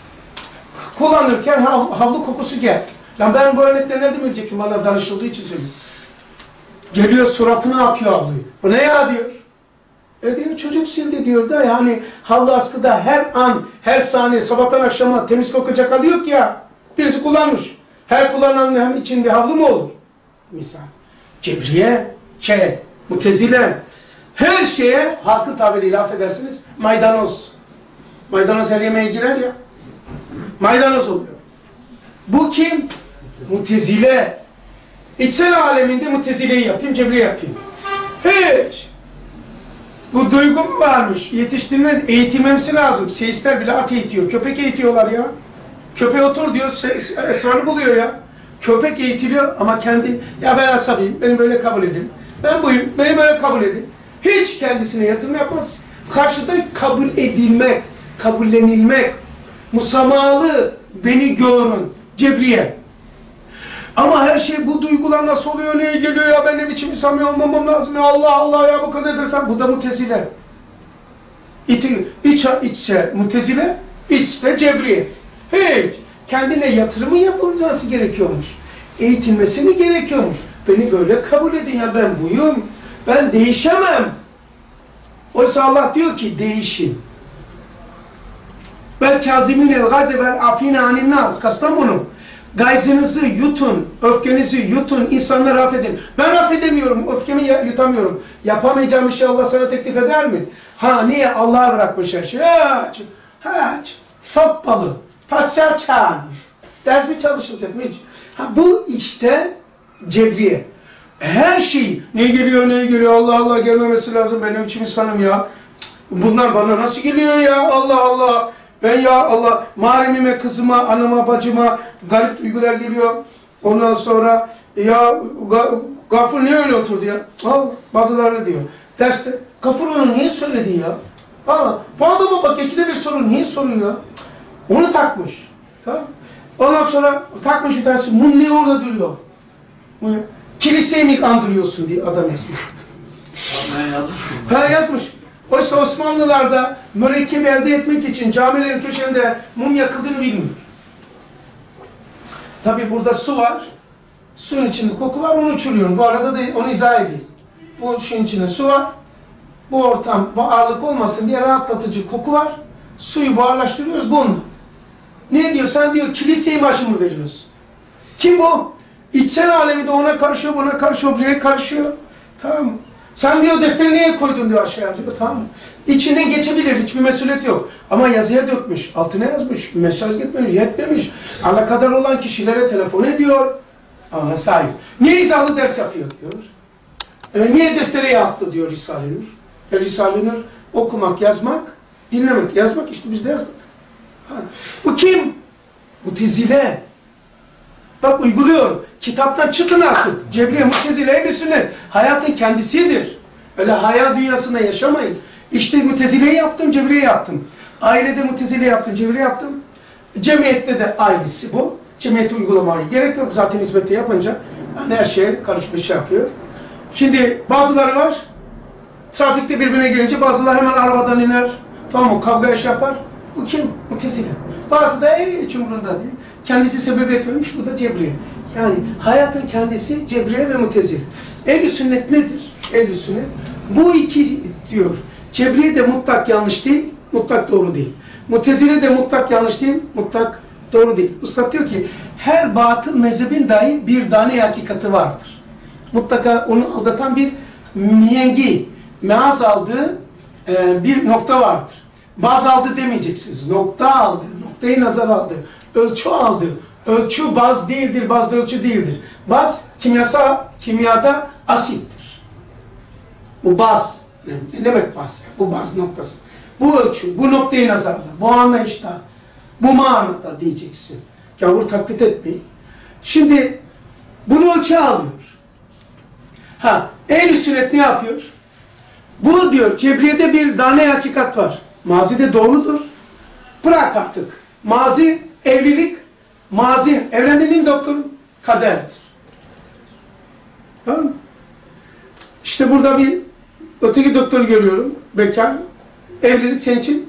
Kullanırken hav havlu kokusu geldi. Lan ben bu örnekleri nerede bilecektim? Bana danışıldığı için söylüyorum. Geliyor suratına atıyor havluyu. Bu ne ya diyor. E diyor çocuk sildi diyor da yani havlu askıda her an, her saniye sabahtan akşama temiz kokacak halı yok ya. Birisi kullanmış. Her kullananın hem içinde havlu mu olur? Misal. Cebriye, şey, Mutezile. Her şeye halkın tabiriyle affedersiniz maydanoz. Maydanoz her yemeğe girer ya. Maydanoz oluyor. Bu kim? Mutezile. İçsel aleminde Mutezile'yi yapayım, Cebriye yapayım. Hiç. Bu duygu mu varmış? Yetiştirmez, eğitilmemesi lazım. Seyisler bile at eğitiyor. Köpek eğitiyorlar ya. Köpeğe otur diyor, esrarı buluyor ya. Köpek eğitiliyor ama kendi, ya ben asabiyim, beni böyle kabul edin. Ben buyum, beni böyle kabul edin. Hiç kendisine yatırım yapmaz. Karşıda kabul edilmek, kabullenilmek, musamahalı, beni görün, Cebriye. Ama her şey bu duygular nasıl oluyor, neye geliyor ya, ben ne biçim samimi olmamam lazım ya, Allah Allah ya, bu kadar edersen, bu da Mutezile. İçe, içse Mutezile, içse Cebriye. Hiç. Kendine yatırımı yapılması gerekiyormuş. Eğitilmesi mi gerekiyormuş? Beni böyle kabul edin ya, ben buyum. Ben değişemem. Oysa Allah diyor ki değişin. Bel kâzimînel gâze vel afîne anin nâs. Kastamonu. Gayzınızı yutun, öfkenizi yutun, insanları affedin. Ben affedemiyorum, öfkemi yutamıyorum. Yapamayacağım bir şey Allah sana teklif eder mi? Ha niye? Allah'a bırakmış her şeyi. Hiç, hiç. Fok balı. Pascal Çağ. Ders mi çalışılacak mı hiç? Ha, bu işte cebriye. Her şey ne geliyor ne geliyor Allah Allah gelmemesi lazım benim için insanım ya. Bunlar bana nasıl geliyor ya Allah Allah. Ben ya Allah mahremime, kızıma, anama, bacıma garip duygular geliyor. Ondan sonra ya Gafur niye öyle oturdu ya? Al bazıları diyor. Derste Gafur onu niye söyledi ya? Al bu adama bak ikide bir soru niye soruyor? Onu takmış. Tamam. Ondan sonra takmış bir tanesi mum niye orada duruyor? Kiliseyi mi andırıyorsun diye adam yazmış. Ben yazmış mıyım? Ha yazmış. Oysa Osmanlılar'da mürekkep elde etmek için camilerin köşelerinde mum yakıldığını bilmiyor. Tabi burada su var. Suyun içinde koku var, onu uçuruyorum. Bu arada da onu izah edeyim. Bu suyun içinde su var. Bu ortam, bu ağırlık olmasın diye rahatlatıcı koku var. Suyu buharlaştırıyoruz bununla. Ne diyor? Sen diyor kiliseye imajı mı veriyorsun? Kim bu? İçsel alemi de ona karışıyor, buna karışıyor, buraya karışıyor. Tamam mı? Sen diyor defteri niye koydun diyor aşağıya diyor. Tamam mı? İçinden geçebilir, hiçbir mesuliyet yok. Ama yazıya dökmüş, altına yazmış, mesaj gitmemiş, yetmemiş. Alakadar olan kişilere telefon ediyor. Ama sahip. Niye izahlı ders yapıyor diyor. E, niye deftere yazdı diyor Risale-i Nur. E, Risale-i Nur okumak, yazmak, dinlemek, yazmak işte biz de yazdık. Ha. Bu kim? Mutezile. Bak uyguluyor. Kitaptan çıkın artık. Cebriye, Mutezile, Ehl-i Sünnet. Hayatın kendisidir. Öyle hayal dünyasında yaşamayın. İşte Mutezile'yi yaptım, Cebriye yaptım. Ailede Mutezile yaptım, Cebriye yaptım. Cemiyette de aynısı bu. Cemiyeti uygulamaya gerek yok. Zaten hizmette yapınca yani her şeye karışmış şey yapıyor. Şimdi bazıları var. Trafikte birbirine girince bazıları hemen arabadan iner. Tamam mı? Kavga iş yapar. Bu kim? Mutezile. Bazı da hiç umurunda değil. Kendisi sebebiyet vermiş. Bu da Cebriye. Yani hayatın kendisi Cebriye ve Mutezile. Ehl-i Sünnet nedir? Ehl-i Sünnet. Bu iki diyor. Cebriye de mutlak yanlış değil, mutlak doğru değil. Mutezile de mutlak yanlış değil, mutlak doğru değil. Üstad diyor ki her batıl mezhebin dahi bir tane hakikati vardır. Mutlaka onu aldatan bir miyengi, meaz aldığı e, bir nokta vardır. Baz aldı demeyeceksiniz. Nokta aldı, noktayı nazar aldı, ölçü aldı. Ölçü baz değildir, baz da ölçü değildir. Baz kimyasal, kimyada asittir. Bu baz. Ne demek baz? Bu baz noktası. Bu ölçü, bu noktayı nazarla, bu anlayışta, bu manada diyeceksin. Gavur taklit etmeyin. Şimdi bunu ölçü alıyor. Ha, Ehl-i Sünnet ne yapıyor? Bu diyor, Cebriye'de bir tane hakikat var. Mazide doğrudur. Bırak artık. Mazi, evlilik, mazi, evlendiğin doktorun kaderdir. Tamam mı? İşte burada bir öteki doktoru görüyorum. Bekar. Evlilik senin için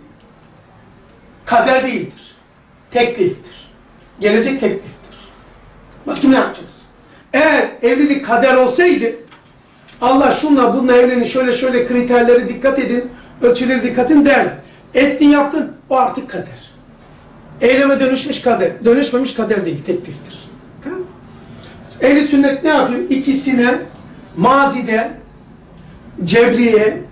kader değildir. Tekliftir. Gelecek tekliftir. Bakayım ne yapacaksın? Eğer evlilik kader olsaydı Allah şunla bununla evlenin şöyle şöyle kriterlere dikkat edin, ölçüleri dikkat edin derdi. Ettin yaptın o artık kader. Eyleme dönüşmüş kader. Dönüşmemiş kader değil, tekliftir. Tamam. Ehl-i Sünnet ne yapıyor? İkisine mazide Cebriye,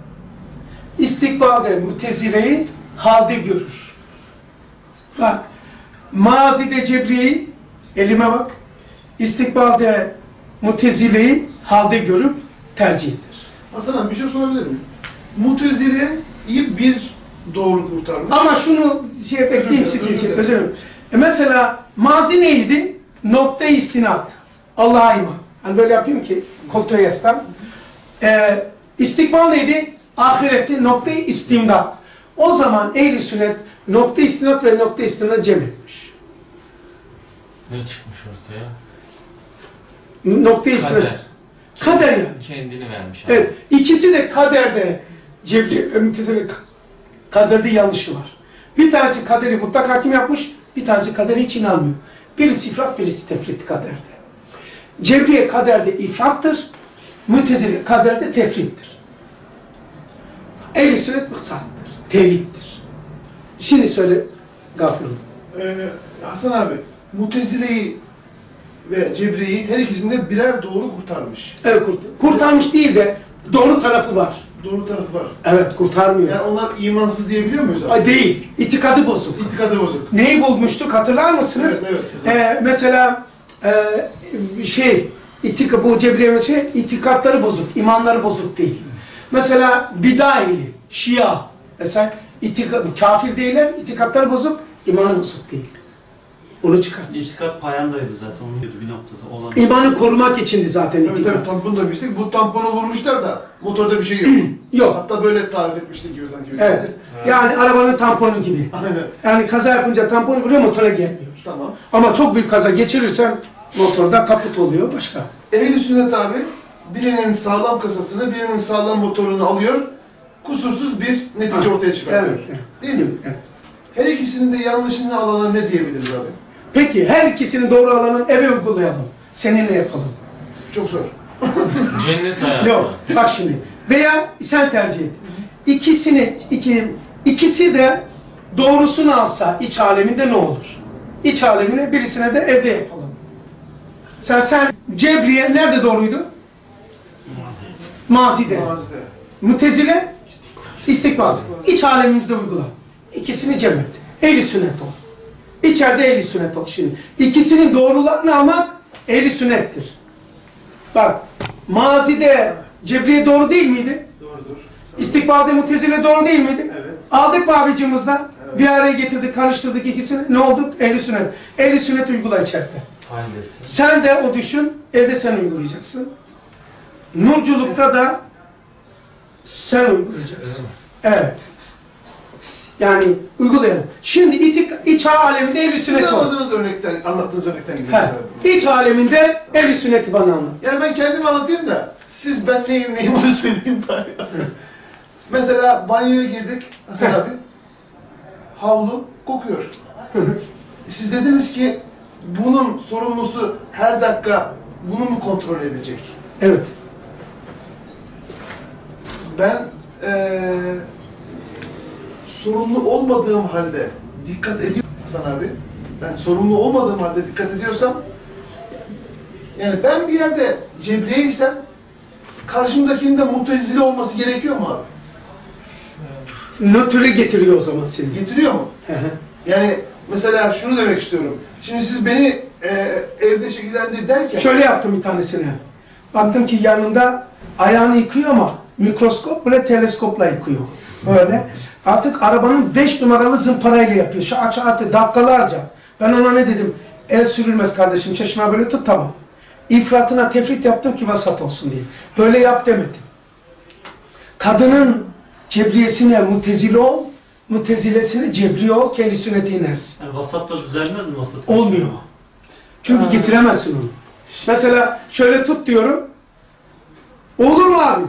istikbalde Mutezile'yi halde görür. Bak, mazide Cebriye'yi, elime bak, istikbalde Mutezile'yi halde görüp tercih eder. Hasan abi bir şey sorabilir miyim? Mutezile'yi bir doğru kurtarmış. Ama şunu şey bekleyeyim siz için, özür dilerim. E mesela mazi neydi? Nokta istinat. Allah'a iman. Hani böyle yapayım ki koltuğa yaslan. Ee, istikbal neydi? Ahirette noktayı istimdat. O zaman Ehl-i Sünnet nokta istinat ve nokta istinat cem etmiş. Ne çıkmış ortaya? Nokta istinat. Kader. Kader yani. Kendini vermiş. Abi. Evet. İkisi de kaderde Cebri ve Mutezile kaderde yanlışı var. Bir tanesi kaderi mutlak hakim yapmış, bir tanesi kaderi hiç inanmıyor. Birisi ifrat, birisi tefrit kaderde. Cebriye kaderde ifrattır, Mutezile kaderde tefrittir. Ehl-i Sünnet masahtır, tevhiddir. Şimdi söyle Gafur'um. Ee, Hasan abi, Mutezile'yi ve Cebriye'yi her ikisinde birer doğru kurtarmış. Evet, kurt kurtarmış değil de doğru tarafı var. doğru tarafı var. Evet, kurtarmıyor. Yani onlar imansız diyebiliyor muyuz abi? Ay değil, itikadı bozuk. İtikadı bozuk. Neyi bulmuştuk hatırlar mısınız? Evet, evet. Ee, mesela e, şey, itika, bu Cebriye şey, itikatları bozuk, imanları bozuk değil. Mesela bid'a ehli, Şia, mesela itika, kafir değiller, itikatları bozuk, imanı bozuk değil. Onu çıkar. İtikat payandaydı zaten, onu diyordu bir noktada. Olan İmanı korumak içindi zaten Tabii itikat. tabii tampon da demiştik. Bu tamponu vurmuşlar da motorda bir şey yok. Yok. Hatta böyle tarif etmiştik gibi sanki. Evet. Yani arabanın tamponu gibi. Aynen. Yani kaza yapınca tampon vuruyor, motora gelmiyor. Tamam. Ama çok büyük kaza geçirirsen motorda kaput oluyor başka. Ehl-i sünnet abi birinin sağlam kasasını, birinin sağlam motorunu alıyor. Kusursuz bir netice Ha. ortaya çıkartıyor. Evet, evet. Değil mi? Evet. Her ikisinin de yanlışını alana ne diyebiliriz abi? Peki her ikisinin doğru alanın eve uygulayalım. Seninle yapalım. Çok zor. Cennet hayatı. Yok. Bak şimdi. Veya sen tercih et. İkisini, iki, ikisi de doğrusunu alsa iç aleminde ne olur? İç alemine birisine de evde yapalım. Sen sen Cebriye nerede doğruydu? Mazide. Mazide. Mutezile istikbal. İç alemimizde uygula. İkisini cem et. Ehl-i sünnet ol. İçeride ehl-i sünnet ol şimdi. İkisinin doğrularını almak ehl-i sünnettir. Bak, mazide Cebriye doğru değil miydi? Doğrudur. İstikbalde Mutezile doğru değil miydi? Evet. Aldık mı abicimizden? Evet. Bir araya getirdik, karıştırdık ikisini. Ne olduk? Ehl-i sünnet. Ehl-i sünnet uygula içeride. Haldesin. Sen de o düşün, evde sen uygulayacaksın. Nurculukta da sen uygulayacaksın. Evet. Yani uygulayalım. Şimdi itik, iç aleminde ehl-i Siz sünnet ol. anladığınız örnekten, anlattığınız örnekten gidelim. He. abi. İç aleminde ehl-i sünneti bana anlat. Yani ben kendimi anlatayım da siz ben neyim neyim onu söyleyeyim bari. Mesela banyoya girdik Hasan Heh. abi. Havlu kokuyor. Siz dediniz ki bunun sorumlusu her dakika bunu mu kontrol edecek? Evet. Ben eee sorumlu olmadığım halde dikkat ediyorum Hasan abi. Ben sorumlu olmadığım halde dikkat ediyorsam yani ben bir yerde Cebriye'ysem karşımdakinin de Mutezile olması gerekiyor mu abi? Nötr'e getiriyor o zaman seni. Getiriyor mu? Hı hı. Yani mesela şunu demek istiyorum. Şimdi siz beni e, evde şekillendir derken... Şöyle yaptım bir tanesini. Baktım ki yanında ayağını yıkıyor ama mikroskop ve teleskopla yıkıyor. Böyle. Artık arabanın beş numaralı zımparayla yapıyor. Şu aç artık dakikalarca. Ben ona ne dedim? El sürülmez kardeşim. Çeşme böyle tut tamam. İfratına tefrit yaptım ki vasat olsun diye. Böyle yap demedim. Kadının cebriyesine mutezile ol, mutezilesine cebriye ol, kendi sünnete inersin. yani vasatla düzelmez mi vasat? Olmuyor. Çünkü Ha. getiremezsin onu. Mesela şöyle tut diyorum. Olur mu abi?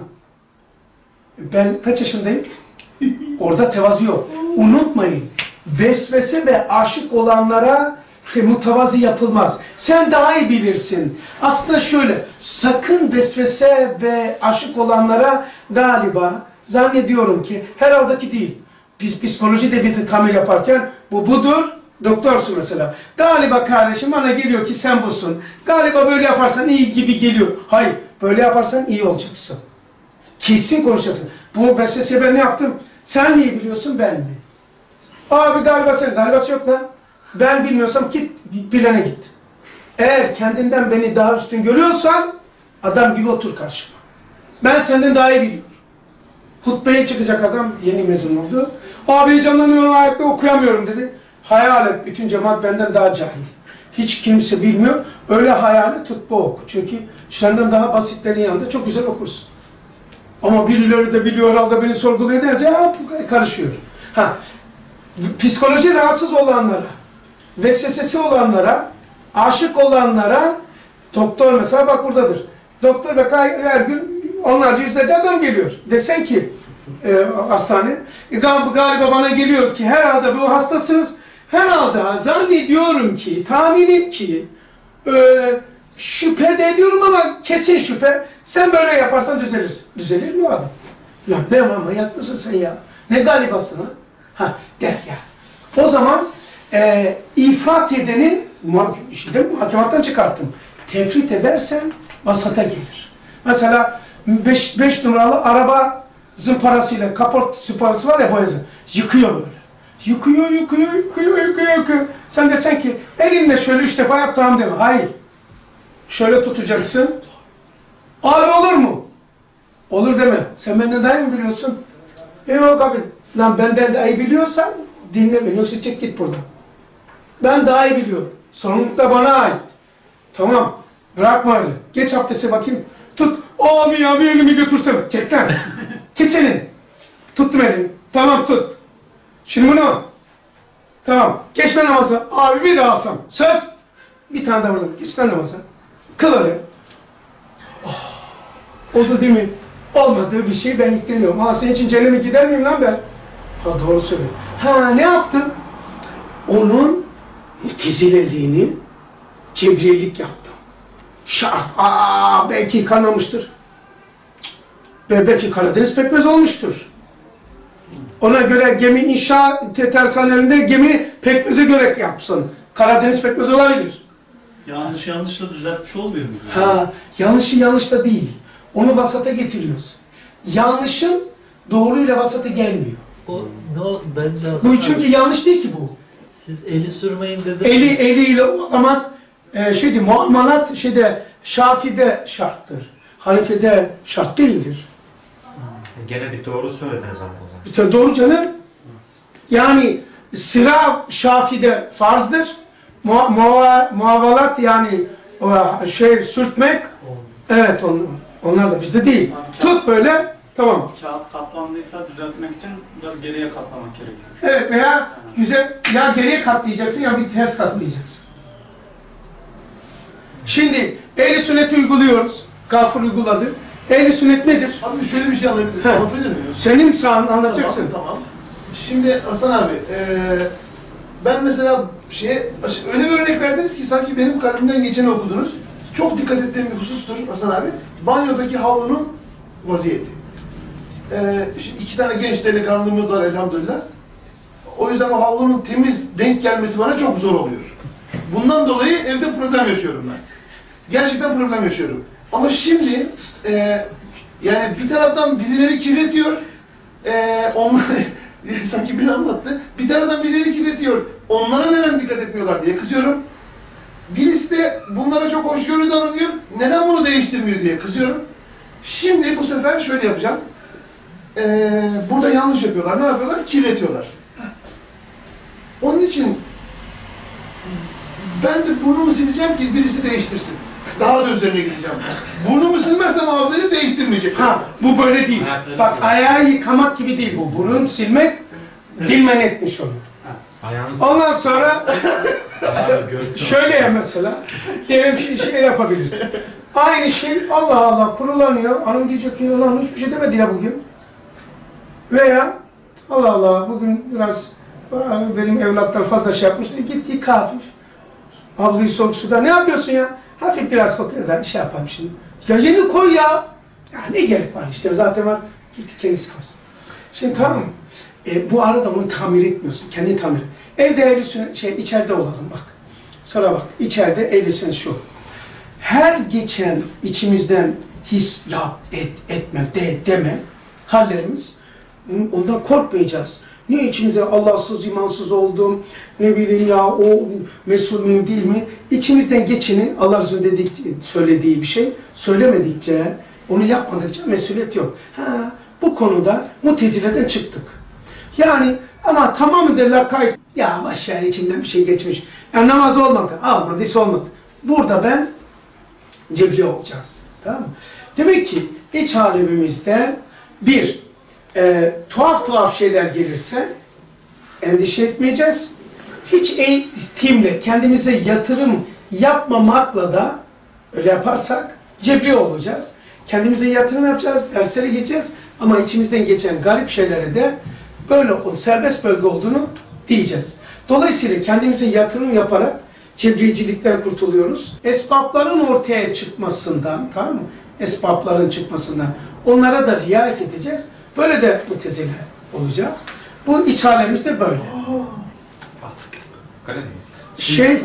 Ben kaç yaşındayım? Orada tevazu yok. Unutmayın. Vesvese ve aşık olanlara te mutavazi yapılmaz. Sen daha iyi bilirsin. Aslında şöyle, sakın vesvese ve aşık olanlara galiba zannediyorum ki herhalde ki değil. Biz psikolojide bir tamir yaparken bu budur. Doktorsun mesela. Galiba kardeşim bana geliyor ki sen busun. Galiba böyle yaparsan iyi gibi geliyor. Hayır. Böyle yaparsan iyi olacaksın. Kesin konuşacaksın. Bu vesvese ben ne yaptım? Sen niye biliyorsun ben mi? Abi galiba sen. Galibası yok lan. Ben bilmiyorsam git bilene git. Eğer kendinden beni daha üstün görüyorsan adam gibi otur karşıma. Ben senden daha iyi biliyorum. Hutbeye çıkacak adam yeni mezun oldu. Abi heyecanlanıyorum ayakta okuyamıyorum dedi. Hayal et bütün cemaat benden daha cahil. Hiç kimse bilmiyor. Öyle hayal et hutbe oku. Çünkü senden daha basitlerin yanında çok güzel okursun. Ama birileri de biliyor herhalde beni sorguluyor deyince karışıyor. Ha, psikoloji rahatsız olanlara, vesvesesi olanlara, aşık olanlara doktor mesela bak buradadır. Doktor bak her gün onlarca yüzlerce adam geliyor. Desen ki e, hastane e, galiba bana geliyor ki herhalde bu hastasınız. Herhalde zannediyorum ki, tahminim ki e, şüphe de ediyorum ama kesin şüphe. Sen böyle yaparsan düzelirsin. Düzelir mi o adam? Ya ne ama manyak mısın sen ya? Ne galibasın ha? Ha der ya. O zaman e, ifrat edeni işte muhakemattan çıkarttım. Tefrit edersen vasata gelir. Mesela beş numaralı araba zımparasıyla, kaport zımparası var ya boyası. Yıkıyor böyle. Yıkıyor, yıkıyor, yıkıyor, yıkıyor, yıkıyor. Sen desen ki elinle şöyle üç defa yap tamam deme. Hayır. Şöyle tutacaksın. Abi olur mu? Olur deme. Sen benden daha iyi mi biliyorsun? Yok abi. Lan benden daha iyi biliyorsan dinle beni. Yoksa çek git buradan. Ben daha iyi biliyorum. Sorumluluk da bana ait. Tamam. Bırakma öyle. Geç abdeste bakayım. Tut. Abi abi elimi götürsem. Çek lan. Kes elini. Tuttum elini. Tamam tut. Şimdi bunu. Tamam. Geç lan namaza. Abi bir daha alsam. Söz. Bir tane daha buradan. Geç lan namaza. Kıl öyle. Oh. O da değil mi? Olmadığı bir şey ben yükleniyorum. Ha senin için cehenneme gider miyim lan ben? Ha doğru söylüyor. Ha ne yaptım? Onun mutezileliğini cebriyelik yaptım. Şart. Aa belki kanamıştır. Be belki Karadeniz pekmez olmuştur. Ona göre gemi inşa tersanelerinde gemi pekmeze göre yapsın. Karadeniz pekmez olabilir. Yanlış yanlışla düzeltmiş olmuyor mu? Ha, yanlışı yanlışla değil. Onu vasata getiriyoruz. Yanlışın doğruyla vasata gelmiyor. O no bence Hasan Bu abi, çünkü yanlış değil ki bu. siz eli sürmeyin dediniz. Eli eliyle olamak e, şeydi muamalat şeyde Şafi'de şarttır. Hanife'de şart değildir. Gene bir doğru söylediniz ama o zaman. İşte doğru canım. Yani sıra Şafi'de farzdır. Mua, mua, muavalat yani o şey sürtmek evet onlar, onlar da bizde değil. Tut böyle tamam. Kağıt katlandıysa düzeltmek için biraz geriye katlamak gerekiyor. Evet veya güzel ya geriye katlayacaksın ya bir ters katlayacaksın. Şimdi ehl-i sünneti uyguluyoruz. Gafur uyguladı. Ehl-i sünnet nedir? Abi şöyle bir şey anlatabilir, He. anlatabilir miyim? Senin sağın anlatacaksın. Tamam, tamam. Şimdi Hasan abi, eee ben mesela şeye, öyle bir örnek verdiniz ki sanki benim kalbimden geçeni okudunuz. Çok dikkat ettiğim bir husustur Hasan abi. Banyodaki havlunun vaziyeti. Eee şimdi iki tane genç delikanlımız var elhamdülillah. O yüzden o havlunun temiz denk gelmesi bana çok zor oluyor. Bundan dolayı evde problem yaşıyorum ben. Gerçekten problem yaşıyorum. Ama şimdi eee yani bir taraftan birileri kirletiyor. Eee onlar sanki biri anlattı. Bir taraftan birileri kirletiyor. Onlara neden dikkat etmiyorlar diye kızıyorum. Birisi de bunlara çok hoşgörü davranıyor. Neden bunu değiştirmiyor diye kızıyorum. Şimdi bu sefer şöyle yapacağım. Ee, burada yanlış yapıyorlar. Ne yapıyorlar? Kirletiyorlar. Heh. Onun için ben de burnumu sileceğim ki birisi değiştirsin. Daha da üzerine gideceğim. Burnumu silmezsem muhabbeti değiştirmeyecek. Ha bu böyle değil. Ayakları Bak gibi. ayağı yıkamak gibi değil bu. Burun silmek dilmen etmiş onu. Ayağını Ondan sonra ayağını görsün. şöyle mesela diyelim şey, şey yapabilirsin. Aynı şey Allah Allah kurulanıyor. Hanım diyecek ki ulan hiçbir şey demedi ya bugün. Veya Allah Allah bugün biraz benim evlatlar fazla şey yapmıştı. Git yıka hafif. Ablayı soğuk suda. Ne yapıyorsun ya? Hafif biraz kokuyor da şey yapalım şimdi. Ya yeni koy ya. Ya ne gerek var işte zaten var. Git kendisi koy. Şimdi tamam mı? E, bu arada onu tamir etmiyorsun. Kendini tamir et. Evde ehl-i şey içeride olalım bak. Sonra bak içeride ehl-i sünnet şu. Her geçen içimizden his yap, et, etme, de, deme hallerimiz ondan korkmayacağız. Niye içimizde Allahsız, imansız oldum, ne bileyim ya o mesul müyüm değil mi? İçimizden geçeni Allah Resulü'nün dedik, söylediği bir şey söylemedikçe, onu yapmadıkça mesuliyet yok. Ha, bu konuda Mutezile'den çıktık. Yani ama tamamı derler kayıt. Ya baş yani içimden bir şey geçmiş. Yani namaz olmadı, almadıysa olmadı. Burada ben cebri olacağız. Tamam mı? Demek ki iç alemimizde bir, e, tuhaf tuhaf şeyler gelirse endişe etmeyeceğiz. Hiç eğitimle, kendimize yatırım yapmamakla da öyle yaparsak cebri olacağız. Kendimize yatırım yapacağız, derslere gideceğiz ama içimizden geçen garip şeylere de böyle o serbest bölge olduğunu diyeceğiz. Dolayısıyla kendimize yatırım yaparak cebricilikten kurtuluyoruz. Esbapların ortaya çıkmasından, tamam mı? Esbapların çıkmasından onlara da riayet edeceğiz. Böyle de mutezile olacağız. Bu iç alemimizde böyle. Kalem mi? Şey,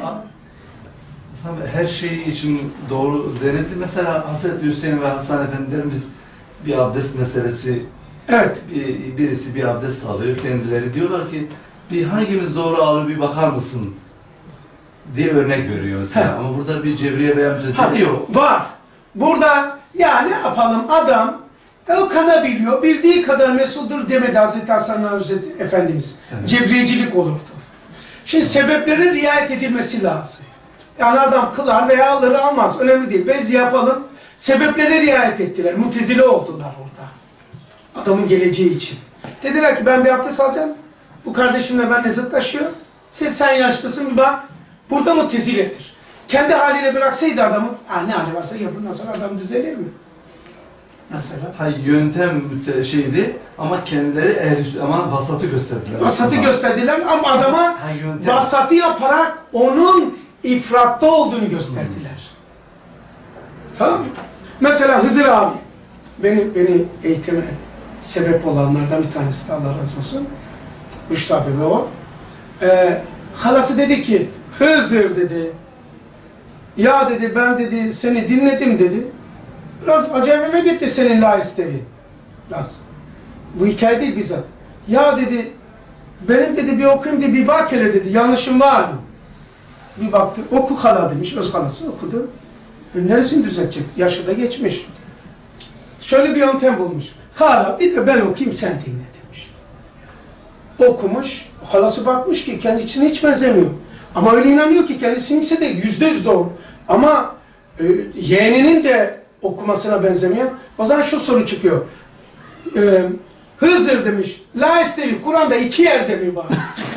her şeyi için doğru denebilir. Mesela Hazreti Hüseyin ve Hasan Efendilerimiz bir abdest meselesi Evet. Bir, birisi bir abdest alıyor, kendileri diyorlar ki bir hangimiz doğru alıyor bir bakar mısın diye örnek veriyor mesela. He. Ama burada bir cebriye veya mütezile Tabii, yok. var. Burada ya ne yapalım adam e, o kadar biliyor, bildiği kadar mesuldur demedi Hazreti Hasan Hazreti Efendimiz. Evet. Cebriyecilik olurdu. Şimdi sebeplerin riayet edilmesi lazım. Yani adam kılar veya alır almaz. Önemli değil. Bez yapalım. Sebeplere riayet ettiler. Mutezile oldular orada. Adamın geleceği için. Dediler ki ben bir abdest alacağım. Bu kardeşimle benimle zıtlaşıyor. Siz sen yaşlısın bir bak. Burada muteziledir. Kendi haline bıraksaydı adamı, ha ne hali varsa yapın, nasıl adam düzelir mi? Mesela. Ha, yöntem müte- şeydi ama kendileri ehl ama vasatı gösterdiler. Vasatı Ama- gösterdiler ama adama Ha, yöntem. vasatı yaparak onun ifratta olduğunu gösterdiler. Hmm. Tamam mı? Mesela Hızır abi, beni, beni eğitime sebep olanlardan bir tanesi de Allah razı olsun. Rüştü abi ve o. Ee, halası dedi ki, Hızır dedi, ya dedi ben dedi seni dinledim dedi. Biraz acayibime gitti senin la isteğin. Biraz. Bu hikaye değil bizzat. Ya dedi benim dedi bir okuyayım dedi bir bak hele dedi yanlışım var mı? Bir baktı oku hala demiş öz halası okudu. E, neresini düzeltecek? Yaşı da geçmiş. Şöyle bir yöntem bulmuş. Hala bir de ben okuyayım sen dinle demiş. Okumuş. Halası bakmış ki kendisine hiç benzemiyor. Ama öyle inanıyor ki kendisininki de yüzde yüz doğru. Ama e, yeğeninin de okumasına benzemiyor. O zaman şu soru çıkıyor. E, Hızır demiş. La istevi Kur'an'da iki yerde mi var?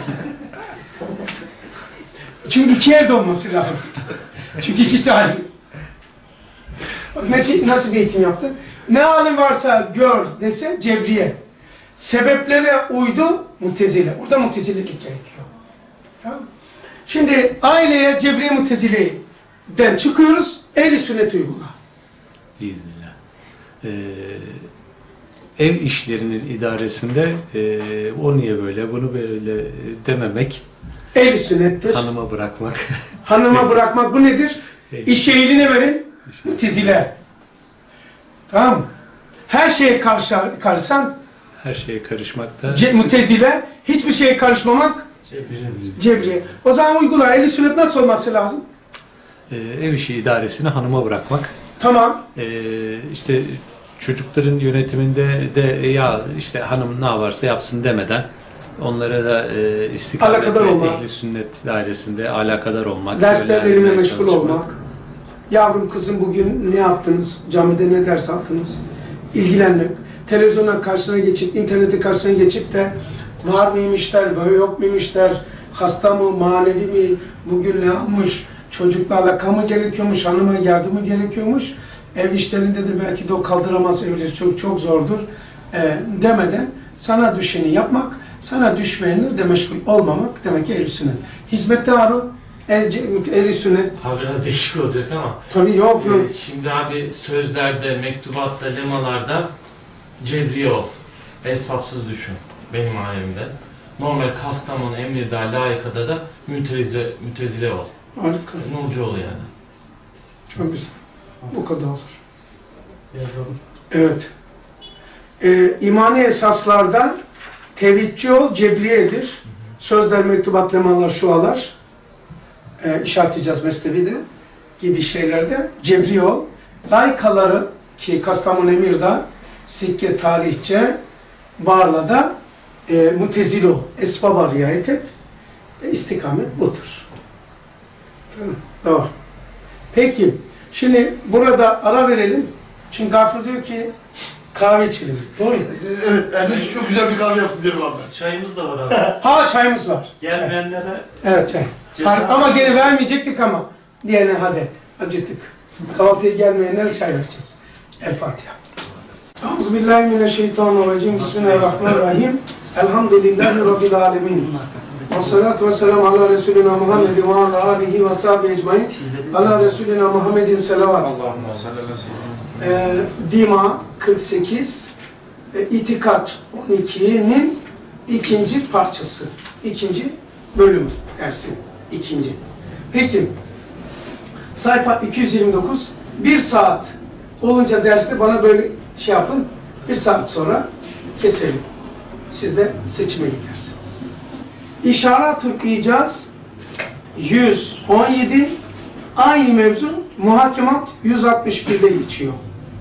Çünkü iki yerde olması lazım. Çünkü ikisi ayrı. Nasıl, nasıl bir eğitim yaptı? Ne halin varsa gör dese cebriye. Sebeplere uydu mutezile. Burada mutezilelik gerekiyor. Tamam. Şimdi aileye cebriye mutezileden çıkıyoruz. Ehl-i sünnet uygula. Biiznillah. Ee, ev işlerinin idaresinde e, o niye böyle, bunu böyle dememek. Ehl-i sünnettir. Hanıma bırakmak. Hanıma bırakmak bu nedir? İşe eline verin. Mutezile. Tamam mı? Her şeye karşı, karışan Her şeye karışmakta. Ce, mutezile, hiçbir şeye karışmamak cebriye. O zaman uygula. Ehl-i sünnet nasıl olması lazım? Ee, ev işi idaresini hanıma bırakmak. Tamam. Ee, işte çocukların yönetiminde de ya işte hanım ne varsa yapsın demeden onlara da e, istikamet ve ehli sünnet dairesinde alakadar olmak. Derslerle meşgul olmak. Yavrum kızım bugün ne yaptınız? Camide ne ders aldınız? İlgilenmek. Televizyonun karşısına geçip, internetin karşısına geçip de var mıymışlar, böyle yok muymışlar, hasta mı, manevi mi, bugün ne almış, çocukla alaka mı gerekiyormuş, hanıma yardımı gerekiyormuş, ev işlerinde de belki de o kaldıramaz, öyle çok çok zordur e, demeden sana düşeni yapmak, sana düşmeyenler de meşgul olmamak demek ki ehl-i sünnet. Hizmette arı, ehl-i sünnet. Ha biraz değişik olacak ama. Tabii yok yok. Ee, şimdi abi sözlerde, mektubatta, lemalarda cebriye ol. Esbapsız düşün. Benim alemimde. Normal Kastamonu, Emirdağ, Layıka'da da mütezile, mütezile ol. Harika. Nurcu ol yani. Çok güzel. Bu kadar olur. Yazalım. Evet. Ee, imani esaslardan tevhidçi ol, cebriyedir. Sözler, mektubat, lemalar, şualar. Ee, işaretleyeceğiz Mesnevi'de gibi şeylerde. Cebriye ol. Layıkaları ki Kastamonu, Emirdağ, Sikke, Tarihçe, Barla'da e, mutezile ol. Esbaba riayet et. E, istikamet budur. Tamam. Doğru. Peki. Şimdi burada ara verelim. Çünkü Gafur diyor ki kahve içelim. Doğru mu? Evet. Yani çok güzel bir kahve yapsın diyorum abi. Çayımız da var abi. Ha çayımız var. Gelmeyenlere Evet çay. Ceza- Ama gene vermeyecektik ama. Diyene hadi. Acıktık. Kahvaltıya gelmeyenlere çay vereceğiz. El Fatiha. Euzubillahimineşşeytanirracim. Bismillahirrahmanirrahim. Elhamdülillahi Rabbil alemin. Ve salatu ve selamu ala Resulina Muhammed ve ala alihi ve sahibi ecmain. Ala Resulina Muhammedin selavat. Ee, Dima kırk sekiz, e, İtikat on iki'nin ikinci parçası. İkinci bölüm dersi. İkinci. Peki. Sayfa iki yüz yirmi dokuz. Bir saat olunca derste bana böyle şey yapın. Bir saat sonra keselim. Siz de seçime gidersiniz. İşaret-ül icaz yüz on yedi, aynı mevzu muhakemat yüz altmış bir'de geçiyor.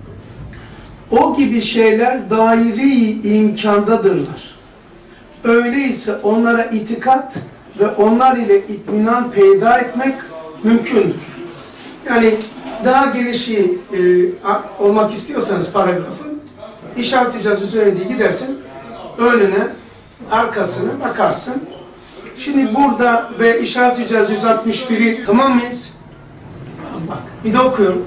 O gibi şeyler daire-i imkandadırlar. Öyleyse onlara itikat ve onlar ile itminan peyda etmek mümkündür. Yani daha gelişi e, olmak istiyorsanız paragrafın, işaret-i icaz üzerinde gidersin, önüne, arkasına bakarsın. Şimdi burada ve işaret-i icaz yüz altmış bir'i tamam mıyız? Bak, bir de okuyorum.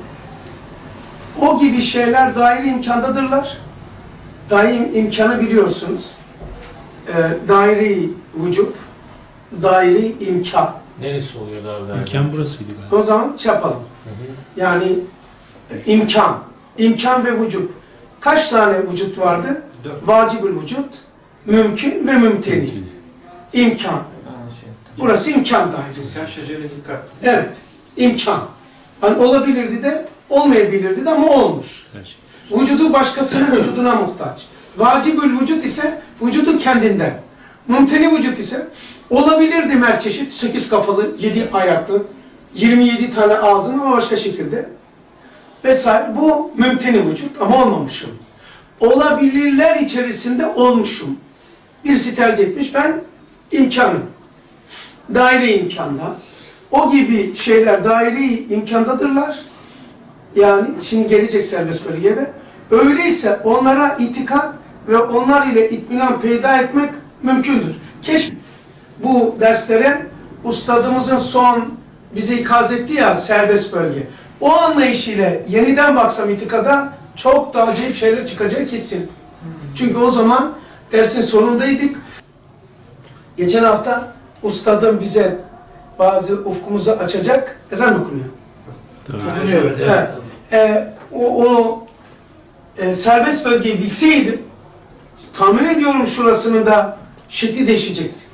O gibi şeyler daire imkandadırlar. Daim imkanı biliyorsunuz. E, daire-i vücub, daire-i imkan. Neresi oluyor daha da? İmkan burasıydı galiba. O zaman şey yapalım. Hı hı. Yani e, imkan. İmkan ve vücub. Kaç tane vücut vardı? Dört. Vacibül vücut, mümkün ve mümteni. İmkan. Burası imkan dairesi. İmkan şecere dikkat. Evet. İmkan. Hani olabilirdi de olmayabilirdi de ama olmuş. Evet. Vücudu başkasının vücuduna muhtaç. Vacibül vücut ise vücudu kendinden. Mümteni vücut ise olabilirdi mer çeşit, sekiz kafalı, yedi ayaklı, yirmi yedi tane ağzım ama başka şekilde vesaire. Bu mümteni vücut ama olmamışım. Olabilirler içerisinde olmuşum. Birisi tercih etmiş, ben imkanım. Daire imkanda. O gibi şeyler daire imkandadırlar. Yani şimdi gelecek serbest bölgede. Öyleyse onlara itikat ve onlar ile itminan peyda etmek mümkündür. Keşke bu derslere ustadımızın son bize ikaz etti ya serbest bölge. O anlayışıyla yeniden baksam itikada çok daha acayip şeyler çıkacağı kesin. Çünkü o zaman dersin sonundaydık. Geçen hafta ustadım bize bazı ufkumuzu açacak. Ezan mı okunuyor? Tabii. Evet. Evet. Ee, o, onu e, serbest bölgeyi bilseydim tahmin ediyorum şurasının da şekli değişecekti.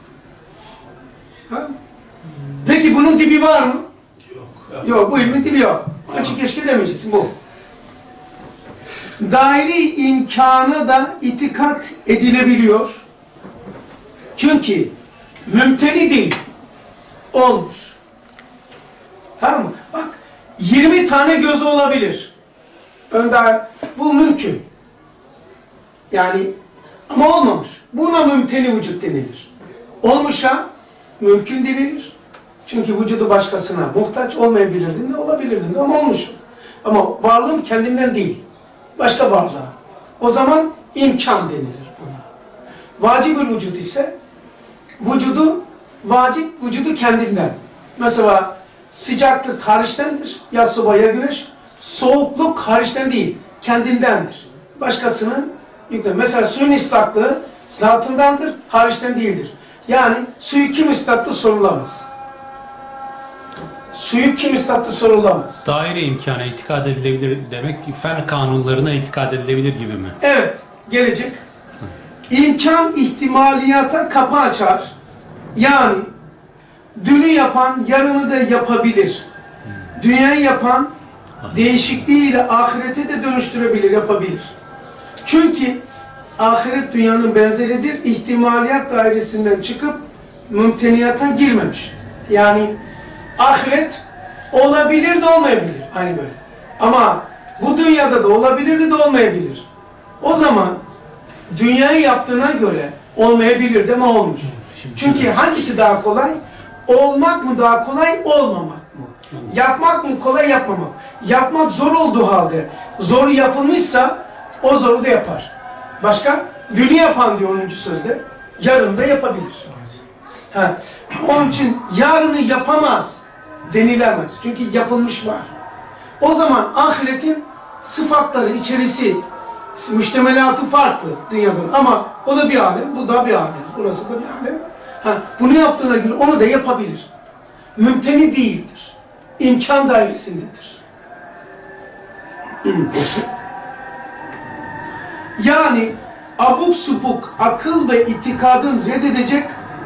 Ha? Peki bunun dibi var mı? Yok. Yok, bu ilmin dibi yok. Açık keşke demeyeceksin bu. Daire imkanı da itikat edilebiliyor. Çünkü mümteni değil. Olmuş. Tamam mı? Bak, yirmi tane gözü olabilir. Önder, bu mümkün. Yani ama olmamış. Buna mümteni vücut denilir. Olmuşa mümkün denilir. Çünkü vücudu başkasına muhtaç olmayabilirdim de olabilirdim de ama olmuşum. Ama varlığım kendimden değil. Başka varlığa. O zaman imkan denilir buna. Vacibül vücut ise vücudu, vacip vücudu kendinden. Mesela sıcaklık hariçtendir. Ya soba ya güneş. Soğukluk hariçten değil. Kendindendir. Başkasının yükle. Mesela suyun ıslaklığı zatındandır. Hariçten değildir. Yani suyu kim ıslattı sorulamaz. Suyu kim ıslattı sorulamaz. Daire imkana itikad edilebilir demek, fen kanunlarına itikad edilebilir gibi mi? Evet. Gelecek. İmkan ihtimaliyata kapı açar. Yani dünü yapan yarını da yapabilir. Dünyayı yapan değişikliğiyle ahirete de dönüştürebilir, yapabilir. Çünkü ahiret dünyanın benzeridir. İhtimaliyat dairesinden çıkıp mümteniyata girmemiş. Yani ahiret olabilir de olmayabilir. Aynı böyle. Ama bu dünyada da olabilir de olmayabilir. O zaman dünyayı yaptığına göre olmayabilir de ama olmuş. Çünkü hangisi daha kolay? Olmak mı daha kolay, olmamak mı? Yapmak mı kolay, yapmamak? Yapmak zor olduğu halde zoru yapılmışsa o zoru da yapar. Başka? Dünü yapan diyor onuncu sözde. Yarın da yapabilir. Ha. Onun için yarını yapamaz denilemez. Çünkü yapılmış var. O zaman ahiretin sıfatları, içerisi, müştemelatı farklı dünyadan. Ama o da bir alem, bu da bir alem. Burası da bir alem. Ha, bunu yaptığına göre onu da yapabilir. Mümteni değildir. İmkan dairesindedir. Yani abuk subuk akıl ve itikadın reddedecek,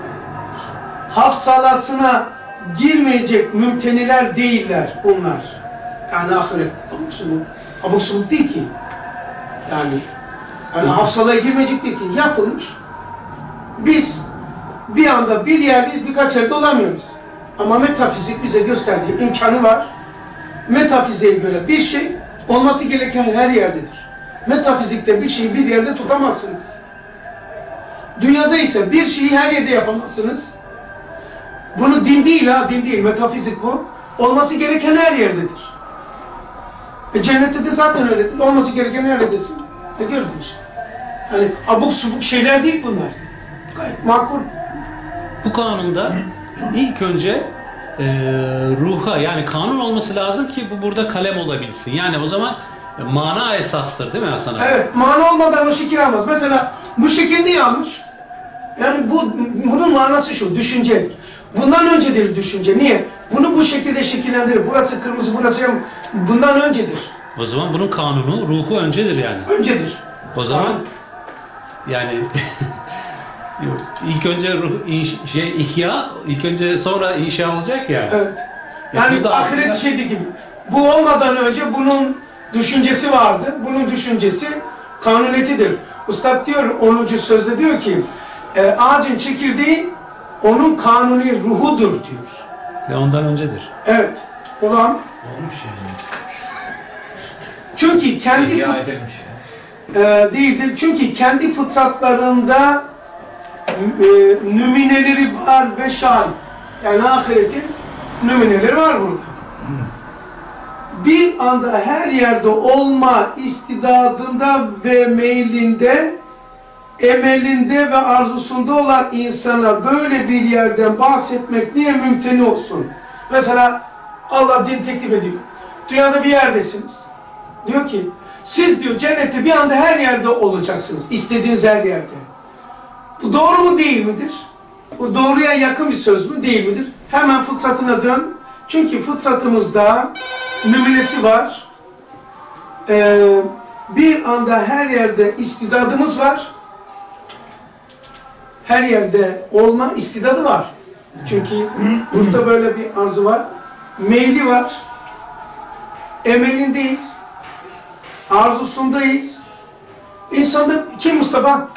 hafsalasına girmeyecek mümteniler değiller bunlar. Yani ahiret abuk subuk, abuk subuk değil ki. Yani Yani hafsalaya girmeyecek değil ki. Yapılmış. Biz bir anda bir yerdeyiz, birkaç yerde olamıyoruz. Ama metafizik bize gösterdiği imkanı var. Metafiziğe göre bir şey olması gereken her yerdedir. Metafizikte bir şeyi bir yerde tutamazsınız. Dünyada ise bir şeyi her yerde yapamazsınız. Bunu din değil ha, din değil, metafizik bu. Olması gereken her yerdedir. E cennette de zaten öyledir. Olması gereken her yerdesin. E gördün işte. Hani abuk subuk şeyler değil bunlar. Gayet makul. Bu kanunda ilk önce e, ruha, yani kanun olması lazım ki bu burada kalem olabilsin. Yani o zaman mana esastır değil mi Hasan abi? Evet, mana olmadan o şekil almaz. Mesela bu şekil niye almış? Yani bu bunun manası şu, düşüncedir. Bundan öncedir düşünce. Niye? Bunu bu şekilde şekillendirir. Burası kırmızı, burası yam. Bundan öncedir. O zaman bunun kanunu, ruhu öncedir yani. Öncedir. O zaman yani ilk önce ruh inş, şey ihya, ilk önce sonra inşa olacak ya. Evet. Yani aslında... ahiret şeydi gibi. Bu olmadan önce bunun düşüncesi vardı. Bunun düşüncesi kanuniyetidir. Ustad diyor, onuncu sözde diyor ki e, ağacın çekirdeği onun kanuni ruhudur diyor. Ve ondan öncedir. Evet. Devam. Olmuş yani. Çünkü kendi İhya fıt- edilmiş e, değildir. Çünkü kendi fıtratlarında e, nümineleri var ve şahit. Yani ahiretin nümineleri var burada. Bir anda her yerde olma istidadında ve meylinde, emelinde ve arzusunda olan insana böyle bir yerden bahsetmek niye mümkün olsun? Mesela Allah din teklif ediyor. Dünyada bir yerdesiniz. Diyor ki, siz diyor cennette bir anda her yerde olacaksınız. İstediğiniz her yerde. Bu doğru mu değil midir? Bu doğruya yakın bir söz mü değil midir? Hemen fıtratına dön. Çünkü fıtratımızda nümunesi var. Ee, bir anda her yerde istidadımız var. Her yerde olma istidadı var. Çünkü burada böyle bir arzu var. Meyli var. Emelindeyiz. Arzusundayız. İnsanda kim Mustafa?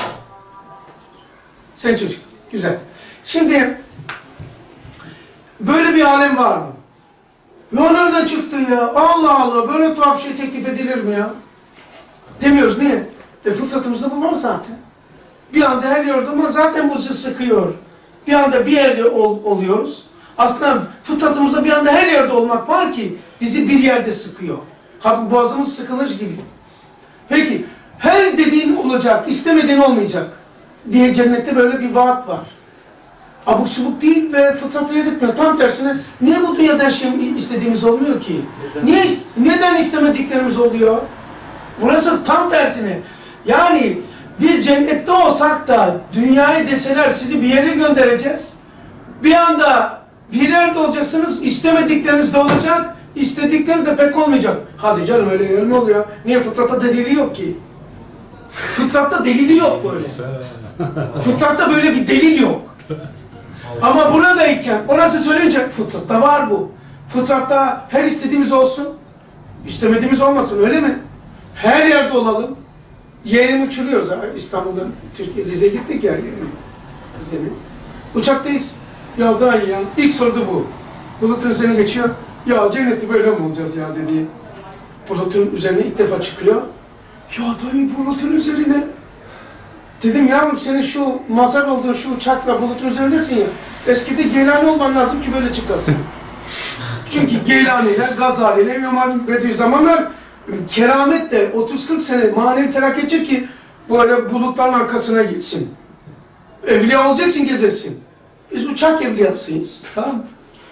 Sen çocuk. Güzel. Şimdi böyle bir alem var mı? Ya nereden çıktı ya? Allah Allah, böyle tuhaf şey teklif edilir mi ya? Demiyoruz. Niye? E fıtratımızda bu var zaten. Bir anda her yerde ama zaten bu bizi sıkıyor. Bir anda bir yerde ol, oluyoruz. Aslında fıtratımızda bir anda her yerde olmak var ki bizi bir yerde sıkıyor. Boğazımız sıkılır gibi. Peki her dediğin olacak, istemediğin olmayacak diye cennette böyle bir vaat var. Abuk subuk değil ve fıtratı reddetmiyor. Tam tersine niye bu dünyada her şey istediğimiz olmuyor ki? Niye, neden istemediklerimiz oluyor? Burası tam tersine. Yani biz cennette olsak da dünyayı deseler sizi bir yere göndereceğiz. Bir anda bir yerde olacaksınız, istemedikleriniz de olacak, istedikleriniz de pek olmayacak. Hadi canım öyle yer mi oluyor? Niye? Fıtratta delili yok ki. Fıtratta delili yok böyle. Fıtratta böyle bir delil yok. Ama buradayken, orası söyleyince fıtratta var bu. Fıtratta her istediğimiz olsun, istemediğimiz olmasın, öyle mi? Her yerde olalım. Yeğenim uçuruyoruz. İstanbul'dan Türkiye, Rize'ye gittik ya yeğenim. Rize'nin. Uçaktayız. Ya daha iyi ya. İlk sordu bu. Bulutun üzerine geçiyor. Ya cennette böyle mi olacağız ya dedi. Bulutun üzerine ilk defa çıkıyor. Ya dayı bulutun üzerine. Dedim yavrum senin şu mazhar olduğun şu uçakla bulutun üzerindesin ya. Eskide Geylani olman lazım ki böyle çıkasın. Çünkü Geylani'ler, Gazali'ler, İmam Bediüzzamanlar kerametle otuz kırk sene manevi terakki edecek ki böyle bulutların arkasına gitsin. Evliya olacaksın, gezesin. Biz uçak evliyasıyız. Tamam mı?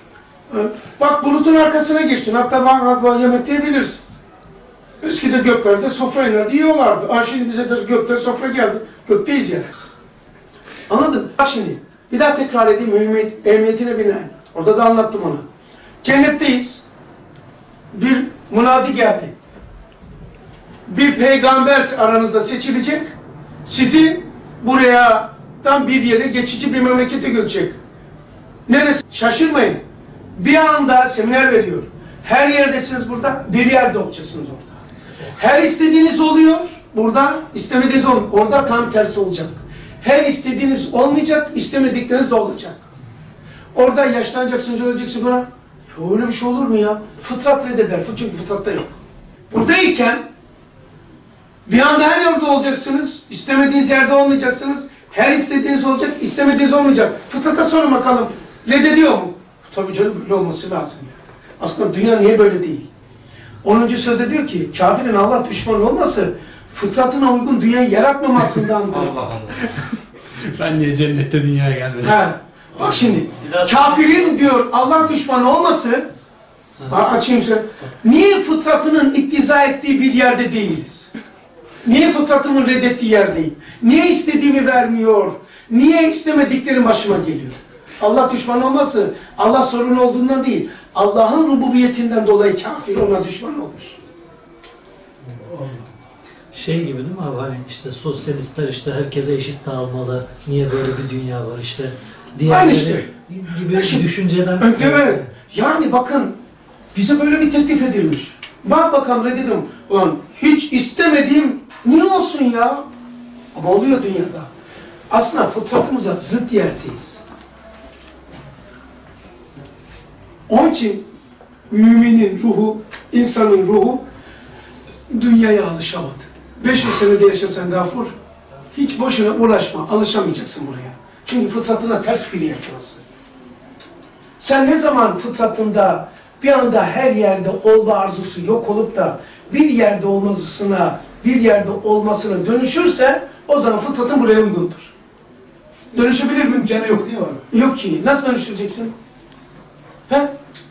Bak bulutun arkasına geçtin. Hatta bak, bak yemek diyebilirsin. Eskide göklerde sofra inerdi, yiyorlardı. Aa şimdi bize de gökten sofra geldi. Gökteyiz ya. Anladın? Bak şimdi. Bir daha tekrar edeyim mühimmet, emniyetine binaen. Orada da anlattım onu. Cennetteyiz. Bir münadi geldi. Bir peygamber aranızda seçilecek. Sizi buraya tam bir yere geçici bir memlekete götürecek. Neresi? Şaşırmayın. Bir anda seminer veriyor. Her yerdesiniz burada, bir yerde olacaksınız orada. Her istediğiniz oluyor, Burada istemediğiniz olmayacak. Orada tam tersi olacak. Her istediğiniz olmayacak, istemedikleriniz de olacak. Orada yaşlanacaksınız, öleceksiniz buna. Ya öyle bir şey olur mu ya? Fıtrat reddeder. Çünkü fıtratta yok. Buradayken bir anda her yerde olacaksınız. İstemediğiniz yerde olmayacaksınız. Her istediğiniz olacak, istemediğiniz olmayacak. Fıtrata sorun bakalım. Reddediyor mu? Tabii canım böyle olması lazım. Aslında dünya niye böyle değil? onuncu sözde diyor ki kafirin Allah düşmanı olması fıtratına uygun dünyayı yaratmamasındandır. Allah Allah. Ben niye cennette dünyaya gelmedim? He. Bak şimdi kafirin diyor Allah düşmanı olması, açayım sen. Niye fıtratının iktiza ettiği bir yerde değiliz? Niye fıtratımın reddettiği yerdeyim? Niye istediğimi vermiyor? Niye istemediklerim başıma geliyor? Allah düşmanı olması Allah sorunu olduğundan değil, Allah'ın rububiyetinden dolayı kafir ona düşman olmuş. Şey gibi değil mi abi, hani işte sosyalistler işte herkese eşit dağılmalı, niye böyle bir dünya var işte. Aynı işte. Gibi Şimdi, düşünceden... Evet. Yani bakın bize böyle bir teklif edilmiş. Bak bakalım reddedim. Ulan hiç istemediğim niye olsun ya? Ama oluyor dünyada. Aslında fıtratımıza zıt yerdeyiz. Onun için müminin ruhu, insanın ruhu dünyaya alışamadı. beş yüz senede yaşasan Gafur, hiç boşuna uğraşma, alışamayacaksın buraya. Çünkü fıtratına ters bir yer burası. Sen ne zaman fıtratında bir anda her yerde olma arzusu yok olup da bir yerde olmasına, bir yerde olmasına dönüşürse o zaman fıtratın buraya uygundur. Dönüşebilir mi? İmkanı yok değil mi abi? Yok ki. Nasıl dönüştüreceksin? He?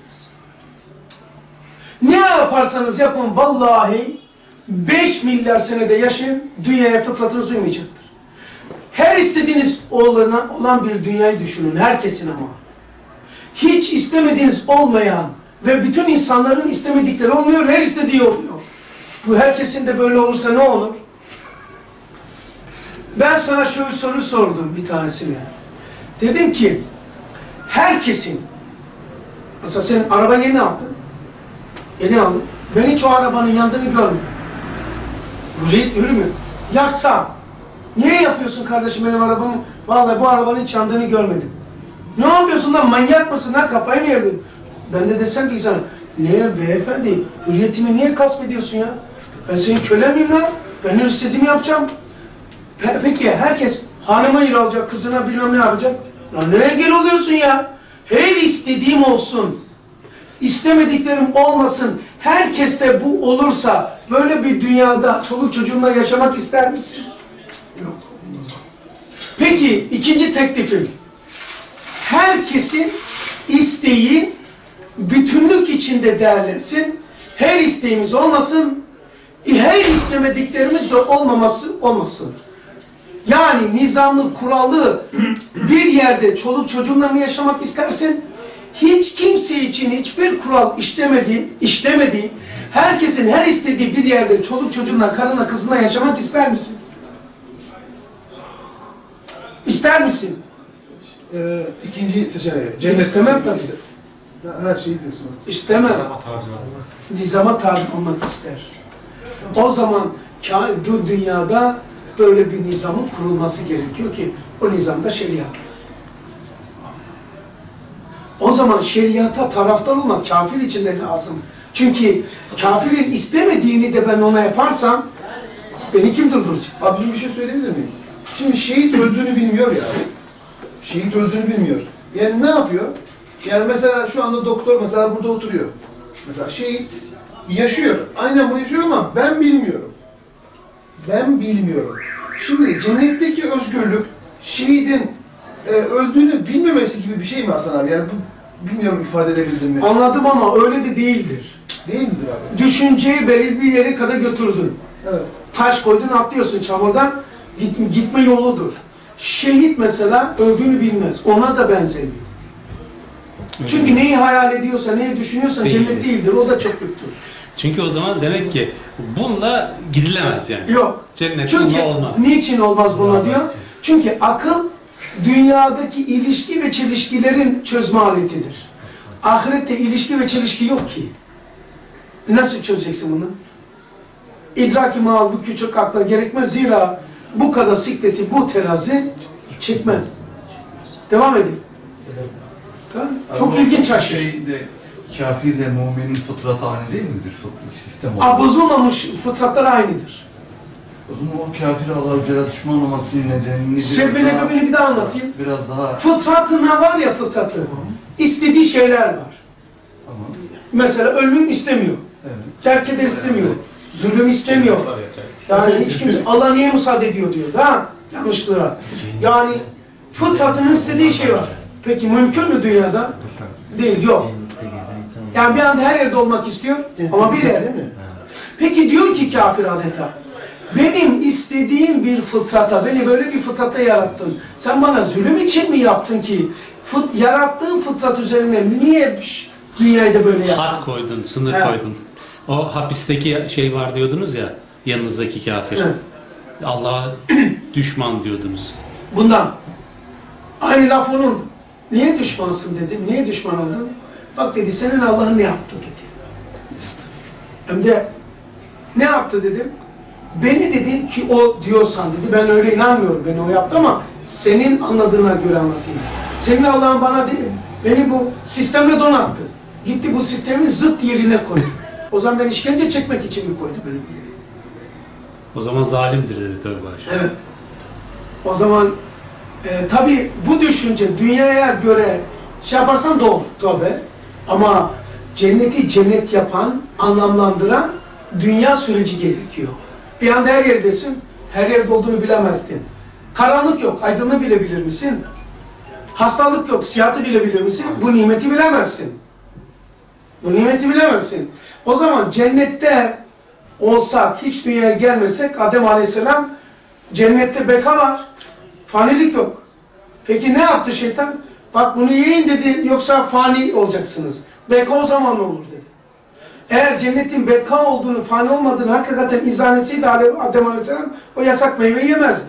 Ne yaparsanız yapın vallahi beş milyar senede yaşayın, dünyaya fıtratınız uymayacaktır. Her istediğiniz olana, olan bir dünyayı düşünün, herkesin ama. Hiç istemediğiniz olmayan ve bütün insanların istemedikleri olmuyor, her istediği oluyor. Bu herkesin de böyle olursa ne olur? Ben sana şöyle soru sordum bir tanesine. Dedim ki, herkesin, mesela sen araba yeni aldın, yeni aldın, ben hiç o arabanın yandığını görmedim. Hürriyet yürü mü? Yaksam, niye yapıyorsun kardeşim benim arabamı? Vallahi bu arabanın hiç yandığını görmedim. Ne yapıyorsun lan, manyak mısın lan, kafayı mı yedin? Ben de desem ki sana, niye beyefendi, hürriyetimi niye gasp ediyorsun ya? Ben senin kölen miyim lan? Ben her istediğimi yapacağım. Pe peki herkes hanımıyla olacak, kızına bilmem ne yapacak? Lan neye gel oluyorsun ya? Her istediğim olsun. İstemediklerim olmasın. Herkeste bu olursa böyle bir dünyada çoluk çocuğunla yaşamak ister misin? Yok. Peki ikinci teklifim. Herkesin isteği bütünlük içinde değerlensin. Her isteğimiz olmasın. Her istemediklerimiz de olmaması olmasın. Yani nizamlı, kurallı bir yerde çoluk çocuğunla mı yaşamak istersin? Hiç kimse için hiçbir kural işlemediği, işlemediği, herkesin her istediği bir yerde çoluk çocuğunla, karınla, kızınla yaşamak ister misin? İster misin? Ee, ikinci seçeneği. Cennet İstemem tabii. Her şeyi diyorsun. İstemem. Nizama tabi olmak ister. O zaman bu dünyada böyle bir nizamın kurulması gerekiyor ki o nizamda şeriat. O zaman şeriata taraftar olmak kafir için de lazım. Çünkü kafirin istemediğini de ben ona yaparsam beni kim durduracak? Abicim bir şey söyleyebilir miyim? Şimdi şehit öldüğünü bilmiyor ya. Şehit öldüğünü bilmiyor. Yani ne yapıyor? Yani mesela şu anda doktor mesela burada oturuyor. Mesela şehit yaşıyor. Aynen bunu yaşıyor ama ben bilmiyorum. Ben bilmiyorum. Şimdi cennetteki özgürlük şehidin e, öldüğünü bilmemesi gibi bir şey mi Hasan abi? Yani bu, bilmiyorum ifade edebildim mi? Anladım ama öyle de değildir. Değil midir abi? Düşünceyi belirli bir yere kadar götürdün. Evet. Taş koydun, atlıyorsun çamurdan, git, gitme yoludur. Şehit mesela öldüğünü bilmez. Ona da benzemiyor. Çünkü neyi hayal ediyorsa, neyi düşünüyorsa Değil. cennet değildir. O da çöplüktür. Çünkü o zaman demek ki bununla gidilemez yani. Yok. Cennet Çünkü bununla olmaz. niçin olmaz buna diyor? Çünkü akıl dünyadaki ilişki ve çelişkilerin çözme aletidir. Ahirette ilişki ve çelişki yok ki. Nasıl çözeceksin bunu? İdraki mal bu küçük akla gerekmez. Zira bu kadar sikleti bu terazi çekmez. Devam edin. Tamam. Çok ilginç aşırı. Şeyde, kafirle müminin fıtratı aynı değil midir? Fıtrat, sistem olarak. Aa, bozulmamış fıtratlar aynıdır. O zaman o kafir Allah'a göre düşman olmasının nedenini Sebebini böyle bir daha anlatayım. Biraz daha... Fıtratına var ya fıtratı. İstediği şeyler var. Tamam. Mesela ölüm istemiyor. Evet. Terk eder istemiyor. Zulüm istemiyor. Yani hiç kimse Allah niye müsaade ediyor diyor. Ha? Yanlışlığa. Yani fıtratının istediği şey var. Peki mümkün mü dünyada? Değil, yok. Yani bir anda her yerde olmak istiyor ama bir yerde mi? Peki diyor ki kafir adeta, benim istediğim bir fıtrata, beni böyle bir fıtrata yarattın. Sen bana zulüm için mi yaptın ki? Fıt, yarattığın fıtrat üzerine niye dünyayı da böyle yaptın? Hat koydun, sınır He. koydun. O hapisteki şey var diyordunuz ya, yanınızdaki kafir. He. Allah'a düşman diyordunuz. Bundan. Aynı laf onun. Niye düşmansın dedim. Niye düşman oldun? Bak dedi, senin Allah'ın ne yaptı dedi. Hem de ne yaptı dedim. Beni dedim ki o diyorsan dedi, ben öyle inanmıyorum, beni o yaptı ama senin anladığına göre anlatayım. Senin Allah'ın bana dedi, beni bu sistemle donattı. Gitti bu sistemin zıt yerine koydu. O zaman ben işkence çekmek için mi koydu beni? O zaman zalimdir dedi tövbe aşağı. Evet. O zaman e, tabi bu düşünce dünyaya göre şey yaparsan doğru tabi. Ama cenneti cennet yapan, anlamlandıran dünya süreci gerekiyor. Bir anda her yerdesin, her yerde olduğunu bilemezdin. Karanlık yok, aydınlığı bilebilir misin? Hastalık yok, siyahatı bilebilir misin? Bu nimeti bilemezsin. Bu nimeti bilemezsin. O zaman cennette olsak, hiç dünyaya gelmesek, Adem Aleyhisselam cennette beka var, fanilik yok. Peki ne yaptı şeytan? Bak bunu yiyin dedi, yoksa fani olacaksınız. Beka o zaman olur dedi. Eğer cennetin beka olduğunu, fani olmadığını hakikaten izah etseydi Adem Aleyhisselam o yasak meyveyi yemezdi.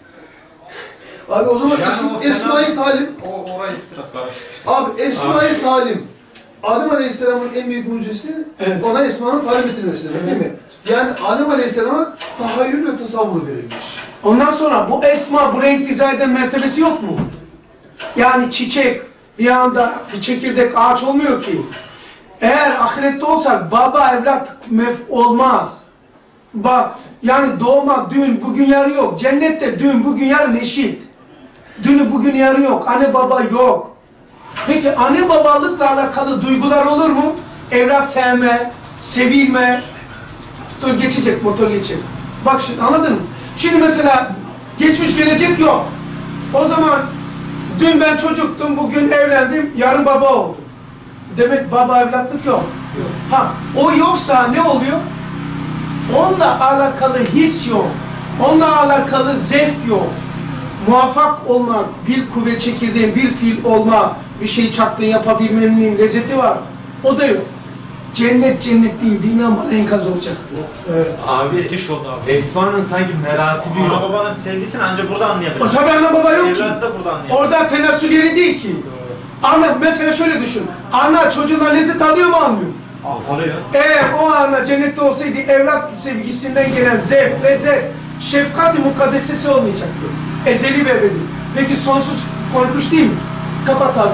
Abi o zaman Yani es o Esma-i Talim, O orayı biraz karışık. abi Esma-i Talim, Adem Aleyhisselam'ın en büyük mucizesi Evet. ona Esma'nın talim edilmesi demek, değil mi? Yani Adem Aleyhisselam'a tahayyül ve tasavvur verilmiş. Ondan sonra bu esma, buraya iktiza eden mertebesi yok mu? Yani çiçek bir anda bir çekirdek ağaç olmuyor ki. Eğer ahirette olsak baba evlat mef olmaz. Bak yani doğma dün bugün yarı yok. Cennette dün bugün yarın eşit. Dünü bugün yarı yok. Anne baba yok. Peki anne babalıkla alakalı duygular olur mu? Evlat sevme, sevilme. Dur geçecek, motor geçecek. Bak şimdi anladın mı? Şimdi mesela geçmiş gelecek yok. O zaman dün ben çocuktum, bugün evlendim, yarın baba oldum. Demek baba evlatlık yok. Ha, o yoksa ne oluyor? Onunla alakalı his yok. Onunla alakalı zevk yok. Muvaffak olmak, bir kuvvet çekirdeğin, bir fiil olma, bir şey çaktığın yapabilmenin lezzeti var. O da yok. Cennet cennet değildi, inan bana enkaz olacaktı. Evet. Abi iş oldu abi. Esma'nın sanki meratibi Ana yok. babanın sevgisini ancak burada O anlayabilir. tabi ana baba yok ki. Evlat da burada anlayabilir. Orada tenasül yeri değil ki. Ana, mesela şöyle düşün. Ana çocuğuna lezzet alıyor mu, almıyor mu? Al, alıyor. Eğer o ana cennette olsaydı evlat sevgisinden gelen zevk, lezzet, şefkat-i mukaddesesi olmayacaktı. Ezeli ve ebedi. Peki sonsuz korkunç değil mi? Kapat abi.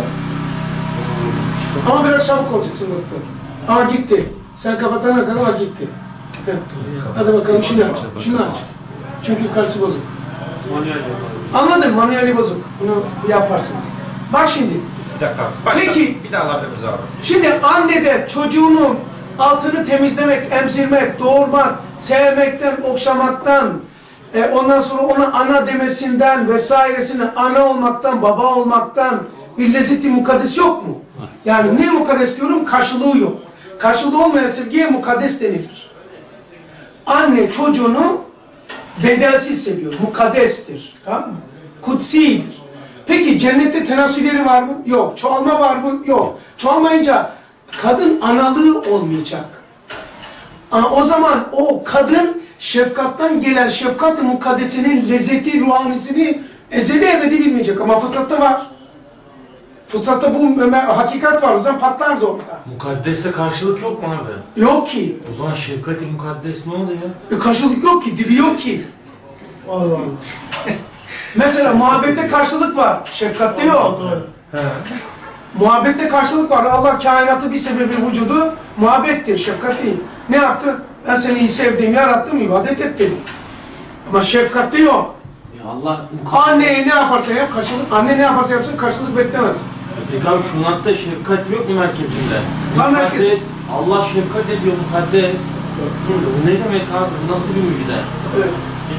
Ama biraz çabuk olacaksın doktor. Ama gitti. Sen kapatana kadar ama gitti. Hadi bakalım şunu aç. Şunu aç. Çünkü yukarısı bozuk. Manuel yapalım. Anladın mı? Manueli bozuk. Bunu yaparsınız. Bak şimdi. Bir dakika. Başka, Peki. Bir daha alabilir miyiz abi? Şimdi anne de çocuğunun altını temizlemek, emzirmek, doğurmak, sevmekten, okşamaktan, e, ondan sonra ona ana demesinden vesairesine ana olmaktan, baba olmaktan bir lezzeti mukaddes yok mu? Yani niye mukaddes diyorum? Karşılığı yok. Karşılığı olmayan sevgiye mukaddes denilir. Anne çocuğunu bedelsiz seviyor, mukaddestir. Tamam mı? Kutsidir. Peki cennette tenasülleri var mı? Yok. Çoğalma var mı? Yok. Çoğalmayınca kadın analığı olmayacak. O zaman o kadın şefkattan gelen şefkat-ı mukaddesinin lezzeti, ruhanisini ezeli ebedi bilmeyecek ama fıtratta var. Fıtratta bu me- hakikat var, o zaman patlardı orada. Mukaddesle karşılık yok mu abi? Yok ki. O zaman şefkati mukaddes ne oluyor? E, karşılık yok ki, dibi yok ki. Allah Allah. Mesela muhabbette karşılık var, şefkatte yok. He. Muhabbette karşılık var. Allah kainatı bir sebebi vücudu muhabbettir, şefkat değil. Ne yaptı? Ben seni sevdim, yarattım, ibadet ettim. Ama şefkatte yok. Ya Allah Anneye ne yaparsa yap karşılık, anne ne yaparsa yapsın karşılık beklemez. Peki abi şunatta şefkat yok mu merkezinde? Tam Mukaddes, merkezi. Allah şefkat ediyor mukaddes. Bu ne demek abi? Bu nasıl bir müjde? Evet.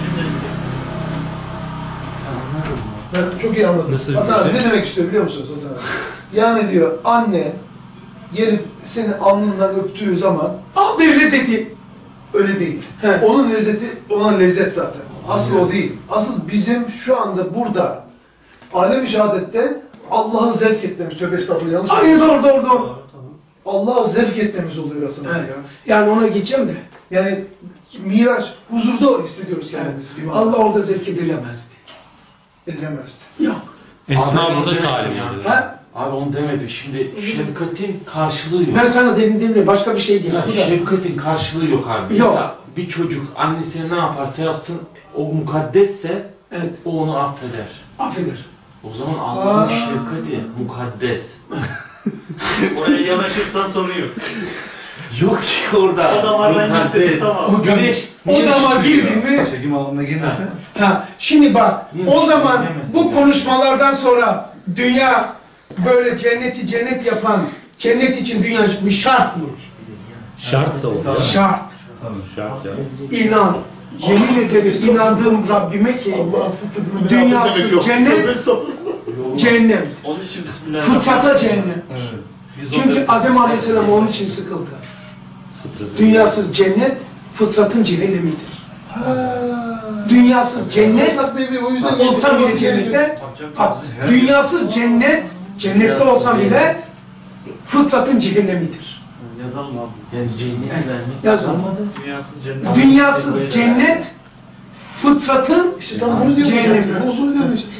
Ben çok iyi anladım. Nasıl bir Hasan abi şey? ne demek istiyor biliyor musunuz Hasan abi? Yani diyor anne gelip seni alnından öptüğü zaman Al bir lezzeti. öyle değil. He. Onun lezzeti ona lezzet zaten. Asıl o değil. Asıl bizim şu anda burada alem-i şehadette Allah'ı zevk etmemiz. Tövbe estağfurullah yanlış mı? Aynı doğru doğru doğru. Allah'ı zevk etmemiz oluyor Hasan abi Evet. ya. Yani ona gideceğim de. Yani Miraç, huzurda hissediyoruz kendimizi. bir Allah orada zevk edilemezdi. Edilemezdi. Yok. Esma Abi, burada onu talim demedim ediyor. Ha? Abi onu demedim. Şimdi şefkatin karşılığı yok. Ben sana dedim dedim de başka bir şey değil. Ya Bu da- şefkatin karşılığı yok abi. Yok. Mesela bir çocuk annesine ne yaparsa yapsın o mukaddesse Evet. o onu affeder. Affeder. O zaman Allah'ın Aa. şefkati mukaddes. Oraya yanaşırsan sorun yok. Yok ki orada. O damardan mukaddes. gitti, tamam. O güneş. O niye damar ışık girdin veriyor? mi? Çekim alanına girmezse. Ha, şimdi bak, Niye o bir zaman şey diyemezsin bu yani? konuşmalardan sonra dünya böyle cenneti cennet yapan, cennet için dünya bir şart mı? Şart da oluyor. Şart. Tabii şart ya. İnan, yemin ederim inandığım Rabbime ki Allah'ın fıtratını dünyası cennet, cehennem. Onun için bismillahirrahmanirrahim. Fıtrata cehennem. Evet. Biz Çünkü onu- Adem Aleyhisselam onun için sıkıldı. Dünyasız cennet, fıtratın cehennemidir. Ha. Dünyasız cennet, Esat Bey o yüzden olsa bile cennette, bak, dünyasız cennet, cennette olsa bile fıtratın cehennemidir. Yazalım abi. Yani cenneti vermek Yazalım. Dünyasız cennet. Dünyasız cennet, fıtratın İşte tam bunu diyorum Cehennem. zaten. Bunu bunu diyorum işte.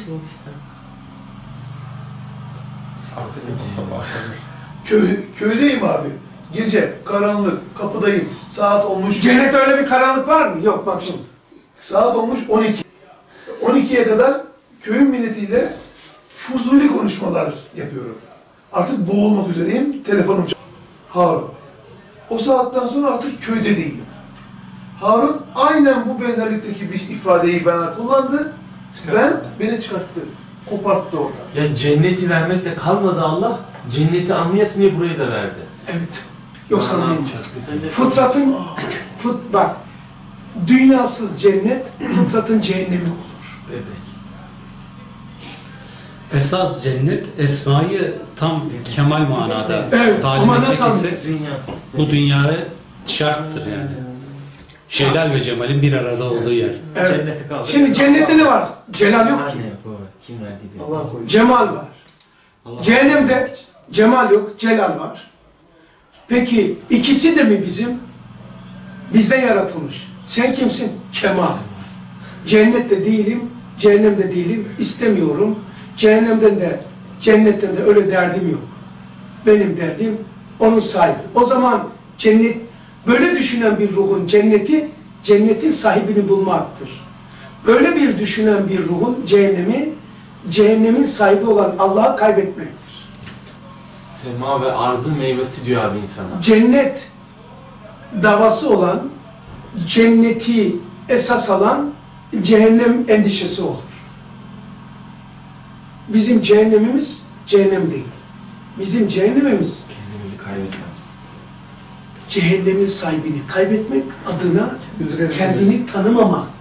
Köy, köydeyim abi. Gece, karanlık, kapıdayım. Saat olmuş. Cennet öyle bir karanlık var mı? Yok bak şimdi. Saat olmuş on iki. on ikiye kadar köyün milletiyle fuzuli konuşmalar yapıyorum. Artık boğulmak üzereyim. Telefonum çalıyor. Harun. O saatten sonra artık köyde değilim. Harun aynen bu benzerlikteki bir ifadeyi bana kullandı. Ben beni çıkarttı. Koparttı orada. Ya cenneti vermekle kalmadı Allah. Cenneti anlayasın diye burayı da verdi. Evet. Yoksa Daha ne anlayamaz. yapacaktık? Fıtratın, fıt, bak, dünyasız cennet, fıtratın cehennemi olur. Bebek. Esas cennet esmayı tam kemal manada Evet, talim ama nasıl etmek anlayacağız? ise Dünyasız. bu dünyaya şarttır yani. Celal ve cemalin bir arada olduğu yer. Evet. Cenneti kaldı. Şimdi cennette ne var? Celal yok ki. Aynen doğru. Kim verdi diye. Allah koyuyor. Cemal var. Allah- Cehennemde cemal yok, celal var. Peki ikisi de mi bizim? Bizden yaratılmış. Sen kimsin? Kemal. Cennette değilim, cehennemde değilim, istemiyorum. Cehennemden de, cennetten de öyle derdim yok. Benim derdim onun sahibi. O zaman cennet, böyle düşünen bir ruhun cenneti, cennetin sahibini bulmaktır. Böyle bir düşünen bir ruhun cehennemi, cehennemin sahibi olan Allah'ı kaybetmektir. Sema ve arzın meyvesi diyor abi insana. Cennet davası olan, cenneti esas alan cehennem endişesi olur. Bizim cehennemimiz cehennem değil. Bizim cehennemimiz Kendimizi kaybetmemiz. cehennemin sahibini kaybetmek adına Üzgünüm. kendini tanımamaktır.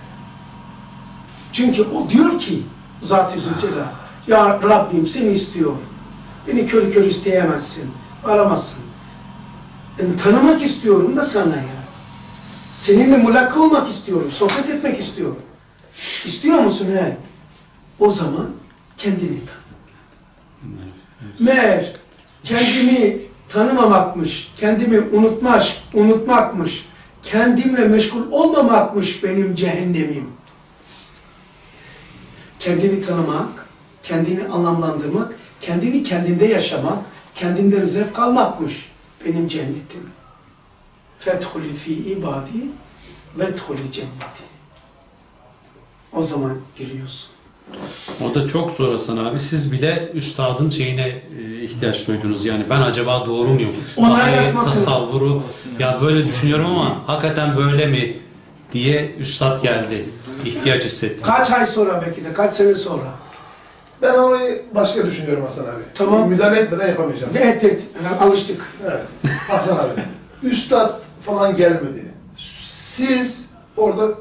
Çünkü o diyor ki Zat-ı Zülcelal, ya Rabbim seni istiyorum. Beni körü körü isteyemezsin, aramazsın. Yani tanımak istiyorum da sana ya. Seninle mülakka olmak istiyorum, sohbet etmek istiyorum. İstiyor musun? He. O zaman kendini tanı. Meğer kendimi tanımamakmış, kendimi unutmuş, unutmakmış, kendimle meşgul olmamakmış benim cehennemim. Kendini tanımak, kendini anlamlandırmak, kendini kendinde yaşamak, kendinden zevk almakmış benim cennetim. Fethuli fi ibadi vethuli cenneti. O zaman giriyorsun. O da çok zor Hasan abi. Siz bile üstadın şeyine e, ihtiyaç duydunuz. Yani ben acaba doğru muyum? Daha tasavvuru ya böyle düşünüyorum ama hakikaten böyle mi diye üstad geldi. İhtiyaç hissettim. Kaç ay sonra belki de, kaç sene sonra? Ben orayı başka düşünüyorum Hasan abi. Tamam. Müdahale etmeden yapamayacağım. Et et. Yani alıştık. Evet. Hasan abi. Üstad falan gelmedi. Siz orada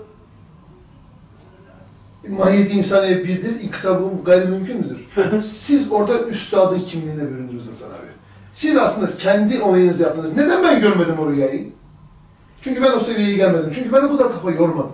mahiyeti insaniye birdir, iktisabı gayrimümkün müdür? Siz orada üstadın kimliğine büründünüz Hasan abi. Siz aslında kendi olayınızı yaptınız. Neden ben görmedim o rüyayı? Çünkü ben o seviyeye gelmedim. Çünkü ben o kadar kafa yormadım.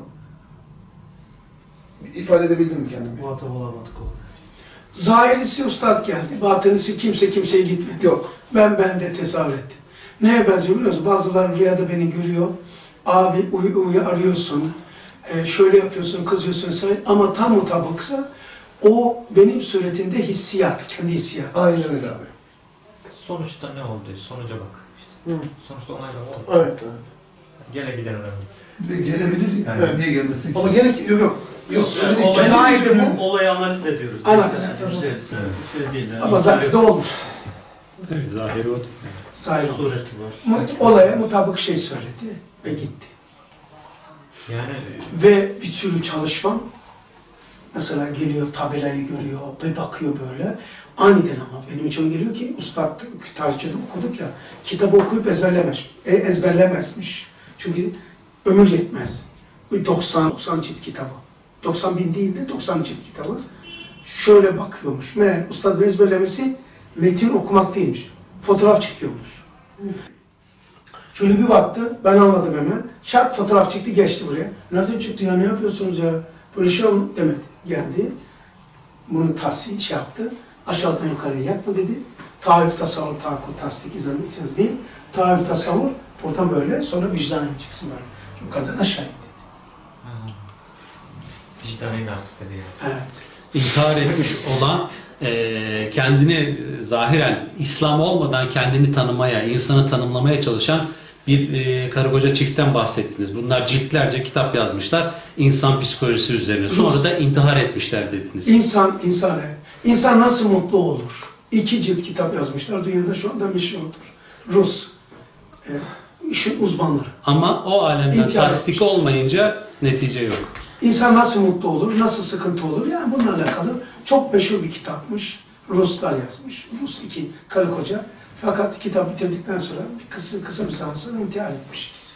İfade edebildim mi kendimi? Muhatap olamadık o. Zahirisi ustad geldi, batınisi kimse kimseye gitmedi. Yok. Ben ben de tezahür ettim. Neye benziyor biliyor musun? Bazıları rüyada beni görüyor. Abi uy, uy arıyorsun, e, şöyle yapıyorsun, kızıyorsun sen. Ama tam mutabıksa o benim suretimde hissiyat, kendi hissiyat. Aynen öyle abi. Sonuçta ne oldu? Sonuca bak. İşte. Hı. Sonuçta onaylama oldu. Evet, evet. Gele giden önemli. Bir de gelebilir yani. Evet. Niye gelmesin ki? Ama gerek yok yok. Yok. Olayı, Zahirde bu. olayı analiz ediyoruz. Analiz. Şey değil, yani. Ama zahirde olmuş. Evet, zahiri o. Zahir olmuş. Sureti var. Olaya mutabık şey söyledi ve gitti. Yani Ve bir sürü çalışmam, mesela geliyor tabelayı görüyor, bir bakıyor böyle, aniden ama benim için geliyor ki, ustad tarihçede okuduk ya, kitabı okuyup ezberlemez, e, ezberlemezmiş. Çünkü ömür yetmez. doksan doksan cilt kitabı. doksan bin değil de doksan cilt kitabı. Şöyle bakıyormuş, meğer ustadın ezberlemesi metin okumak değilmiş, fotoğraf çekiyormuş. Şöyle bir baktı, ben anladım hemen. Şart fotoğraf çıktı, geçti buraya. Nereden çıktı ya, ne yapıyorsunuz ya? Böyle şey oldu demedi. Geldi, bunu tahsil şey yaptı. Aşağıdan yukarıya yapma dedi. Tahayyül, tasavvur, tahakkul, tasdik, izanlısınız değil. Tahayyül, tasavvur, buradan böyle, sonra vicdan yapacaksın böyle. Yukarıdan aşağı in dedi. vicdanın artık dedi yani. Evet. İntihar etmiş olan e, kendini zahiren İslam olmadan kendini tanımaya, insanı tanımlamaya çalışan bir e, karı koca çiftten bahsettiniz. Bunlar ciltlerce kitap yazmışlar insan psikolojisi üzerine. Sonra da intihar etmişler dediniz. İnsan, insan evet. İnsan nasıl mutlu olur? İki cilt kitap yazmışlar. Dünyada şu anda meşhurdur. Rus e, işin uzmanları. Ama o alemden İntihar tasdik etmiş. olmayınca netice yok. İnsan nasıl mutlu olur, nasıl sıkıntı olur? Yani bununla alakalı çok meşhur bir kitapmış. Ruslar yazmış. Rus iki karı koca. Fakat kitap bitirdikten sonra bir kısa, kısa bir zaman sonra intihar etmiş ikisi.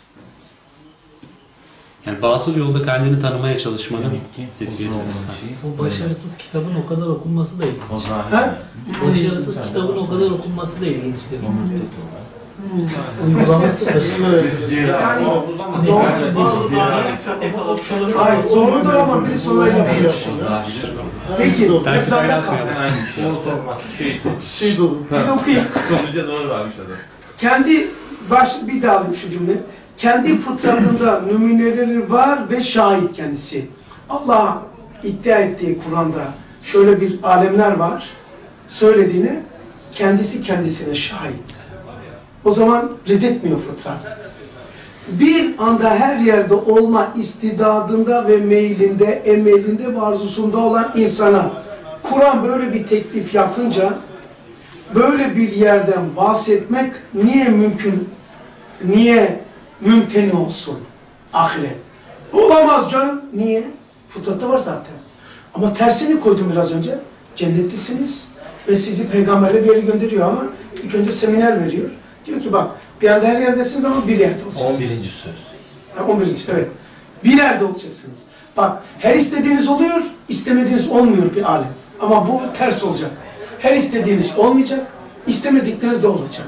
Yani batıl yolda kendini tanımaya çalışmanın neticesi. O başarısız kitabın o kadar okunması da ilginç. O zahir. Ha? Başarısız kitabın o kadar okunması da ilginç diyor. Uygulamasıdır. Yani o zaman doğru, Bazı zahiri dikkat yakalamış olabilir. hayır, doğrudur ama birisi ona yapıyor. Peki, hep Tersi zaten kaynatmıyor. kaldı. aynı şey. Umut olmasın. Şey. Şey dolu. Bir de okuyayım. Sonuca doğru varmış adam. Kendi, baş, bir daha alayım şu cümle. Kendi fıtratında numuneleri var ve şahit kendisi. Allah iddia ettiği Kur'an'da şöyle bir alemler var. Söylediğine kendisi kendisine şahit. O zaman reddetmiyor fıtrat. Bir anda her yerde olma istidadında ve meylinde, emelinde ve arzusunda olan insana Kur'an böyle bir teklif yapınca böyle bir yerden bahsetmek niye mümkün, niye mümkün olsun ahiret? Olamaz canım. Niye? Fıtratta var zaten. Ama tersini koydum biraz önce. Cennetlisiniz ve sizi peygamberle bir yere gönderiyor ama ilk önce seminer veriyor. Diyor ki bak bir anda her yerdesiniz ama bir yerde olacaksınız. on birinci söz. Ha, on birinci evet. Bir yerde olacaksınız. Bak her istediğiniz oluyor, istemediğiniz olmuyor bir alem. Ama bu ters olacak. Her istediğiniz olmayacak, istemedikleriniz de olacak.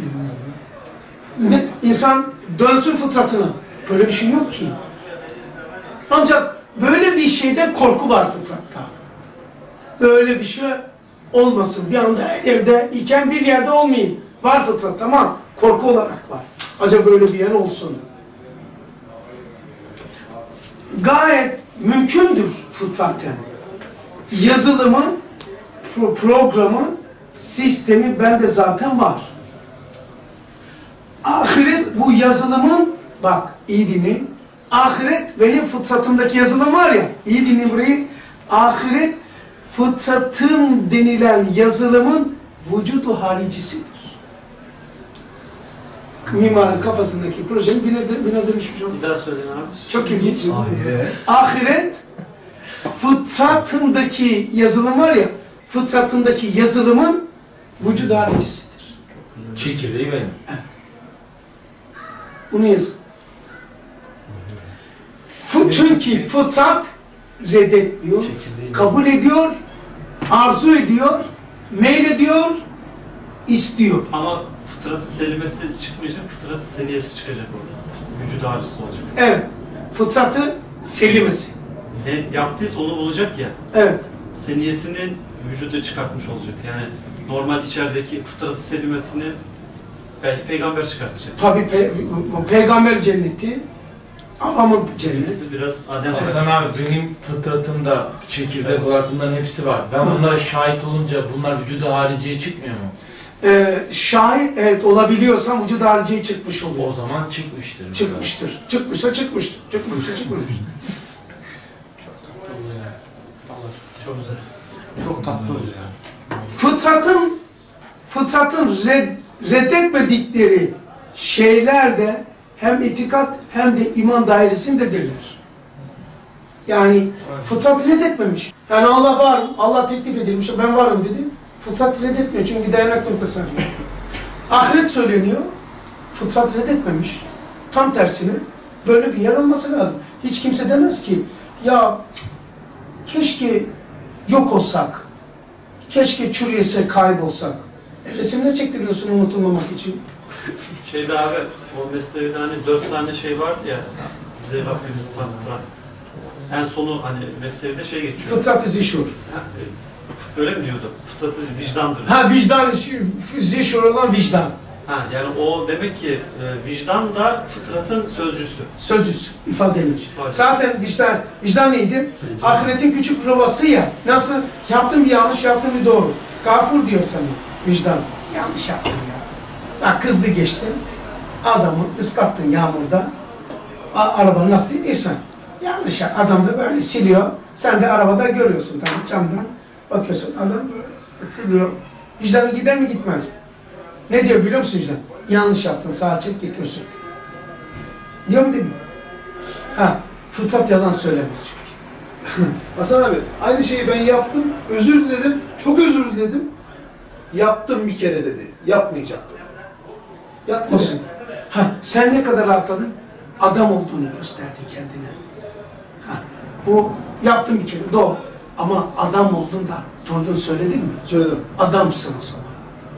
İnsan dönsün fıtratına. Böyle bir şey yok ki. Ancak böyle bir şeyde korku var fıtratta. Böyle bir şey olmasın. Bir anda her yerde iken bir yerde olmayayım. Var fıtratta ama korku olarak var. Acaba böyle bir yer olsun. Gayet mümkündür fıtraten. Yazılımı, pro programı sistemi bende zaten var. Ahiret bu yazılımın, bak iyi dinleyin, ahiret benim fıtratımdaki yazılım var ya, iyi dinleyin burayı, ahiret fıtratım denilen yazılımın vücudu haricisidir. Mimarın kafasındaki projenin bine dönüşmüş oldu. Bir daha söyleyin abi. Çok ilginç. Ahiret fıtratımdaki yazılım var ya, fıtratımdaki yazılımın vücudu haricisidir. Çekirdeği benim. Evet. Bunu yazın. Fı- çünkü fıtrat reddetmiyor, kabul ediyor, arzu ediyor, meylediyor, istiyor. Ama fıtrat-ı selimesi çıkmayacak, fıtrat-ı seniyesi çıkacak orada. Vücudu haricisi olacak. Evet. Fıtratı selimesi. Ne yaptıysa onu bulacak ya. Evet. Seniyesinin vücuda çıkartmış olacak. Yani normal içerideki fıtrat-ı selimesini belki peygamber çıkartacak. Tabii pe peygamber cenneti, avamın cenneti. Bizimkisi biraz Adem Hasan abi benim fıtratımda çekirdek olarak bunların hepsi var. Ben bunlara şahit olunca bunlar vücuda hariciye çıkmıyor mu? Ee, şahit evet olabiliyorsan vücut hariciye çıkmış oluyor. O zaman çıkmıştır. Çıkmıştır. Çıkmışsa çıkmıştır. Çıkmamışsa çıkmamıştır. çok güzel. Çok tatlı oluyor yani. Fıtratın fıtratın red, reddetmedikleri şeyler de hem itikat hem de iman dairesindedirler. Yani fıtrat reddetmemiş. Yani Allah var, Allah teklif edilmiş, ben varım dedi. Fıtrat reddetmiyor çünkü dayanak noktası arıyor. Ahiret söyleniyor, fıtrat reddetmemiş. Tam tersine böyle bir yer olması lazım. Hiç kimse demez ki ya keşke yok olsak, keşke çürüyese kaybolsak. E, resimler çektiriyorsun unutulmamak için. Şeyde abi, o Mesnevi'de hani dört tane şey vardı ya, bize Rabbimiz tanıtılan. En sonu hani Mesnevi'de şey geçiyor. Fıtrat-ı zişur. Ha, öyle mi diyordu? Fıtrat-ı vicdandır. Ha vicdan, zişur olan vicdan. Ha, yani o demek ki e, vicdan da fıtratın sözcüsü. Sözcüsü, ifade edilir. İfade. Zaten vicdan, vicdan neydi? Ahiretin küçük provası ya. Nasıl? Yaptın bir yanlış, yaptın bir doğru. Gafur diyor sana vicdan. Yanlış yaptın ya. Bak kızdı geçtin. Adamı ıslattın yağmurda. A arabanın lastiği insan. Yanlış yap. Adam da böyle siliyor. Sen de arabada görüyorsun tabii camdan. Bakıyorsun adam böyle siliyor. Vicdanı gider mi gitmez mi? Ne diyor biliyor musun vicdan? Yanlış yaptın, sağa çek git özür dile. Diyor mu değil mi? Ha, fıtrat yalan söylemez çünkü. Hasan abi aynı şeyi ben yaptım, özür diledim, çok özür diledim. Yaptım bir kere dedi, yapmayacaktım. Yaptım. Olsun. Ha, sen ne kadar rahatladın? Adam olduğunu gösterdin kendine. Ha, bu yaptın bir kere, doğru. Ama adam oldun da durdun söyledin mi? Söyledim. Adamsın o zaman.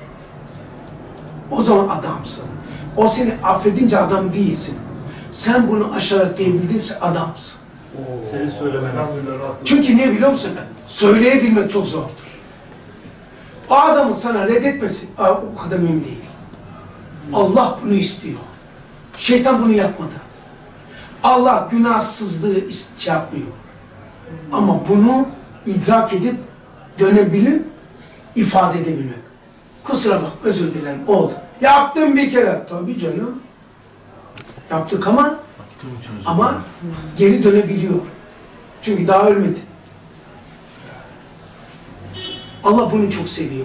O zaman adamsın. O seni affedince adam değilsin. Sen bunu aşarak diyebildinse adamsın. Seni söylemen lazım. Çünkü ne biliyor musun? Söyleyebilmek çok zordur. O adamın sana reddetmesi o kadar mühim değil. Allah bunu istiyor. Şeytan bunu yapmadı. Allah günahsızlığı şey yapmıyor. Ama bunu idrak edip dönebilip ifade edebilmek. Kusura bak, özür dilerim, oldu. Yaptım bir kere. Tabii canım. Yaptık ama ama geri dönebiliyor. Çünkü daha ölmedi. Allah bunu çok seviyor.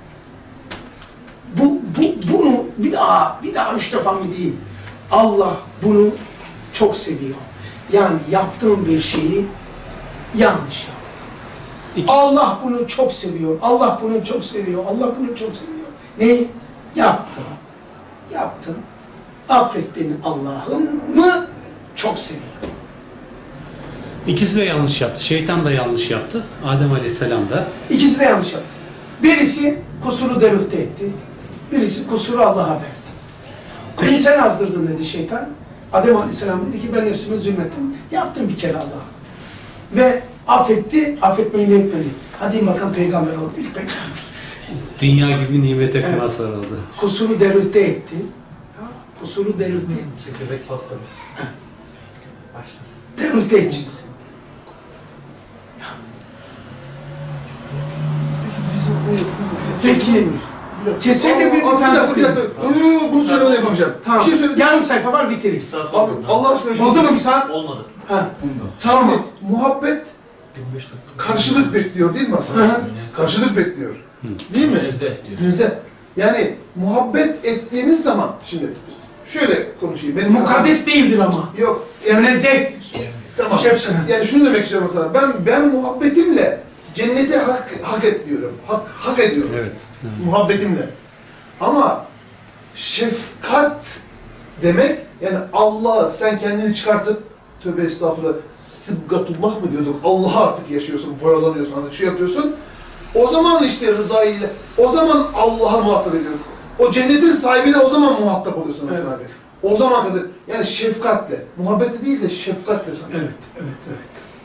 Bu, bu, bunu bir daha, bir daha üç defa mı diyeyim? Allah bunu çok seviyor. Yani yaptığım bir şeyi yanlış yaptım. Allah bunu çok seviyor. Allah bunu çok seviyor. Allah bunu çok seviyor. Ne? Yaptım. Yaptım. Affet beni Allah'ım mı? Çok seviyor. İkisi de yanlış yaptı. Şeytan da yanlış yaptı. Adem Aleyhisselam da. İkisi de yanlış yaptı. Birisi kusuru devlette etti. Birisi kusuru Allah'a verdi. Beni sen azdırdın dedi şeytan. Adem Aleyhisselam dedi ki ben nefsime zulmettim. Yaptım bir kere Allah'a. Ve affetti, affetmeyi ne etmedi. Hadi bakalım peygamber oldu. İlk peygamber. Dünya gibi nimete Evet. kına sarıldı. Kusuru devlette etti. Kusuru devlette etti. Çekirdek patladı. Başladı. Devlette edeceksin. Peki iki. Kesinlikle bir, bir Aa, tane dakika, bir dakika. Yo, yo, yo, bunu söylemeden yapamayacağım. Tamam. Bir şey söyleyeyim. Yarım sayfa var bitireyim. Abi, Allah aşkına şu... Oldu mu bir saat? Olmadı. Ha. Tamam. Şimdi muhabbet karşılık bekliyor değil mi Hasan? Hı hı. Karşılık bekliyor. Değil mi? Münezzeh diyor. Münezzeh. Yani muhabbet ettiğiniz zaman, şimdi şöyle konuşayım. Benim Mukaddes değildir ama. Yok. Yani Münezzehtir. tamam. Şef sana. Yani şunu demek istiyorum sana. Ben ben muhabbetimle cenneti hak hak et diyorum. Hak hak ediyorum. Evet. Muhabbetimle. Ama şefkat demek yani Allah sen kendini çıkartıp tövbe estağfurullah sıbgatullah mı diyorduk? Allah'a artık yaşıyorsun, boyalanıyorsun, artık şey yapıyorsun. O zaman işte rıza ile, o zaman Allah'a muhatap ediyorum. O cennetin sahibine o zaman muhatap oluyorsun Hasan Evet. abi. O zaman kazan. Yani şefkatle. Muhabbetle değil de şefkatle sana. Evet, evet, evet.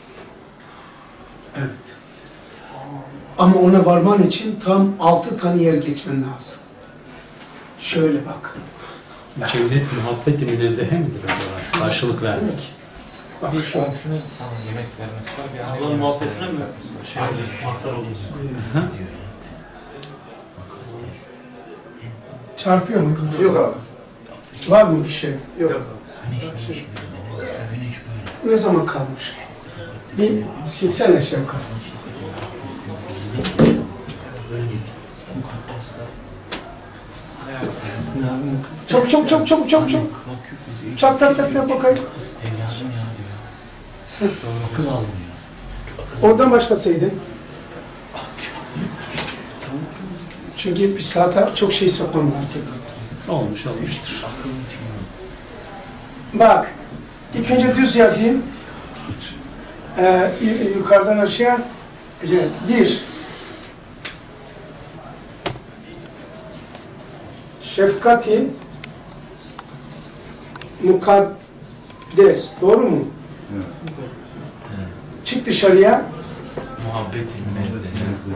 Evet. Ama ona varman için tam altı tane yer geçmen lazım. Şöyle bak. Cennet muhabbeti münezzehe midir acaba? Karşılık vermek. Bak Bir şöyle. komşunun sana yemek vermesi var. Bir anne Allah'ın yemek muhabbetine mi? vermesi Şey var. oluyor, mazhar oluyor. Hı. Çarpıyor mu? Yok abi. Var mı bir şey? Yok. Yok. Ne zaman kalmış? Bir silsene Şevkat. Çok çok çok çok çok çok. Çak tak tak tak bakayım. Oradan başlasaydın. Çünkü bir saate çok şey sokmam lazım. Olmuş olmuştur. Bak, ilk önce düz yazayım. Ee, yukarıdan aşağı. Evet, bir. Şefkati mukaddes. Doğru mu? Evet. Çık dışarıya. Muhabbeti münezzeh.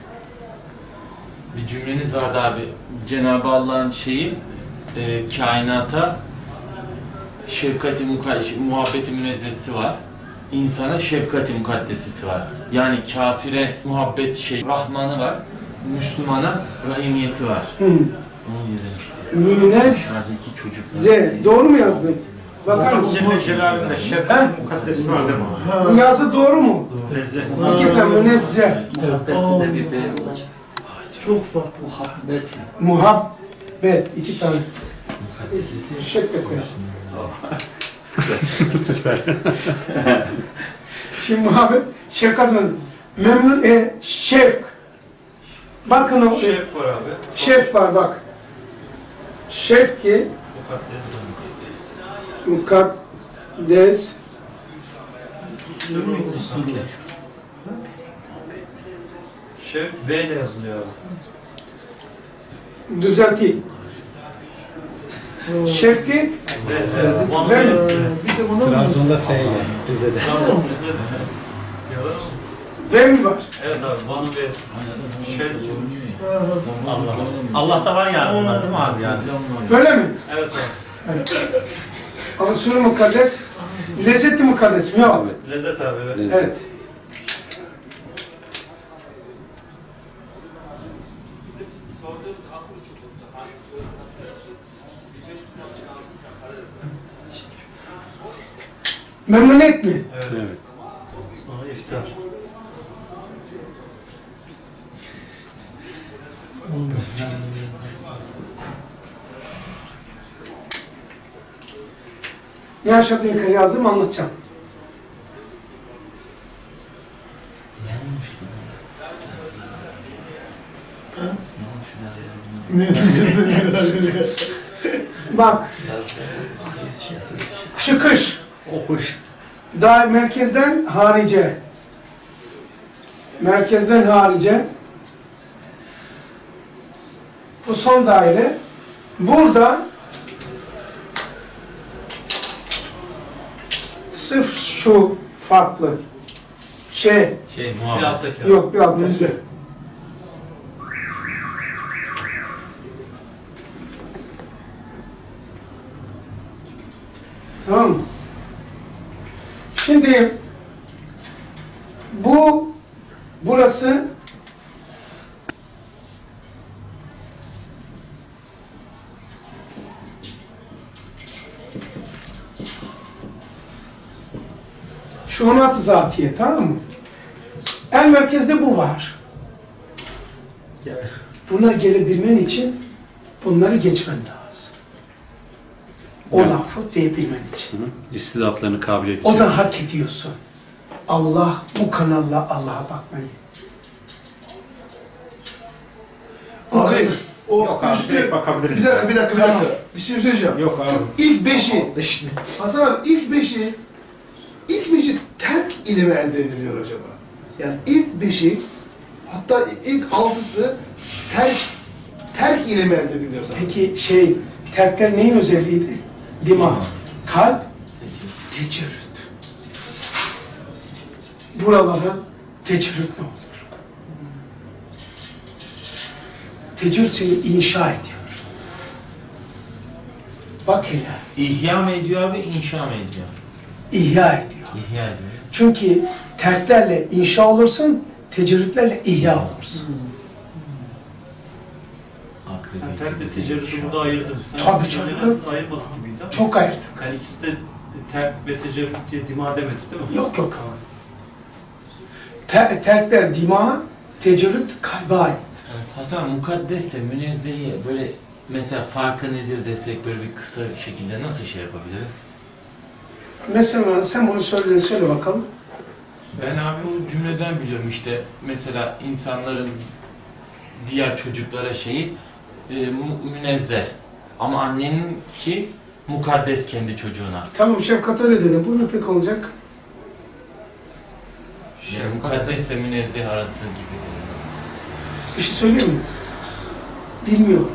Bir cümleniz vardı abi. Cenab-ı Allah'ın şeyi e, kainata şefkati muka- muhabbeti münezzesi var. İnsana şefkati mukaddesisi var. Yani kafire muhabbet şey Rahmanı var. Müslümana rahimiyeti var. Hı. Onu yedim. Münezze. Doğru mu yazdım? Bakar mısın? Celle Celaluhu'nde şefkat mukaddesi var değil mi? Bu yazı doğru mu? Lezzet. İki tane münezze. Muhabbette de bir B olacak. Çok farklı. Muhabbet. Muhabbet. İki tane. Şek de koyalım. Süper. Şimdi muhabbet, şefkat var. Memnun, e, şefk. Bakın o, Şef var abi. şef var bak. Şefki, Mukaddes. mukaddes, Şef V ile yazılıyor abi. düzelteyim. Şefki, V. Van'da Ve- yazılıyor. Bize bunu Trabzon'da F ile. Bizde de. Trabzon Rize'de. Diyorlar ama. ve mi var? Evet abi Van'ın V'si. Şef. Allah. Allah'ta var yani bunlar değil mi abi yani? Böyle mi? Evet abi. Ama sunu mukaddes, lezzeti mukaddes mi? Yok. Lezzet abi evet. Evet. Memnuniyet mi? Evet. Evet. Sonra iftar. Ne aşağı yukarı yazdım anlatacağım. Bak. Çıkış. Okuş. Da merkezden harice. Merkezden harice. Bu son daire. Burada sırf şu farklı şey Şey Bir muhabbet. alttaki. yok bir alt müze. Tamam mı? Şimdi bu burası Şuunat-ı zatiye, tamam mı? En merkezde bu var. Buna gelebilmen için bunları geçmen lazım. O Evet. lafı diyebilmen için. Hı hı. İstidatlarını, kabiliyeti. O zaman hak ediyorsun. Allah, bu kanalla Allah'a bakmayı. Abi o Yok abi, üstü... direkt bakabiliriz. Bir dakika, bir dakika, bir dakika. Bir şey söyleyeceğim. Yok abi. Şu ilk beşi, Hasan abi ilk beşi, ilk beşi terk ile mi elde ediliyor acaba? Yani ilk beşi, hatta ilk altısı terk, terk ile mi elde ediliyor sana? Peki şey, terkler neyin özelliğiydi? Dima, kalp, tecerrüt. Buralara tecerrütle olur. Tecerrüt seni inşa ediyor. Bak hele, İhya mı ediyor abi, inşa mı ediyor? ihya ediyor. İhya ediyor. Çünkü terklerle inşa olursun, tecerrütlerle ihya olursun. Akrebi. Yani terk ve tecerrütü burada ayırdık. Sen Tabii canım. genelde ayırmadık gibiydi ama. Çok ayırdık. Yani ikisi de terk ve tecerrüt diye dima demedik değil mi? Yok yok. Ter, terkler dima, tecerrüt kalbe ait. Hasan, mukaddesle münezzehi böyle mesela farkı nedir desek böyle bir kısa şekilde nasıl şey yapabiliriz? Mesela sen bunu söyle, söyle bakalım. Ben abi o cümleden biliyorum işte mesela insanların diğer çocuklara şeyi e, mu- münezzeh ama annenin ki mukaddes kendi çocuğuna. Tamam Şefkat öyle dedi. Bu ne pek olacak? Yani mukaddesle münezzeh arası gibi. Bir şey söyleyeyim mi? Bilmiyorum.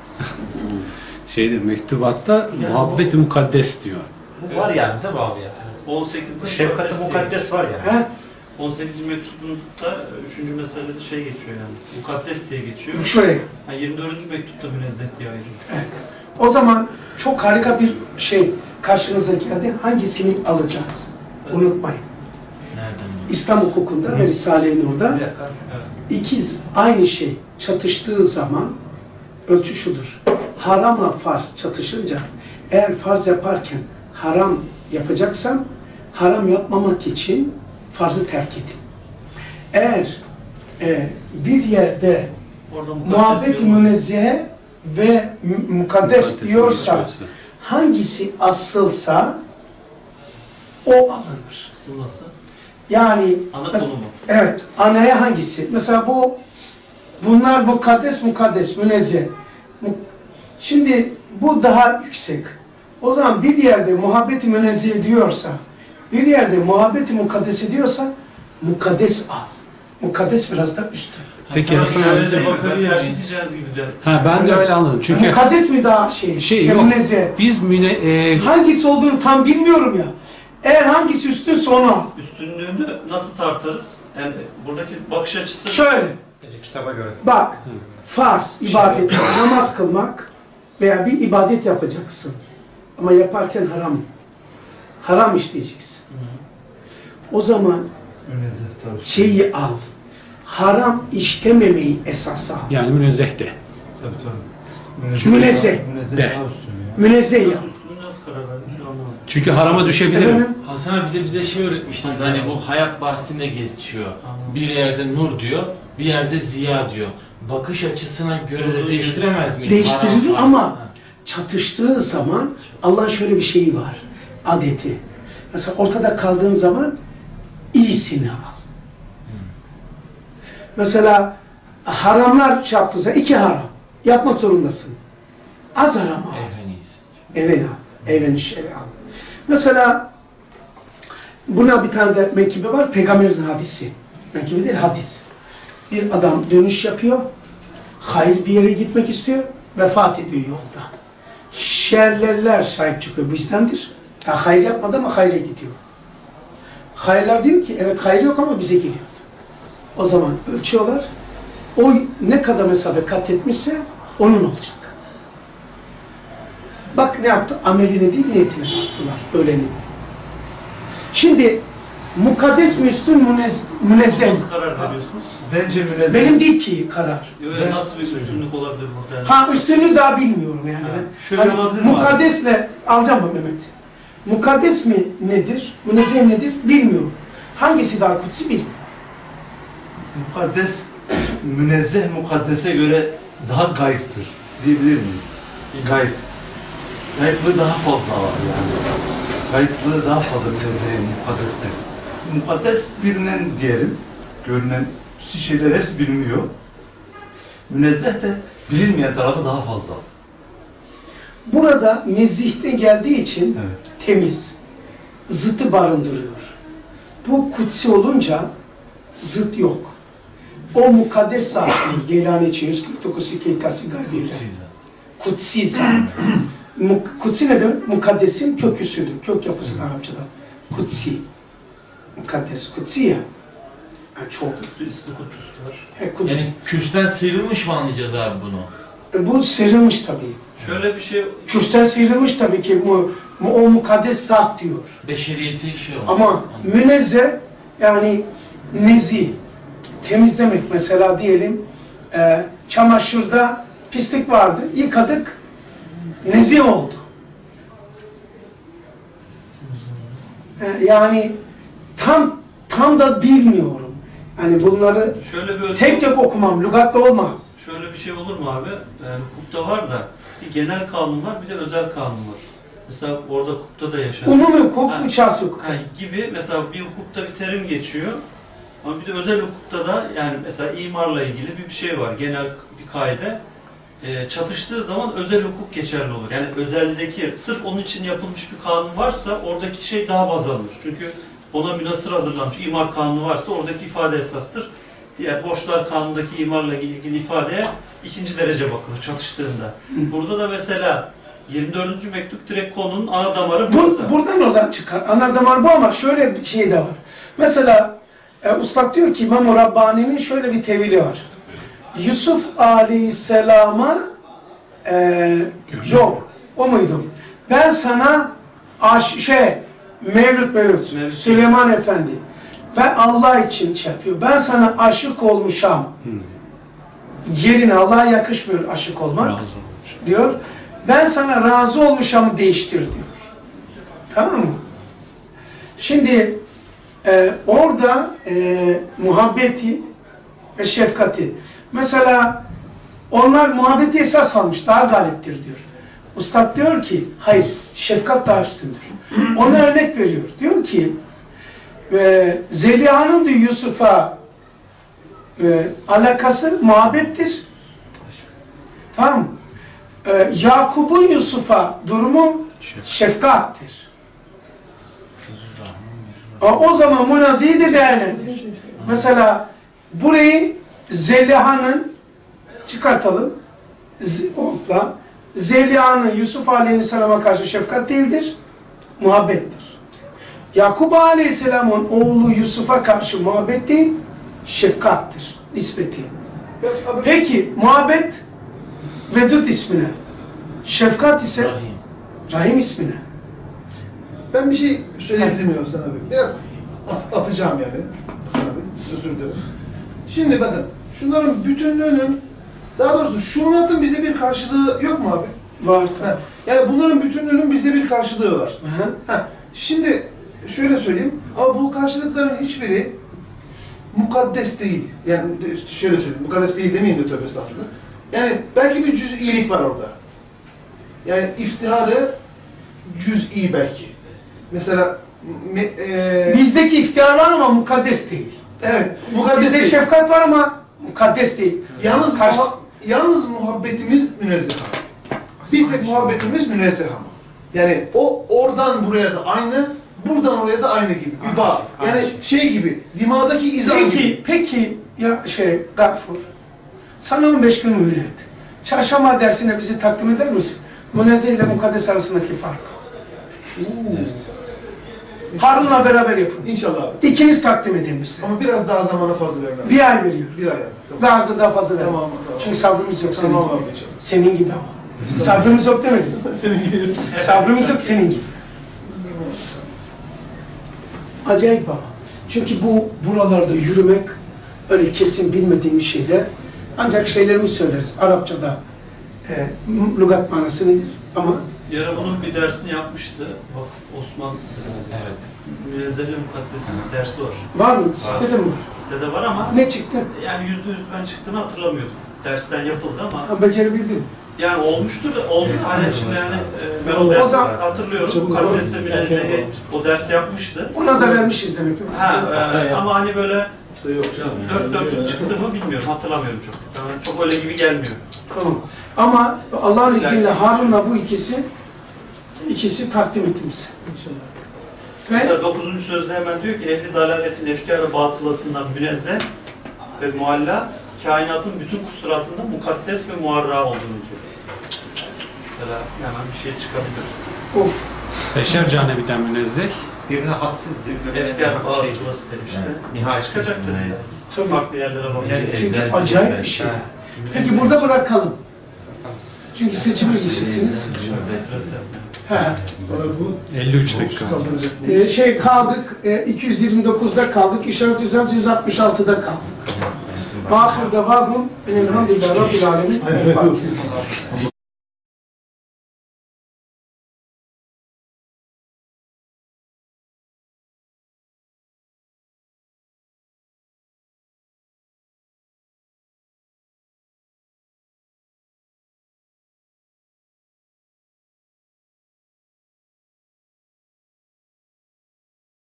Şeyde mektubatta muhabbet-i mukaddes diyor. Bu var yani değil mi abi ya? on sekizde Şefkat-ı mukaddes var yani. He? on sekizinci mektubunda üçüncü meselede şey geçiyor yani. Mukaddes diye geçiyor. Şuraya. Yani yirmi dördüncü mektupta münezzeh diye ayırıyor. Evet. O zaman çok harika bir şey karşınıza geldi. Hangisini alacağız? Unutmayın. Nereden? İslam hukukunda ve Risale-i Nur'da Bir dakika. ikiz aynı şey çatıştığı zaman ölçü şudur. Haramla farz çatışınca eğer farz yaparken haram yapacaksan haram yapmamak için farzı terk edin. Eğer e, bir yerde Orada mukaddes muhabbet-i diyor. münezzehe ve mü- mukaddes Mukaddesini diyorsa geçiyorsa. hangisi asılsa o alınır. Sırası. Yani Ana mes- konu mu? evet, anaya hangisi? Mesela bu bunlar mukaddes mukaddes münezzeh. Mu- Şimdi bu daha yüksek. O zaman bir yerde muhabbeti münezzeh diyorsa, bir yerde muhabbeti mukaddes ediyorsa mukaddes al. Mukaddes biraz da üstün. Peki Hasan Şöyle abi. de bakabilir tercih edeceğiz gibi de. Ha ben de öyle anladım. Çünkü Mukaddes mi daha şey? şey yok. münezzeh? Biz müne e, Hangisi olduğunu tam bilmiyorum ya. Eğer hangisi üstünse onu al. Üstünlüğünü nasıl tartarız? Yani buradaki bakış açısı... Şöyle. Kitaba göre. Bak, farz, ibadet, namaz kılmak veya bir ibadet yapacaksın. Ama yaparken haram. Haram işleyeceksin. O zaman Münezzeh tabii. şeyi al. Haram işlememeyi esas al. yani münezzeh de. Tabii tabii. Münezzeh. Münezzeh De. daha üstün ya. Münezzeh yap. Üstünlüğü nasıl karar verdin? Şu anlamadım. Çünkü harama düşebilirim. Efendim? Hasan abi bir de bize şey öğretmiştiniz hani bu hayat bahsinde geçiyor. Bir yerde nur diyor, bir yerde ziya diyor. Bakış açısına göre de değiştiremez miyiz? Değiştirilir Haram, ama ha. çatıştığı zaman Allah'ın şöyle bir şeyi var. Adeti. Mesela ortada kaldığın zaman iyisini al. Mesela haramlar şey yaptığı zaman iki haram. Yapmak zorundasın. Az haram al. En iyisi. Evvel al. Evvel şeri al. Mesela buna bir tane de menkıbe var. Peygamberimizin hadisi. Menkıbe değil hadis. Bir adam dönüş yapıyor. Hayır bir yere gitmek istiyor. Vefat ediyor yolda. Şerlerler sahip çıkıyor. Bizdendir. Ya hayır yapmadı ama hayra gidiyor. Hayırlar diyor ki evet hayır yok ama bize geliyordu. O zaman ölçüyorlar. O ne kadar mesafe kat etmişse onun olacak. Bak ne yaptı? Ameline değil niyetine baktılar. Öğrenin. Şimdi mukaddes mi üstün münez, münezzeh? Nasıl karar veriyorsunuz? Bence münezzeh. Benim değil ki karar. Yo, yo, nasıl bir üstünlük olabilir burada? Yani? Ha üstünlüğü daha bilmiyorum yani. Ha, Ben. şöyle olabilir mi Mukaddesle alacağım mı Mehmet? Mukaddes mi nedir? Münezzeh nedir? Bilmiyorum. Hangisi daha kutsi bilmiyorum. Mukaddes, münezzeh mukaddese göre daha gayiptir diyebilir miyiz? Gayb. Gayiplığı daha fazla var yani. Gayiplığı daha fazla münezzehin mukaddesten. Mukaddes bilinen diyelim, görünen şeyler hepsi biliniyor. Münezzeh de bilinmeyen tarafı daha fazla. Burada nezihte geldiği için Evet. temiz, zıtı barındırıyor. Bu kutsi olunca zıt yok. O mukaddes zat değil. Geylani için yüz kırk dokuz hikayesi gaybiyle. Kutsi zat. Kutsi ne demek? Mukaddesin köküsüdür. Kök yapısı Arapçada. Kutsi. Mukaddes, kutsi ya. Yani çok. İsmi Kudüs var. He, Kudüs. Yani küsten sıyrılmış mı anlayacağız abi bunu? E, bu sıyrılmış tabii. Şöyle bir şey, Kürsten sıyrılmış tabii ki. Bu, bu, o mukaddes zat diyor. Beşeriyeti şey olmuş. Ama münezzeh yani nezih. Temiz demek mesela diyelim e, çamaşırda pislik vardı. Yıkadık. Nezih oldu. E, yani tam tam da bilmiyorum. Yani bunları şöyle bir tek tek okumam. Lügatta olmaz. Şöyle bir şey olur mu abi? Yani hukukta var da bir genel kanun var, bir de özel kanun var. Mesela orada hukukta da yaşanıyor. Umumi hukuk, yani, şahsi hukuk. Yani gibi mesela bir hukukta bir terim geçiyor. Ama bir de özel hukukta da yani mesela imarla ilgili bir, bir şey var. Genel bir kaide. E, çatıştığı zaman özel hukuk geçerli olur. Yani özeldeki sırf onun için yapılmış bir kanun varsa oradaki şey daha baz alınır. Çünkü ona münhasır hazırlanmış imar kanunu varsa oradaki ifade esastır. Diğer borçlar kanundaki imarla ilgili ifadeye ikinci derece bakılır çatıştığında. Burada da mesela yirmi dördüncü mektup direkt konunun ana damarı burası. Bu, buradan o zaman çıkar. Ana damar bu ama şöyle bir şey de var. Mesela e, Ustad diyor ki İmam-ı Rabbani'nin şöyle bir tevili var. Yusuf Aleyhisselam'a e, yok. O muydu? Ben sana aş şey Mevlüt Mevlüt, Mevlüt Süleyman Efendi ben Allah için şey yapıyor. Ben sana aşık olmuşam. Hmm. Yerine Allah'a yakışmıyor aşık olmak. Diyor. Ben sana razı olmuşam değiştir diyor. Tamam mı? Şimdi e, orada e, muhabbeti ve şefkati. Mesela onlar muhabbeti esas almış. Daha galiptir diyor. Ustad diyor ki hayır şefkat daha üstündür. Ona örnek veriyor. Diyor ki e, Zeliha'nın diyor Yusuf'a e, alakası muhabbettir. Tamam mı? E, Yakup'un Yusuf'a durumu şefkattir. O zaman Munazi'yi de değerlendir. Mesela burayı Zeliha'nın çıkartalım. Ontla. Zeliha'nın Yusuf Aleyhisselam'a karşı şefkat değildir, muhabbettir. Yakup Aleyhisselam'ın oğlu Yusuf'a karşı muhabbet değil, şefkattir, nispeti. Peki muhabbet Vedud ismine, şefkat ise Rahim, Rahim ismine. Ben bir şey söyleyebilir miyim Hasan abi? Biraz at, atacağım yani Hasan abi, özür dilerim. Şimdi bakın, şunların bütünlüğünün, daha doğrusu şunatın bize bir karşılığı yok mu abi? Var tabii. Yani bunların bütünlüğünün bize bir karşılığı var. Hı hı. Ha, şimdi şöyle söyleyeyim, ama bu karşılıkların hiçbiri mukaddes değil. Yani şöyle söyleyeyim, mukaddes değil demeyeyim de tövbe estağfurullah. Yani belki bir cüz'ilik var orada. Yani iftiharı cüz'i belki. Mesela me, e... bizdeki iftihar var ama mukaddes değil. Evet, mukaddes bizde değil. şefkat var ama mukaddes değil. Yalnız Karşı... muha yalnız muhabbetimiz münezzeh ama. Bir tek muhabbetimiz münezzeh ama. Yani o oradan buraya da aynı, buradan oraya da aynı gibi bir bağ. Yani şey gibi, dimadaki izah peki, gibi. Peki ya şey Gafur, sana on beş gün mühlet. Çarşamba dersine bizi takdim eder misin? Münezzeh ile mukaddes arasındaki fark. Evet. Harun'la beraber yapın. İnşallah abi. İkiniz takdim edin bize. Ama biraz daha zamana fazla verin abi. Bir ay veriyor. Bir ay abi. Tamam. Biraz da daha fazla verin. Tamam, tamam. Çünkü sabrımız yok tamam, senin abi, gibi. inşallah. Senin gibi ama. Sabrımız yok demedim. Senin gibi. Sabrımız yok senin gibi. Acayip ama. Çünkü bu buralarda yürümek öyle kesin bilmediğim bir şeyde ancak şeylerimizi söyleriz. Arapçada e, lügat manası nedir? Ama Yara bunun bir dersini yapmıştı. Bak Osman Evet. Münezzeh-i Mukaddes'in dersi var. Var mı? Sitede mi var? Sitede var ama Ne çıktı? yani yüzde yüz ben çıktığını hatırlamıyordum. Dersten yapıldı ama Ha, becerebildin. yani olmuştur da oldu. Hani şimdi yani e, ben o O dersi zaman- hatırlıyorum. Mukaddes'te Münezzeh'i o dersi yapmıştı. Ona da vermişiz demek ki. Ha, e, ama hani böyle İşte yok canım. dört dörtlük çıktı mı bilmiyorum. Hatırlamıyorum çok. Yani çok öyle gibi gelmiyor. Tamam. Ama Allah'ın izniyle Harun'la bu ikisi ikisi takdim etti bize. Ve Mesela dokuzuncu sözde hemen diyor ki ehli dalaletin efkâr-ı batılasından münezzeh ve mualla kainatın bütün kusuratında mukaddes ve muarra olduğunu diyor. Mesela hemen bir şey çıkabilir. of. Beşer canebiden münezzeh. Birine hadsiz, birine Efkâr-ı şey. batılası demişti. Nihayetsiz. Çıkacaktır. Tabii. Farklı yerlere bakacağız. Çünkü acayip bir şey. Peki burada bırakalım. Çünkü seçime gideceksiniz. He. Bu elli üç dakika. kaldıracak. Ee, şey kaldık, e, iki yüz yirmi dokuzda kaldık, işaret yüz yüz altmış altıda kaldık. Ahir devamım, elhamdülillah Rabbil Alemin.